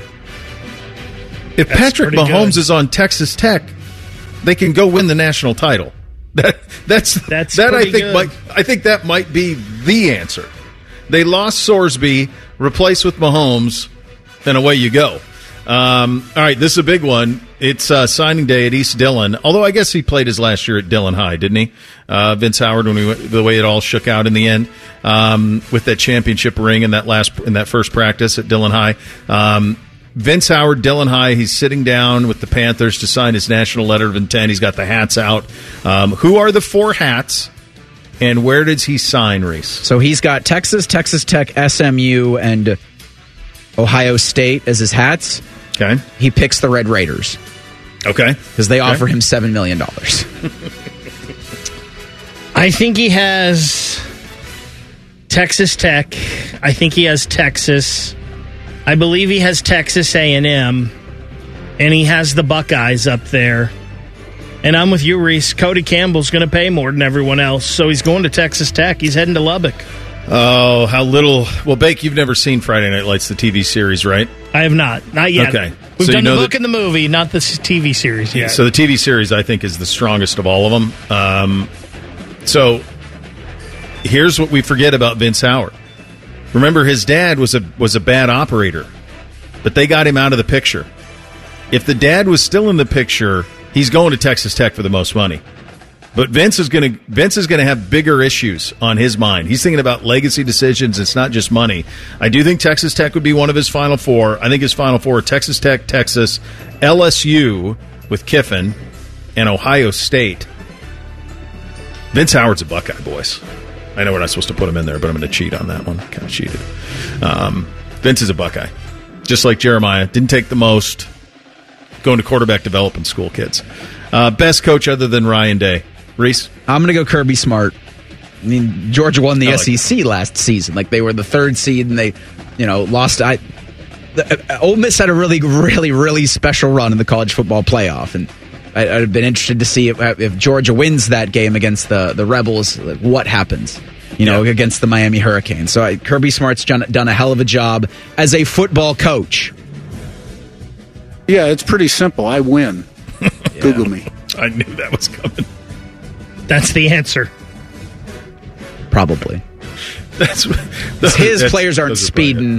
If That's Patrick Mahomes good. is on Texas Tech, they can go win the national title. That that's that's that I think good. might I think that might be the answer. They lost Sorsby, replaced with Mahomes, and away you go. Um, all right, this is a big one. It's uh, signing day at East Dillon. Although I guess he played his last year at Dillon High, didn't he? Uh, Vince Howard, when we went, the way it all shook out in the end um, with that championship ring in that last in that first practice at Dillon High. Um, Vince Howard, Dillon High, he's sitting down with the Panthers to sign his national letter of intent. He's got the hats out. Um, who are the four hats, and where does he sign, Reese? So he's got Texas, Texas Tech, S M U, and Ohio State as his hats. Okay. He picks the Red Raiders. Okay. Because they okay. offer him seven million dollars. I think he has Texas Tech. I think he has Texas. I believe he has Texas A and M, and he has the Buckeyes up there. And I'm with you, Reese. Cody Campbell's going to pay more than everyone else, so he's going to Texas Tech. He's heading to Lubbock. Oh, how little. Well, Bake, you've never seen Friday Night Lights, the T V series, right? I have not. Not yet. Okay. We've So done you know the book that- and the movie, not the s- T V series yet. So the T V series, I think, is the strongest of all of them. Um, so here's what we forget about Vince Howard. Remember, his dad was a was a bad operator, but they got him out of the picture. If the dad was still in the picture, he's going to Texas Tech for the most money. But Vince is going to Vince is going to have bigger issues on his mind. He's thinking about legacy decisions. It's not just money. I do think Texas Tech would be one of his Final Four. I think his Final Four are Texas Tech, Texas, L S U with Kiffin, and Ohio State. Vince Howard's a Buckeye, boys. I know we're not supposed to put him in there, but I'm going to cheat on that one. Kind of cheated. Um, Vince is a Buckeye. Just like Jeremiah. Didn't take the most. Going to quarterback development school, kids. Uh, best coach other than Ryan Day. Reese? I'm going to go Kirby Smart. I mean, Georgia won the I like S E C last season. Like, they were the third seed, and they, you know, lost. I, the, uh, Ole Miss had a really, really, really special run in the college football playoff, and I, I'd have been interested to see if, if Georgia wins that game against the, the Rebels, like, what happens, you know, Yeah. against the Miami Hurricanes. So I, Kirby Smart's done, done a hell of a job as a football coach. Yeah, it's pretty simple. I win. Google me. I knew that was coming. That's the answer. Probably. That's, His that's- players aren't those are probably speeding.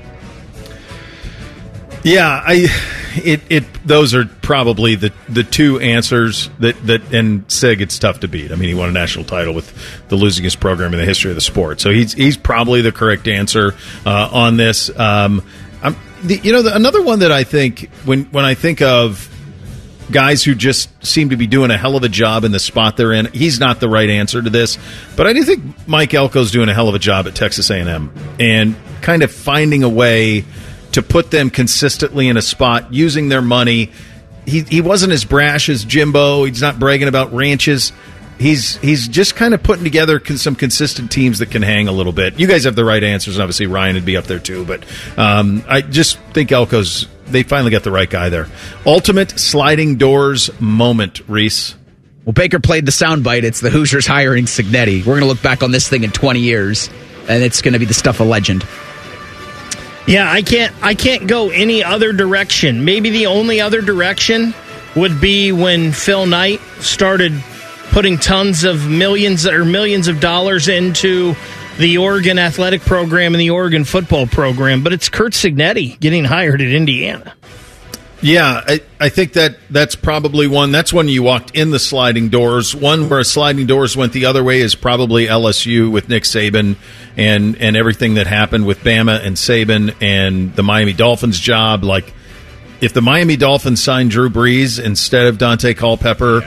Yeah, I it it those are probably the, the two answers that, that and Sig, it's tough to beat. I mean, he won a national title with the losingest program in the history of the sport, so he's he's probably the correct answer uh, on this. Um, I'm, the, you know, the, another one that I think when when I think of guys who just seem to be doing a hell of a job in the spot they're in, he's not the right answer to this, but I do think Mike Elko's doing a hell of a job at Texas A and M and kind of finding a way to put them consistently in a spot, using their money. He he wasn't as brash as Jimbo. He's not bragging about ranches. He's he's just kind of putting together con- some consistent teams that can hang a little bit. You guys have the right answers, and obviously Ryan would be up there too. But um, I just think Elko's, they finally got the right guy there. Ultimate sliding doors moment, Reese. Well, Baker played the soundbite. It's the Hoosiers hiring Cignetti. We're going to look back on this thing in twenty years, and it's going to be the stuff of legend. Yeah, I can't I can't go any other direction. Maybe the only other direction would be when Phil Knight started putting tons of millions or millions of dollars into the Oregon athletic program and the Oregon football program, but it's Curt Cignetti getting hired at Indiana. Yeah, I, I think that that's probably one. That's when you walked in the sliding doors. One where sliding doors went the other way is probably L S U with Nick Saban and, and everything that happened with Bama and Saban and the Miami Dolphins job. Like, if the Miami Dolphins signed Drew Brees instead of Dante Culpepper,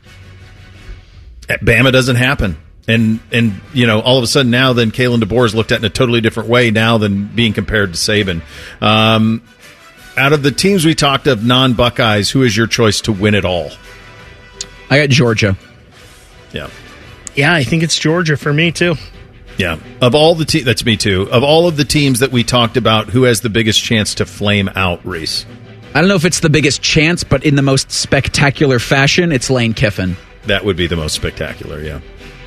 yeah. Bama doesn't happen. And, and you know, all of a sudden now then Kalen DeBoer is looked at in a totally different way now than being compared to Saban. Um Out of the teams we talked of, non-Buckeyes, who is your choice to win it all? I got Georgia. Yeah. Yeah, I think it's Georgia for me, too. Yeah. Of all the teams, that's me, too. Of all of the teams that we talked about, who has the biggest chance to flame out, Reese? I don't know if it's the biggest chance, but in the most spectacular fashion, it's Lane Kiffin. That would be the most spectacular, yeah.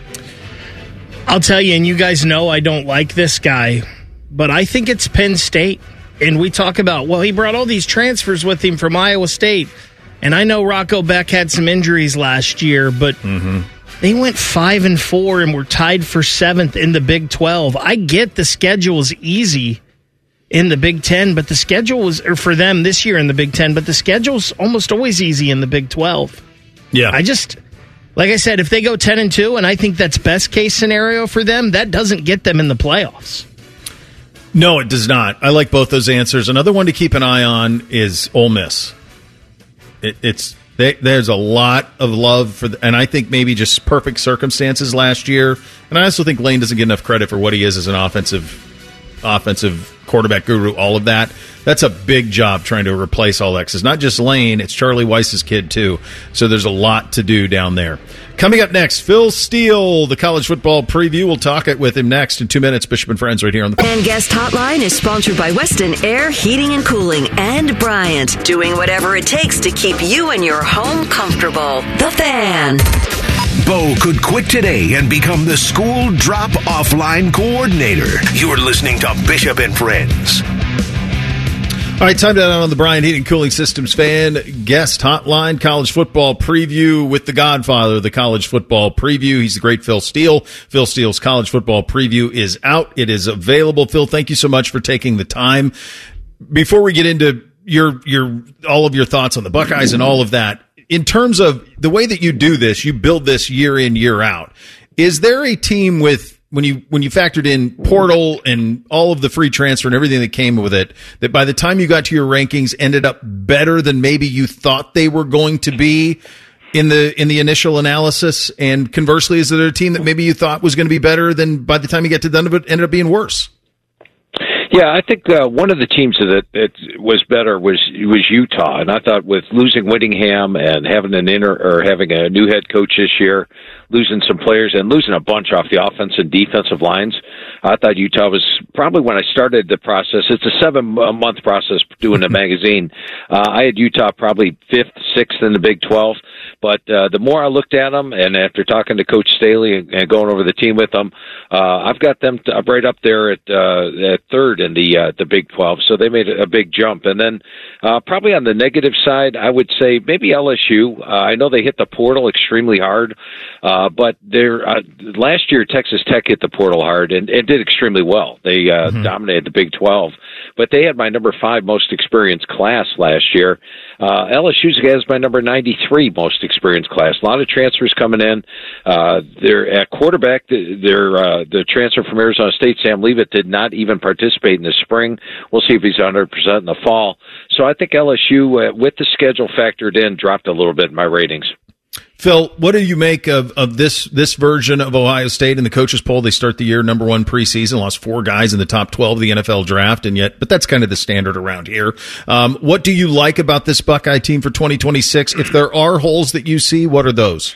I'll tell you, and you guys know I don't like this guy, but I think it's Penn State. And we talk about, well, he brought all these transfers with him from Iowa State. And I know Rocco Beck had some injuries last year, but mm-hmm. they went five and four and were tied for seventh in the Big twelve. I get the schedule is easy in the Big Ten, but the schedule was, or for them this year in the Big Ten, but the schedule's almost always easy in the Big twelve. Yeah. I just, like I said, if they go ten and two, and I think that's best case scenario for them, that doesn't get them in the playoffs. No, it does not. I like both those answers. Another one to keep an eye on is Ole Miss. It, it's they, there's a lot of love for, the, and I think maybe just perfect circumstances last year. And I also think Lane doesn't get enough credit for what he is as an offensive offensive quarterback guru. All of that. That's a big job trying to replace all that. 'Cause it's not just Lane; it's Charlie Weiss's kid too. So there's a lot to do down there. Coming up next, Phil Steele, the college football preview. We'll talk it with him next in two minutes. Bishop and Friends right here on the... And Guest Hotline is sponsored by Weston Air Heating and Cooling and Bryant, doing whatever it takes to keep you and your home comfortable. The Fan. Bo could quit today and become the school drop-off line coordinator. You're listening to Bishop and Friends. All right, time down on the Bryant Heating Cooling Systems fan guest hotline, college football preview with the godfather of the college football preview. He's the great Phil Steele. Phil Steele's college football preview is out. It is available. Phil, thank you so much for taking the time. Before we get into your your all of your thoughts on the Buckeyes and all of that, in terms of the way that you do this, you build this year in, year out. Is there a team with When you when you factored in portal and all of the free transfer and everything that came with it, that by the time you got to your rankings ended up better than maybe you thought they were going to be in the in the initial analysis? And conversely, is there a team that maybe you thought was going to be better than by the time you get to the end of it ended up being worse? Yeah, I think uh, one of the teams that, that was better was was Utah, and I thought with losing Whittingham and having an inter or having a new head coach this year, losing some players and losing a bunch off the offense and defensive lines, I thought Utah was probably when I started the process. It's a seven month process doing the magazine. Uh, I had Utah probably fifth, sixth in the Big twelve. But uh, the more I looked at them, and after talking to Coach Staley and, and going over the team with them, uh, I've got them to, right up there at uh, at third in the uh, the Big twelve. So they made a big jump. And then uh, probably on the negative side, I would say maybe L S U. Uh, I know they hit the portal extremely hard, uh, but they're, uh, last year Texas Tech hit the portal hard and, and did extremely well. They uh, mm-hmm. dominated the Big twelve. But they had my number five most experienced class last year. Uh, L S U's has my number ninety-three most experienced class. A lot of transfers coming in. Uh, they're at quarterback. They're, uh, the transfer from Arizona State, Sam Leavitt, did not even participate in the spring. We'll see if he's one hundred percent in the fall. So I think L S U, uh, with the schedule factored in, dropped a little bit in my ratings. Phil, what do you make of, of this this version of Ohio State in the coaches poll? They start the year number one preseason, lost four guys in the top twelve of the N F L draft, and yet, but that's kind of the standard around here. Um, what do you like about this Buckeye team for twenty twenty-six? If there are holes that you see, what are those?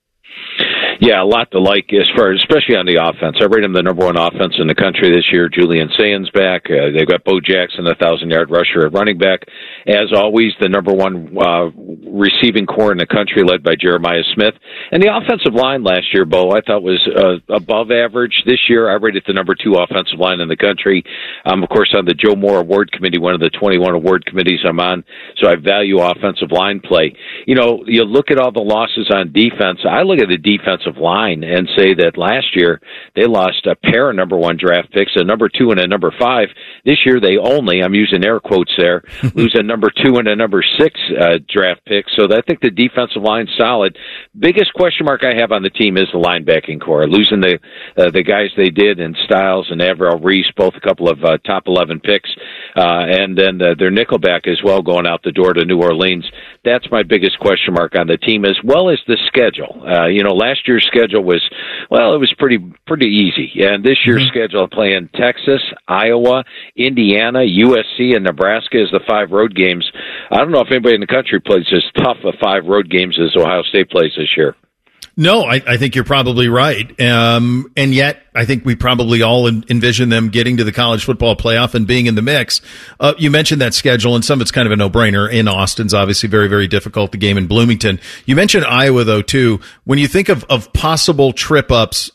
Yeah, a lot to like as far, especially on the offense. I rate him the number one offense in the country this year. Julian Sayen's back. Uh, they've got Bo Jackson, a thousand-yard rusher at running back. As always, the number one uh, receiving core in the country, led by Jeremiah Smith. And the offensive line last year, Bo, I thought was uh, above average. This year, I rated the number two offensive line in the country. I'm, of course, on the Joe Moore Award Committee, one of the twenty-one award committees I'm on, so I value offensive line play. You know, you look at all the losses on defense. I look at the defensive line and say that last year they lost a pair of number one draft picks, a number two and a number five. This year they only, I'm using air quotes there, lose a number two and a number six uh, draft pick. So I think the defensive line's solid. Biggest question mark I have on the team is the linebacking core. Losing the uh, the guys they did in Styles and Avril Reese, both a couple of uh, top eleven picks, uh, and then uh, their nickelback as well going out the door to New Orleans. That's my biggest question mark on the team, as well as the schedule. Uh, you know, last year's schedule was, well, it was pretty pretty easy. And this year's mm-hmm. schedule playing Texas, Iowa, Indiana, U S C, and Nebraska as the five road games. I don't know if anybody in the country plays as tough of five road games as Ohio State plays this year. No, I, I think you're probably right. Um, and yet, I think we probably all en- envision them getting to the college football playoff and being in the mix. Uh, you mentioned that schedule, and some of it's kind of a no-brainer. In Austin's obviously very, very difficult, the game in Bloomington. You mentioned Iowa, though, too. When you think of, of possible trip-ups,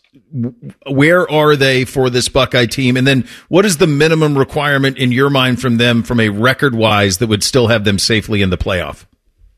where are they for this Buckeye team? And then what is the minimum requirement in your mind from them from a record-wise that would still have them safely in the playoff?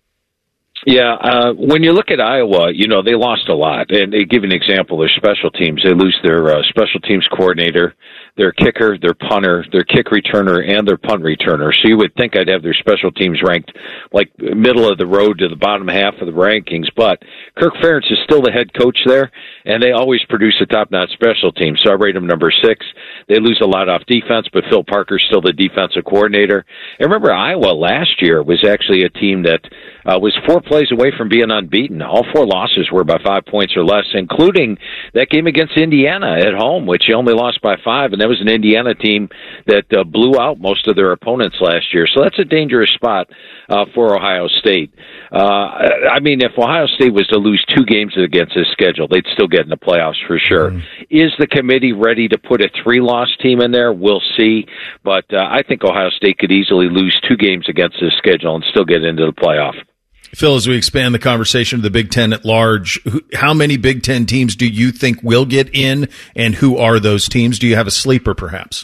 Yeah, uh, when you look at Iowa, you know, they lost a lot. And they give an example, their special teams. They lose their uh, special teams coordinator, their kicker, their punter, their kick returner, and their punt returner. So you would think I'd have their special teams ranked like middle of the road to the bottom half of the rankings. But Kirk Ferentz is still the head coach there, and they always produce a top-notch special team. So I rate them number six. They lose a lot off defense, but Phil Parker's still the defensive coordinator. And remember, Iowa last year was actually a team that uh, was four plays away from being unbeaten. All four losses were by five points or less, including that game against Indiana at home, which they only lost by five, and that was an Indiana team that uh, blew out most of their opponents last year. So that's a dangerous spot uh, for Ohio State. Uh, I mean, if Ohio State was to lose two games against this schedule, they'd still get in the playoffs for sure. Mm-hmm. Is the committee ready to put a three-loss team in there? We'll see. But uh, I think Ohio State could easily lose two games against this schedule and still get into the playoff. Phil, as we expand the conversation to the Big Ten at large, who, how many Big Ten teams do you think will get in, and who are those teams? Do you have a sleeper, perhaps?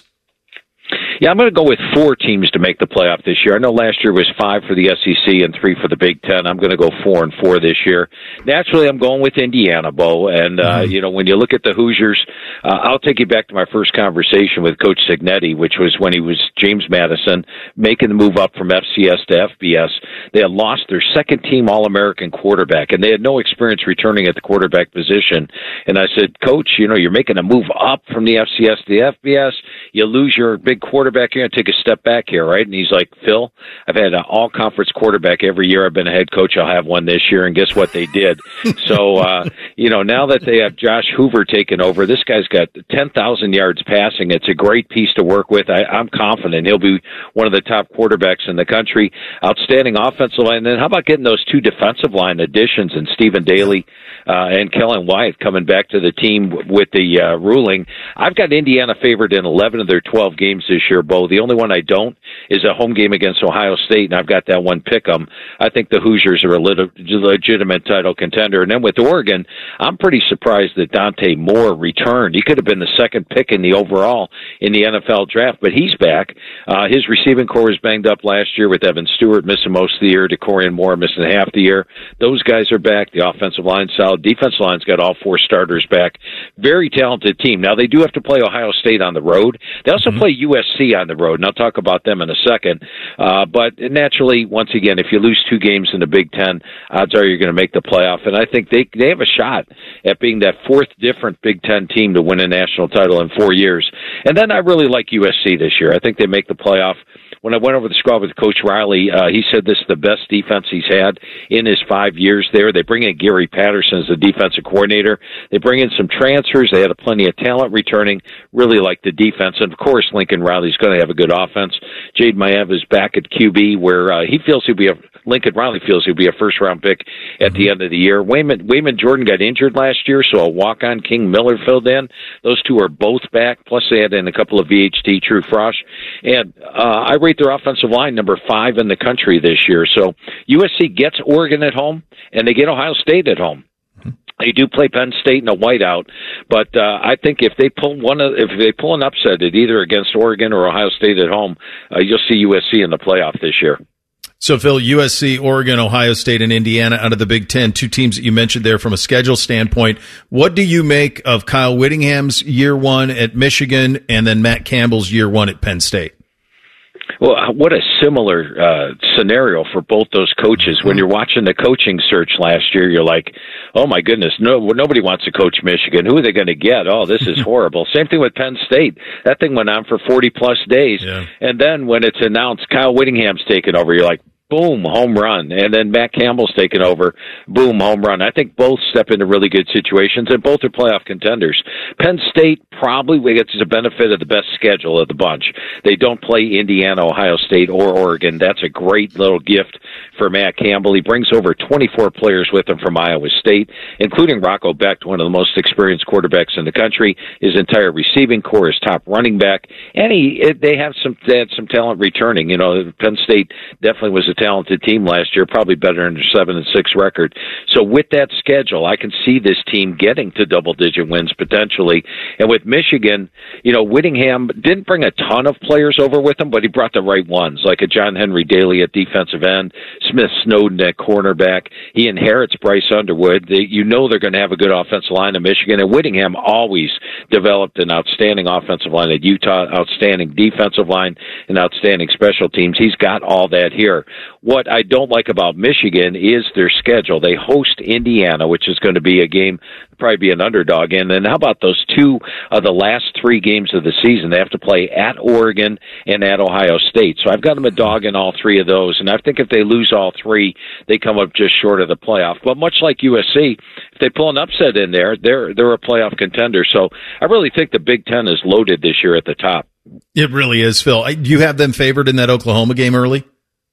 Yeah, I'm going to go with four teams to make the playoff this year. I know last year was five for the S E C and three for the Big Ten. I'm going to go four and four this year. Naturally, I'm going with Indiana, Bo. And, uh, mm-hmm. you know, when you look at the Hoosiers, uh, I'll take you back to my first conversation with Coach Cignetti, which was when he was James Madison, making the move up from F C S to F B S. They had lost their second-team All-American quarterback, and they had no experience returning at the quarterback position. And I said, Coach, you know, you're making a move up from the F C S to the F B S. You lose your big quarterback. You're going to take a step back here, right? And he's like, Phil, I've had an all-conference quarterback every year I've been a head coach. I'll have one this year. And guess what they did? so, uh, you know, now that they have Josh Hoover taken over, this guy's got ten thousand yards passing. It's a great piece to work with. I, I'm confident he'll be one of the top quarterbacks in the country. Outstanding offensive line. And then how about getting those two defensive line additions and Stephen Daly uh, and Kellen Wyatt coming back to the team with the uh, ruling? I've got Indiana favored in eleven of their twelve games this year, Bo. The only one I don't is a home game against Ohio State, and I've got that one pick 'em. I think the Hoosiers are a lit- legitimate title contender. And then with Oregon, I'm pretty surprised that Dante Moore returned. He could have been the second pick in the overall in the N F L draft, but he's back. Uh, his receiving core was banged up last year with Evan Stewart missing most of the year, DeCorian Moore missing half the year. Those guys are back. The offensive line solid. Defensive line's got all four starters back. Very talented team. Now, they do have to play Ohio State on the road. They also mm-hmm. play U S C on the road, and I'll talk about them in a second. Uh, but naturally, once again, if you lose two games in the Big Ten, odds are you're going to make the playoff. And I think they they have a shot at being that fourth different Big Ten team to win a national title in four years. And then I really like U S C this year. I think they make the playoff. When I went over the squad with Coach Riley, uh, he said this is the best defense he's had in his five years there. They bring in Gary Patterson as the defensive coordinator. They bring in some transfers. They had a plenty of talent returning. Really like the defense. And, of course, Lincoln Riley's going to have a good offense. Jade Maev is back at Q B, where uh, he feels he'll be a Lincoln Riley feels he'll be a first-round pick at mm-hmm. the end of the year. Wayman, Wayman Jordan got injured last year, so a walk-on King Miller filled in. Those two are both back, plus they had in a couple of V H T, True Frosch. And uh, I rate their offensive line number five in the country this year. So U S C gets Oregon at home, and they get Ohio State at home. They do play Penn State in a whiteout, but uh, I think if they pull one, of, if they pull an upset at either against Oregon or Ohio State at home, uh, you'll see U S C in the playoff this year. So, Phil, U S C, Oregon, Ohio State, and Indiana out of the Big Ten, two teams that you mentioned there from a schedule standpoint. What do you make of Kyle Whittingham's year one at Michigan and then Matt Campbell's year one at Penn State? Well, what a similar uh, scenario for both those coaches. When you're watching the coaching search last year, you're like, oh, my goodness, no, nobody wants to coach Michigan. Who are they going to get? Oh, this is horrible. Same thing with Penn State. That thing went on for forty-plus days. Yeah. And then when it's announced Kyle Whittingham's taken over, you're like, boom, home run. And then Matt Campbell's taken over, boom, home run. I think both step into really good situations, and both are playoff contenders. Penn State probably gets the benefit of the best schedule of the bunch. They don't play Indiana, Ohio State, or Oregon. That's a great little gift for Matt Campbell. He brings over twenty-four players with him from Iowa State, including Rocco Becht, one of the most experienced quarterbacks in the country, his entire receiving core, his top running back, and he they have some they had some talent returning. You know, Penn State definitely was a talented team last year, probably better than their seven and six record. So with that schedule, I can see this team getting to double-digit wins potentially. And with Michigan, you know, Whittingham didn't bring a ton of players over with him, but he brought the right ones, like a John Henry Daly at defensive end, Smith Snowden at cornerback. He inherits Bryce Underwood. They, you know they're going to have a good offensive line in Michigan, and Whittingham always developed an outstanding offensive line at Utah, outstanding defensive line, and outstanding special teams. He's got all that here. What I don't like about Michigan is their schedule. They host Indiana, which is going to be a game, probably be an underdog. And then how about those two of the last three games of the season? They have to play at Oregon and at Ohio State. So I've got them a dog in all three of those. And I think if they lose all three, they come up just short of the playoff. But much like U S C, if they pull an upset in there, they're they're a playoff contender. So I really think the Big Ten is loaded this year at the top. It really is, Phil. Do you have them favored in that Oklahoma game early?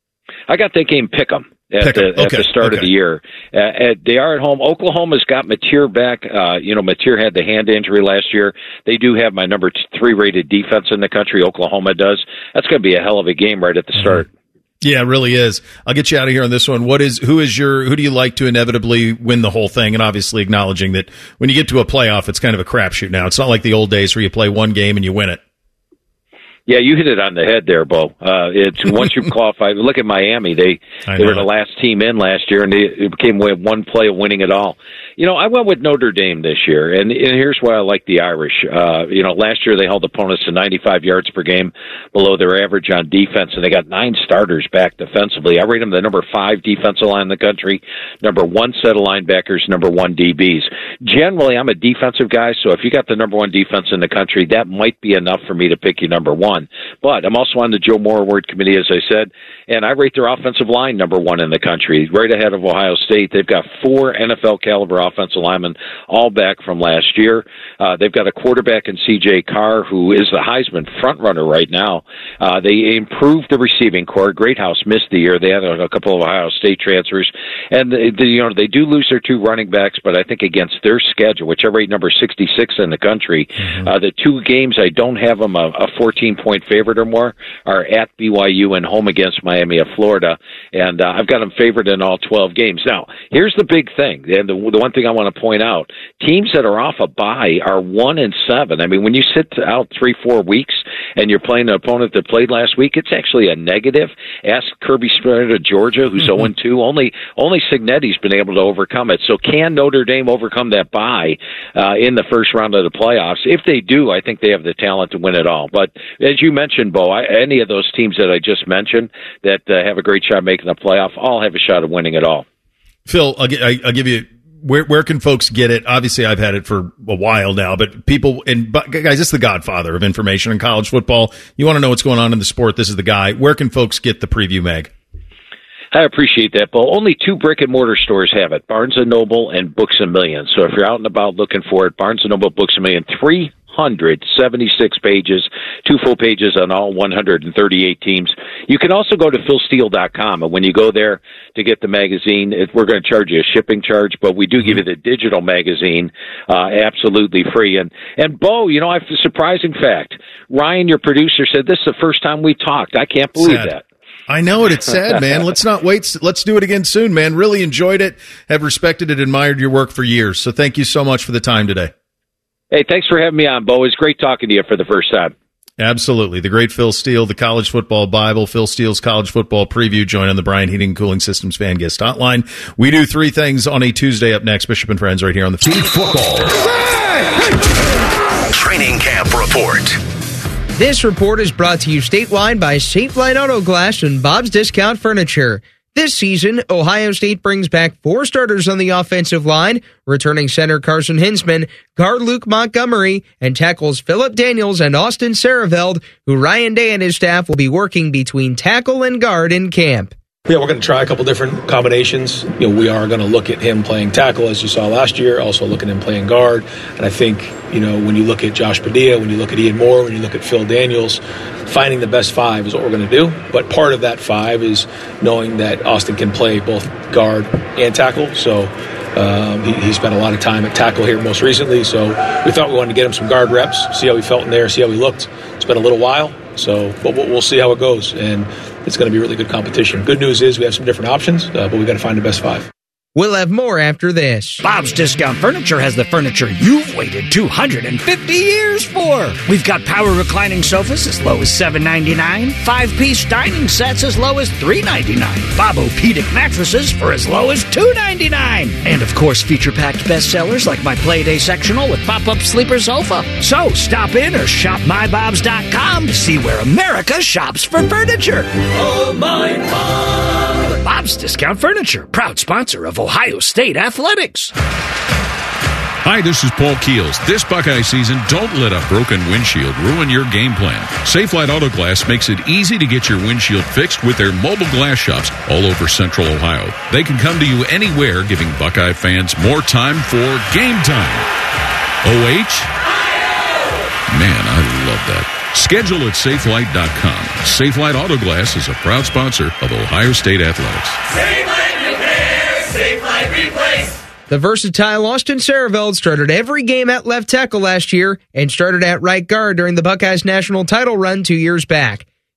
I got that game pick 'em at, pick 'em. the, Okay. at the start okay. of the year. Uh, at, they are at home. Oklahoma's got Mateer back. Uh, you know, Mateer had the hand injury last year. They do have my number three rated defense in the country. Oklahoma does. That's going to be a hell of a game right at the start. Yeah, it really is. I'll get you out of here on this one. What is who is your who do you like to inevitably win the whole thing? And obviously acknowledging that when you get to a playoff, it's kind of a crapshoot now. It's not like the old days where you play one game and you win it. Yeah, you hit it on the head there, Bo. Uh, it's once you qualify. Look at Miami; they they were the last team in last year, and they it became one play of winning it all. You know, I went with Notre Dame this year, and, and here's why I like the Irish. Uh, you know, last year they held opponents to ninety-five yards per game, below their average on defense, and they got nine starters back defensively. I rate them the number five defensive line in the country, number one set of linebackers, number one D Bs. Generally, I'm a defensive guy, so if you got the number one defense in the country, that might be enough for me to pick you number one. But I'm also on the Joe Moore Award Committee, as I said, and I rate their offensive line number one in the country, right ahead of Ohio State. They've got four N F L caliber offensive linemen, all back from last year. Uh, they've got a quarterback in C J Carr, who is the Heisman frontrunner right now. Uh, they improved the receiving core. Greathouse missed the year. They had a, a couple of Ohio State transfers, and they, they, you know they do lose their two running backs, but I think against their schedule, which I rate number sixty-six in the country, mm-hmm. uh, the two games I don't have them a, a fourteen-point favorite or more are at B Y U and home against Miami of Florida, and uh, I've got them favored in all twelve games. Now, here's the big thing, and the, the one thing I want to point out: teams that are off a bye are one and seven. I mean, when you sit out three, four weeks and you're playing an opponent that played last week, it's actually a negative. Ask Kirby Smart of Georgia, who's mm-hmm. oh and two. Only only Cignetti's been able to overcome it. So can Notre Dame overcome that bye uh, in the first round of the playoffs? If they do, I think they have the talent to win it all. But as you mentioned, Bo, I, any of those teams that I just mentioned that uh, have a great shot making the playoff, all have a shot of winning it all. Phil, I'll, I, I'll give you. Where where can folks get it? Obviously, I've had it for a while now, but people and but guys, it's the godfather of information in college football. You want to know what's going on in the sport? This is the guy. Where can folks get the preview mag? I appreciate that, Bo. Only two brick and mortar stores have it: Barnes and Noble and Books a Million. So if you're out and about looking for it, Barnes and Noble, Books a Million, three hundred seventy-six pages, two full pages on all one hundred thirty-eight teams. You can also go to phil steele dot com, and when you go there to get the magazine, it, we're going to charge you a shipping charge, but we do give you the digital magazine uh, absolutely free. And, and Bo, you know, I have a surprising fact. Ryan, your producer, said this is the first time we talked. I can't believe Sad. that. I know it. It's sad, man. Let's not wait. Let's do it again soon, man. Really enjoyed it. Have respected and admired your work for years. So thank you so much for the time today. Hey, thanks for having me on, Bo. It's great talking to you for the first time. Absolutely. The great Phil Steele, the College Football Bible, Phil Steele's College Football Preview. Join on the Brian Heating and Cooling Systems Fan Guest Hotline. We do three things on a Tuesday. Up next, Bishop and Friends right here on the Feed Football Training Camp Report. This report is brought to you statewide by Safelite Auto Glass and Bob's Discount Furniture. This season, Ohio State brings back four starters on the offensive line, returning center Carson Hinsman, guard Luke Montgomery, and tackles Philip Daniels and Austin Sareveld, who Ryan Day and his staff will be working between tackle and guard in camp. Yeah, we're going to try a couple different combinations. You know, we are going to look at him playing tackle, as you saw last year, also look at him playing guard. And I think, you know, when you look at Josh Padilla, when you look at Ian Moore, when you look at Phil Daniels, finding the best five is what we're going to do. But part of that five is knowing that Austin can play both guard and tackle. So um, he, he spent a lot of time at tackle here most recently. So we thought we wanted to get him some guard reps, see how he felt in there, see how he looked. It's been a little while. So, but we'll see how it goes, and it's going to be really good competition. Good news is we have some different options, uh, but we've got to find the best five. We'll have more after this. Bob's Discount Furniture has the furniture you've waited two hundred fifty years for. We've got power reclining sofas as low as seven ninety-nine, five-piece dining sets as low as three ninety-nine, Bob-O-Pedic mattresses for as low as two ninety-nine, and of course feature-packed bestsellers like my Playday sectional with pop-up sleeper sofa. So stop in or shop my bobs dot com to see where America shops for furniture. Oh, my Bob! Bob's Discount Furniture, proud sponsor of Ohio State Athletics. Hi, this is Paul Keels. This Buckeye season, don't let a broken windshield ruin your game plan. Safelite Auto Glass makes it easy to get your windshield fixed with their mobile glass shops all over Central Ohio. They can come to you anywhere, giving Buckeye fans more time for game time. O H? Man, I love that. Schedule at safelite dot com. Safelite Auto Glass is a proud sponsor of Ohio State Athletics. Safelite Repair, Safelite Replace. The versatile Austin Sareveld started every game at left tackle last year and started at right guard during the Buckeyes' national title run two years back.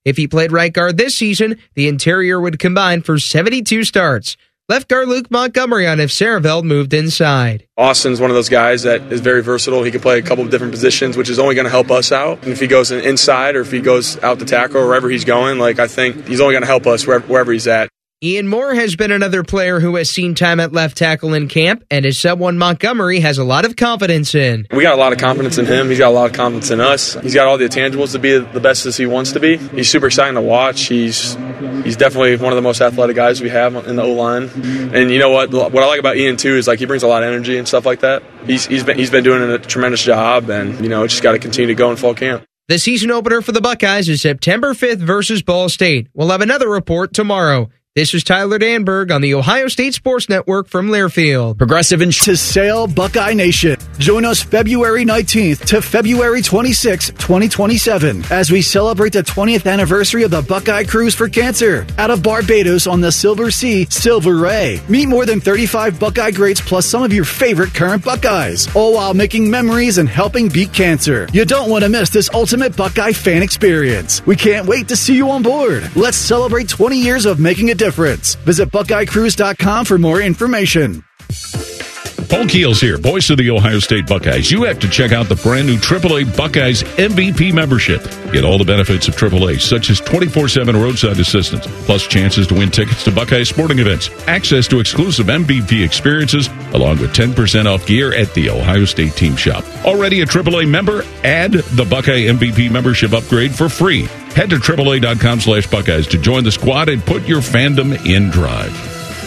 If he played right guard this season, the interior would combine for seventy-two starts. Left guard Luke Montgomery on if Saraveld moved inside. Austin's one of those guys that is very versatile. He can play a couple of different positions, which is only going to help us out. And if he goes inside or if he goes out to tackle or wherever he's going, like I think he's only going to help us wherever, wherever he's at. Ian Moore has been another player who has seen time at left tackle in camp, and is someone Montgomery has a lot of confidence in. We got a lot of confidence in him. He's got a lot of confidence in us. He's got all the intangibles to be the best as he wants to be. He's super exciting to watch. He's he's definitely one of the most athletic guys we have in the O-line. And you know what? What I like about Ian, too, is like he brings a lot of energy and stuff like that. He's He's been, he's been doing a tremendous job, and, you know, just got to continue to go in fall camp. The season opener for the Buckeyes is September fifth versus Ball State. We'll have another report tomorrow. This is Tyler Danberg on the Ohio State Sports Network from Learfield. Progressive Ins- to sail Buckeye Nation. Join us February nineteenth to February twenty-sixth, twenty twenty-seven, as we celebrate the twentieth anniversary of the Buckeye Cruise for Cancer out of Barbados on the Silver Sea, Silver Ray. Meet more than thirty-five Buckeye greats plus some of your favorite current Buckeyes, all while making memories and helping beat cancer. You don't want to miss this ultimate Buckeye fan experience. We can't wait to see you on board. Let's celebrate twenty years of making a difference. Visit Buckeye Cruise dot com for more information. Paul Keels here, voice of the Ohio State Buckeyes. You have to check out the brand new triple A Buckeyes M V P membership. Get all the benefits of triple A, such as twenty-four seven roadside assistance, plus chances to win tickets to Buckeye sporting events, access to exclusive M V P experiences, along with ten percent off gear at the Ohio State Team Shop. Already a triple A member? Add the Buckeye M V P membership upgrade for free. Head to triple A dot com slash Buckeyes to join the squad and put your fandom in drive.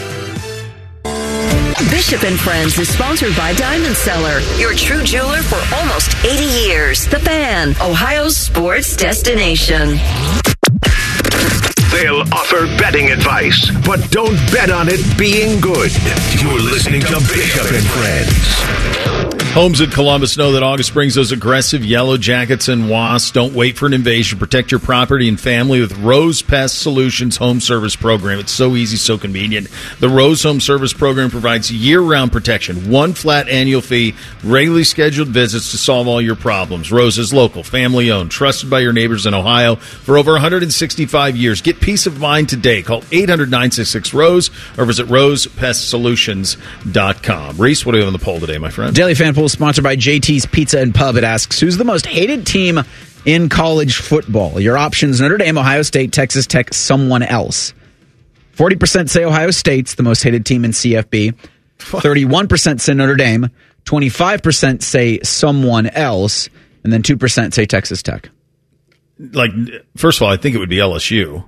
Bishop and Friends is sponsored by Diamond Seller, your true jeweler for almost eighty years. The Fan, Ohio's sports destination. They'll offer betting advice, but don't bet on it being good. You're listening to Bishop and Friends. Homes in Columbus know that August brings those aggressive yellow jackets and wasps. Don't wait for an invasion. Protect your property and family with Rose Pest Solutions Home Service Program. It's so easy, so convenient. The Rose Home Service Program provides year-round protection, one flat annual fee, regularly scheduled visits to solve all your problems. Rose is local, family-owned, trusted by your neighbors in Ohio for over one hundred sixty-five years. Get peace of mind today. Call eight hundred, nine six six, ROSE or visit rose pest solutions dot com. Reese, what do we have on the poll today, my friend? Daily Fan Poll sponsored by J T's Pizza and Pub. It asks, who's the most hated team in college football? Your options: Notre Dame, Ohio State, Texas Tech, someone else. forty percent say Ohio State's the most hated team in C F B. thirty-one percent say Notre Dame. twenty-five percent say someone else. And then two percent say Texas Tech. Like, first of all, I think it would be L S U.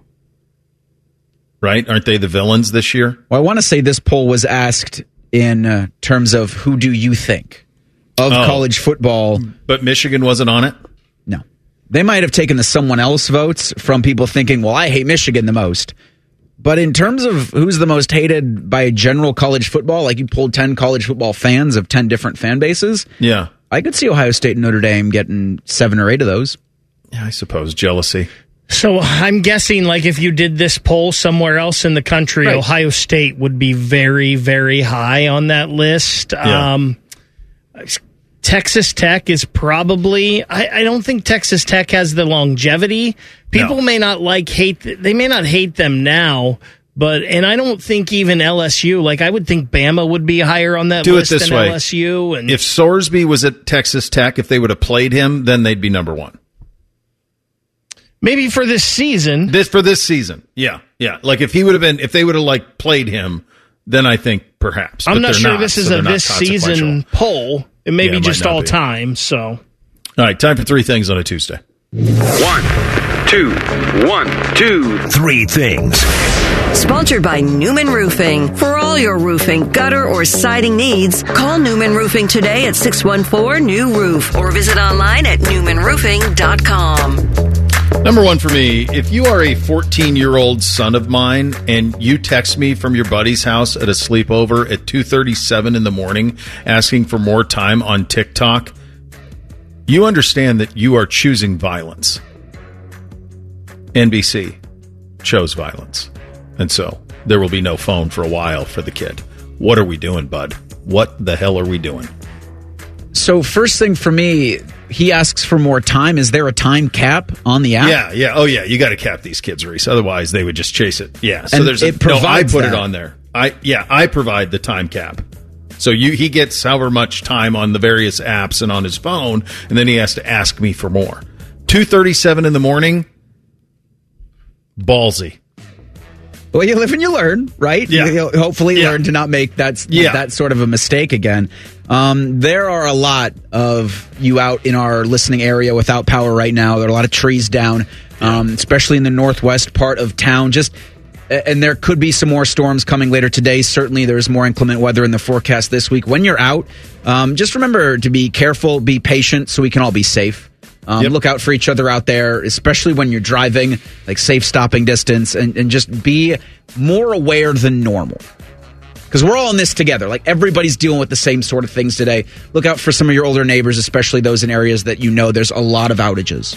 Right? Aren't they the villains this year? Well, I want to say this poll was asked in uh, terms of who do you think of oh, college football. But Michigan wasn't on it? No. They might have taken the someone else votes from people thinking, well, I hate Michigan the most. But in terms of who's the most hated by general college football, like you pulled ten college football fans of ten different fan bases. Yeah. I could see Ohio State and Notre Dame getting seven or eight of those. Yeah, I suppose. Jealousy. So I'm guessing, like, if you did this poll somewhere else in the country, right, Ohio State would be very, very high on that list. Yeah. Um, Texas Tech is probably, I, I don't think Texas Tech has the longevity. People no. may not like hate, they may not hate them now, but, and I don't think even L S U, like, I would think Bama would be higher on that Do list it this than way. L S U. And if Sorsby was at Texas Tech, if they would have played him, then they'd be number one. Maybe for this season. This for this season. Yeah. Yeah. Like if he would have been, if they would have like played him, then I think perhaps. I'm but not sure not, this is so a this season poll. It may yeah, be it just might all be. time. So, all right, time for three things on a Tuesday. One, two, one, two, three things. Sponsored by Newman Roofing. For all your roofing, gutter, or siding needs, call Newman Roofing today at six one four, new roof or visit online at newman roofing dot com. Number one for me, if you are a fourteen-year-old son of mine and you text me from your buddy's house at a sleepover at two thirty-seven in the morning asking for more time on TikTok, you understand that you are choosing violence. N B C chose violence. And so there will be no phone for a while for the kid. What are we doing, bud? What the hell are we doing? So first thing for me, he asks for more time. Is there a time cap on the app? Yeah, yeah. Oh, yeah. You got to cap these kids, Reese. Otherwise, they would just chase it. Yeah. So And there's a, it no, I provides put that. it on there. I yeah, I provide the time cap. So you he gets however much time on the various apps and on his phone, and then he has to ask me for more. two thirty-seven in the morning. Ballsy. Well, you live and you learn, right? Yeah. You'll hopefully Yeah. learn to not make that, Yeah. that sort of a mistake again. Um, there are a lot of you out in our listening area without power right now. There are a lot of trees down, um, especially in the northwest part of town. Just And there could be some more storms coming later today. Certainly, there's more inclement weather in the forecast this week. When you're out, um, just remember to be careful, be patient, so we can all be safe. Um, Yep. Look out for each other out there, especially when you're driving, like safe stopping distance, and, and just be more aware than normal. Because we're all in this together. Like, everybody's dealing with the same sort of things today. Look out for some of your older neighbors, especially those in areas that you know there's a lot of outages.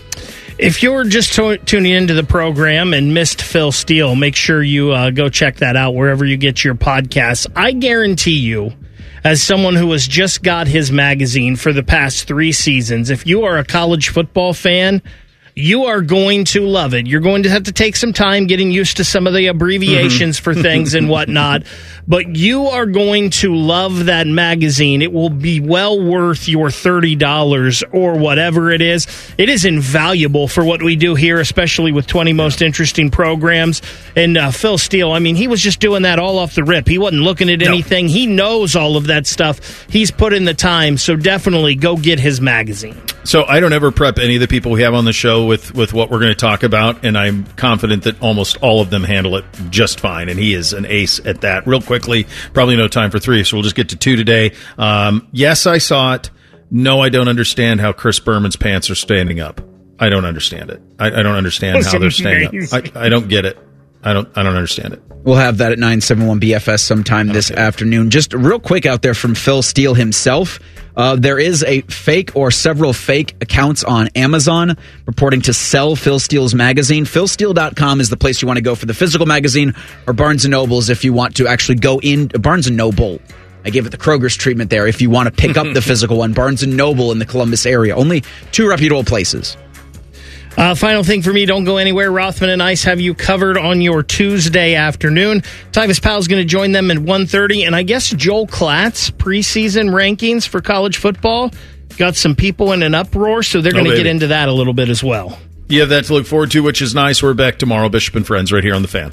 If you're just to- tuning into the program and missed Phil Steele, make sure you uh, go check that out wherever you get your podcasts. I guarantee you, as someone who has just got his magazine for the past three seasons, if you are a college football fan, you are going to love it. You're going to have to take some time getting used to some of the abbreviations Mm-hmm. for things and whatnot, but you are going to love that magazine. It will be well worth your thirty dollars or whatever it is. It is invaluable for what we do here, especially with twenty Most Interesting Programs. And uh, Phil Steele, I mean, he was just doing that all off the rip. He wasn't looking at anything. He knows all of that stuff. He's put in the time, so definitely go get his magazine. So I don't ever prep any of the people we have on the show with, with what we're going to talk about, and I'm confident that almost all of them handle it just fine, and he is an ace at that. Real quickly, probably no time for three, so we'll just get to two today. Um, yes, I saw it. No, I don't understand how Chris Berman's pants are standing up. I don't understand it. I, I don't understand That's how they're standing up. amazing. I, I don't get it. I don't. I don't understand it. We'll have that at nine seven one B F S sometime this afternoon. Just real quick out there from Phil Steele himself. Uh, there is a fake or several fake accounts on Amazon purporting to sell Phil Steele's magazine. phil steele dot com is the place you want to go for the physical magazine, or Barnes and Noble's if you want to actually go in. Barnes and Noble. I gave it the Kroger's treatment there. If you want to pick up the physical one, Barnes and Noble in the Columbus area. Only two reputable places. Uh, final thing for me, don't go anywhere. Rothman and Ice have you covered on your Tuesday afternoon. Tyvis Powell's going to join them at one thirty, and I guess Joel Klatt's preseason rankings for college football got some people in an uproar, so they're Oh, going to baby. get into that a little bit as well. You have that to look forward to, which is nice. We're back tomorrow, Bishop and Friends, right here on The Fan.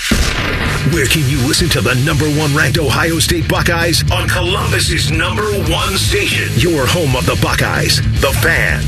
Where can you listen to the number one ranked Ohio State Buckeyes on Columbus's number one station? Your home of the Buckeyes, The Fan.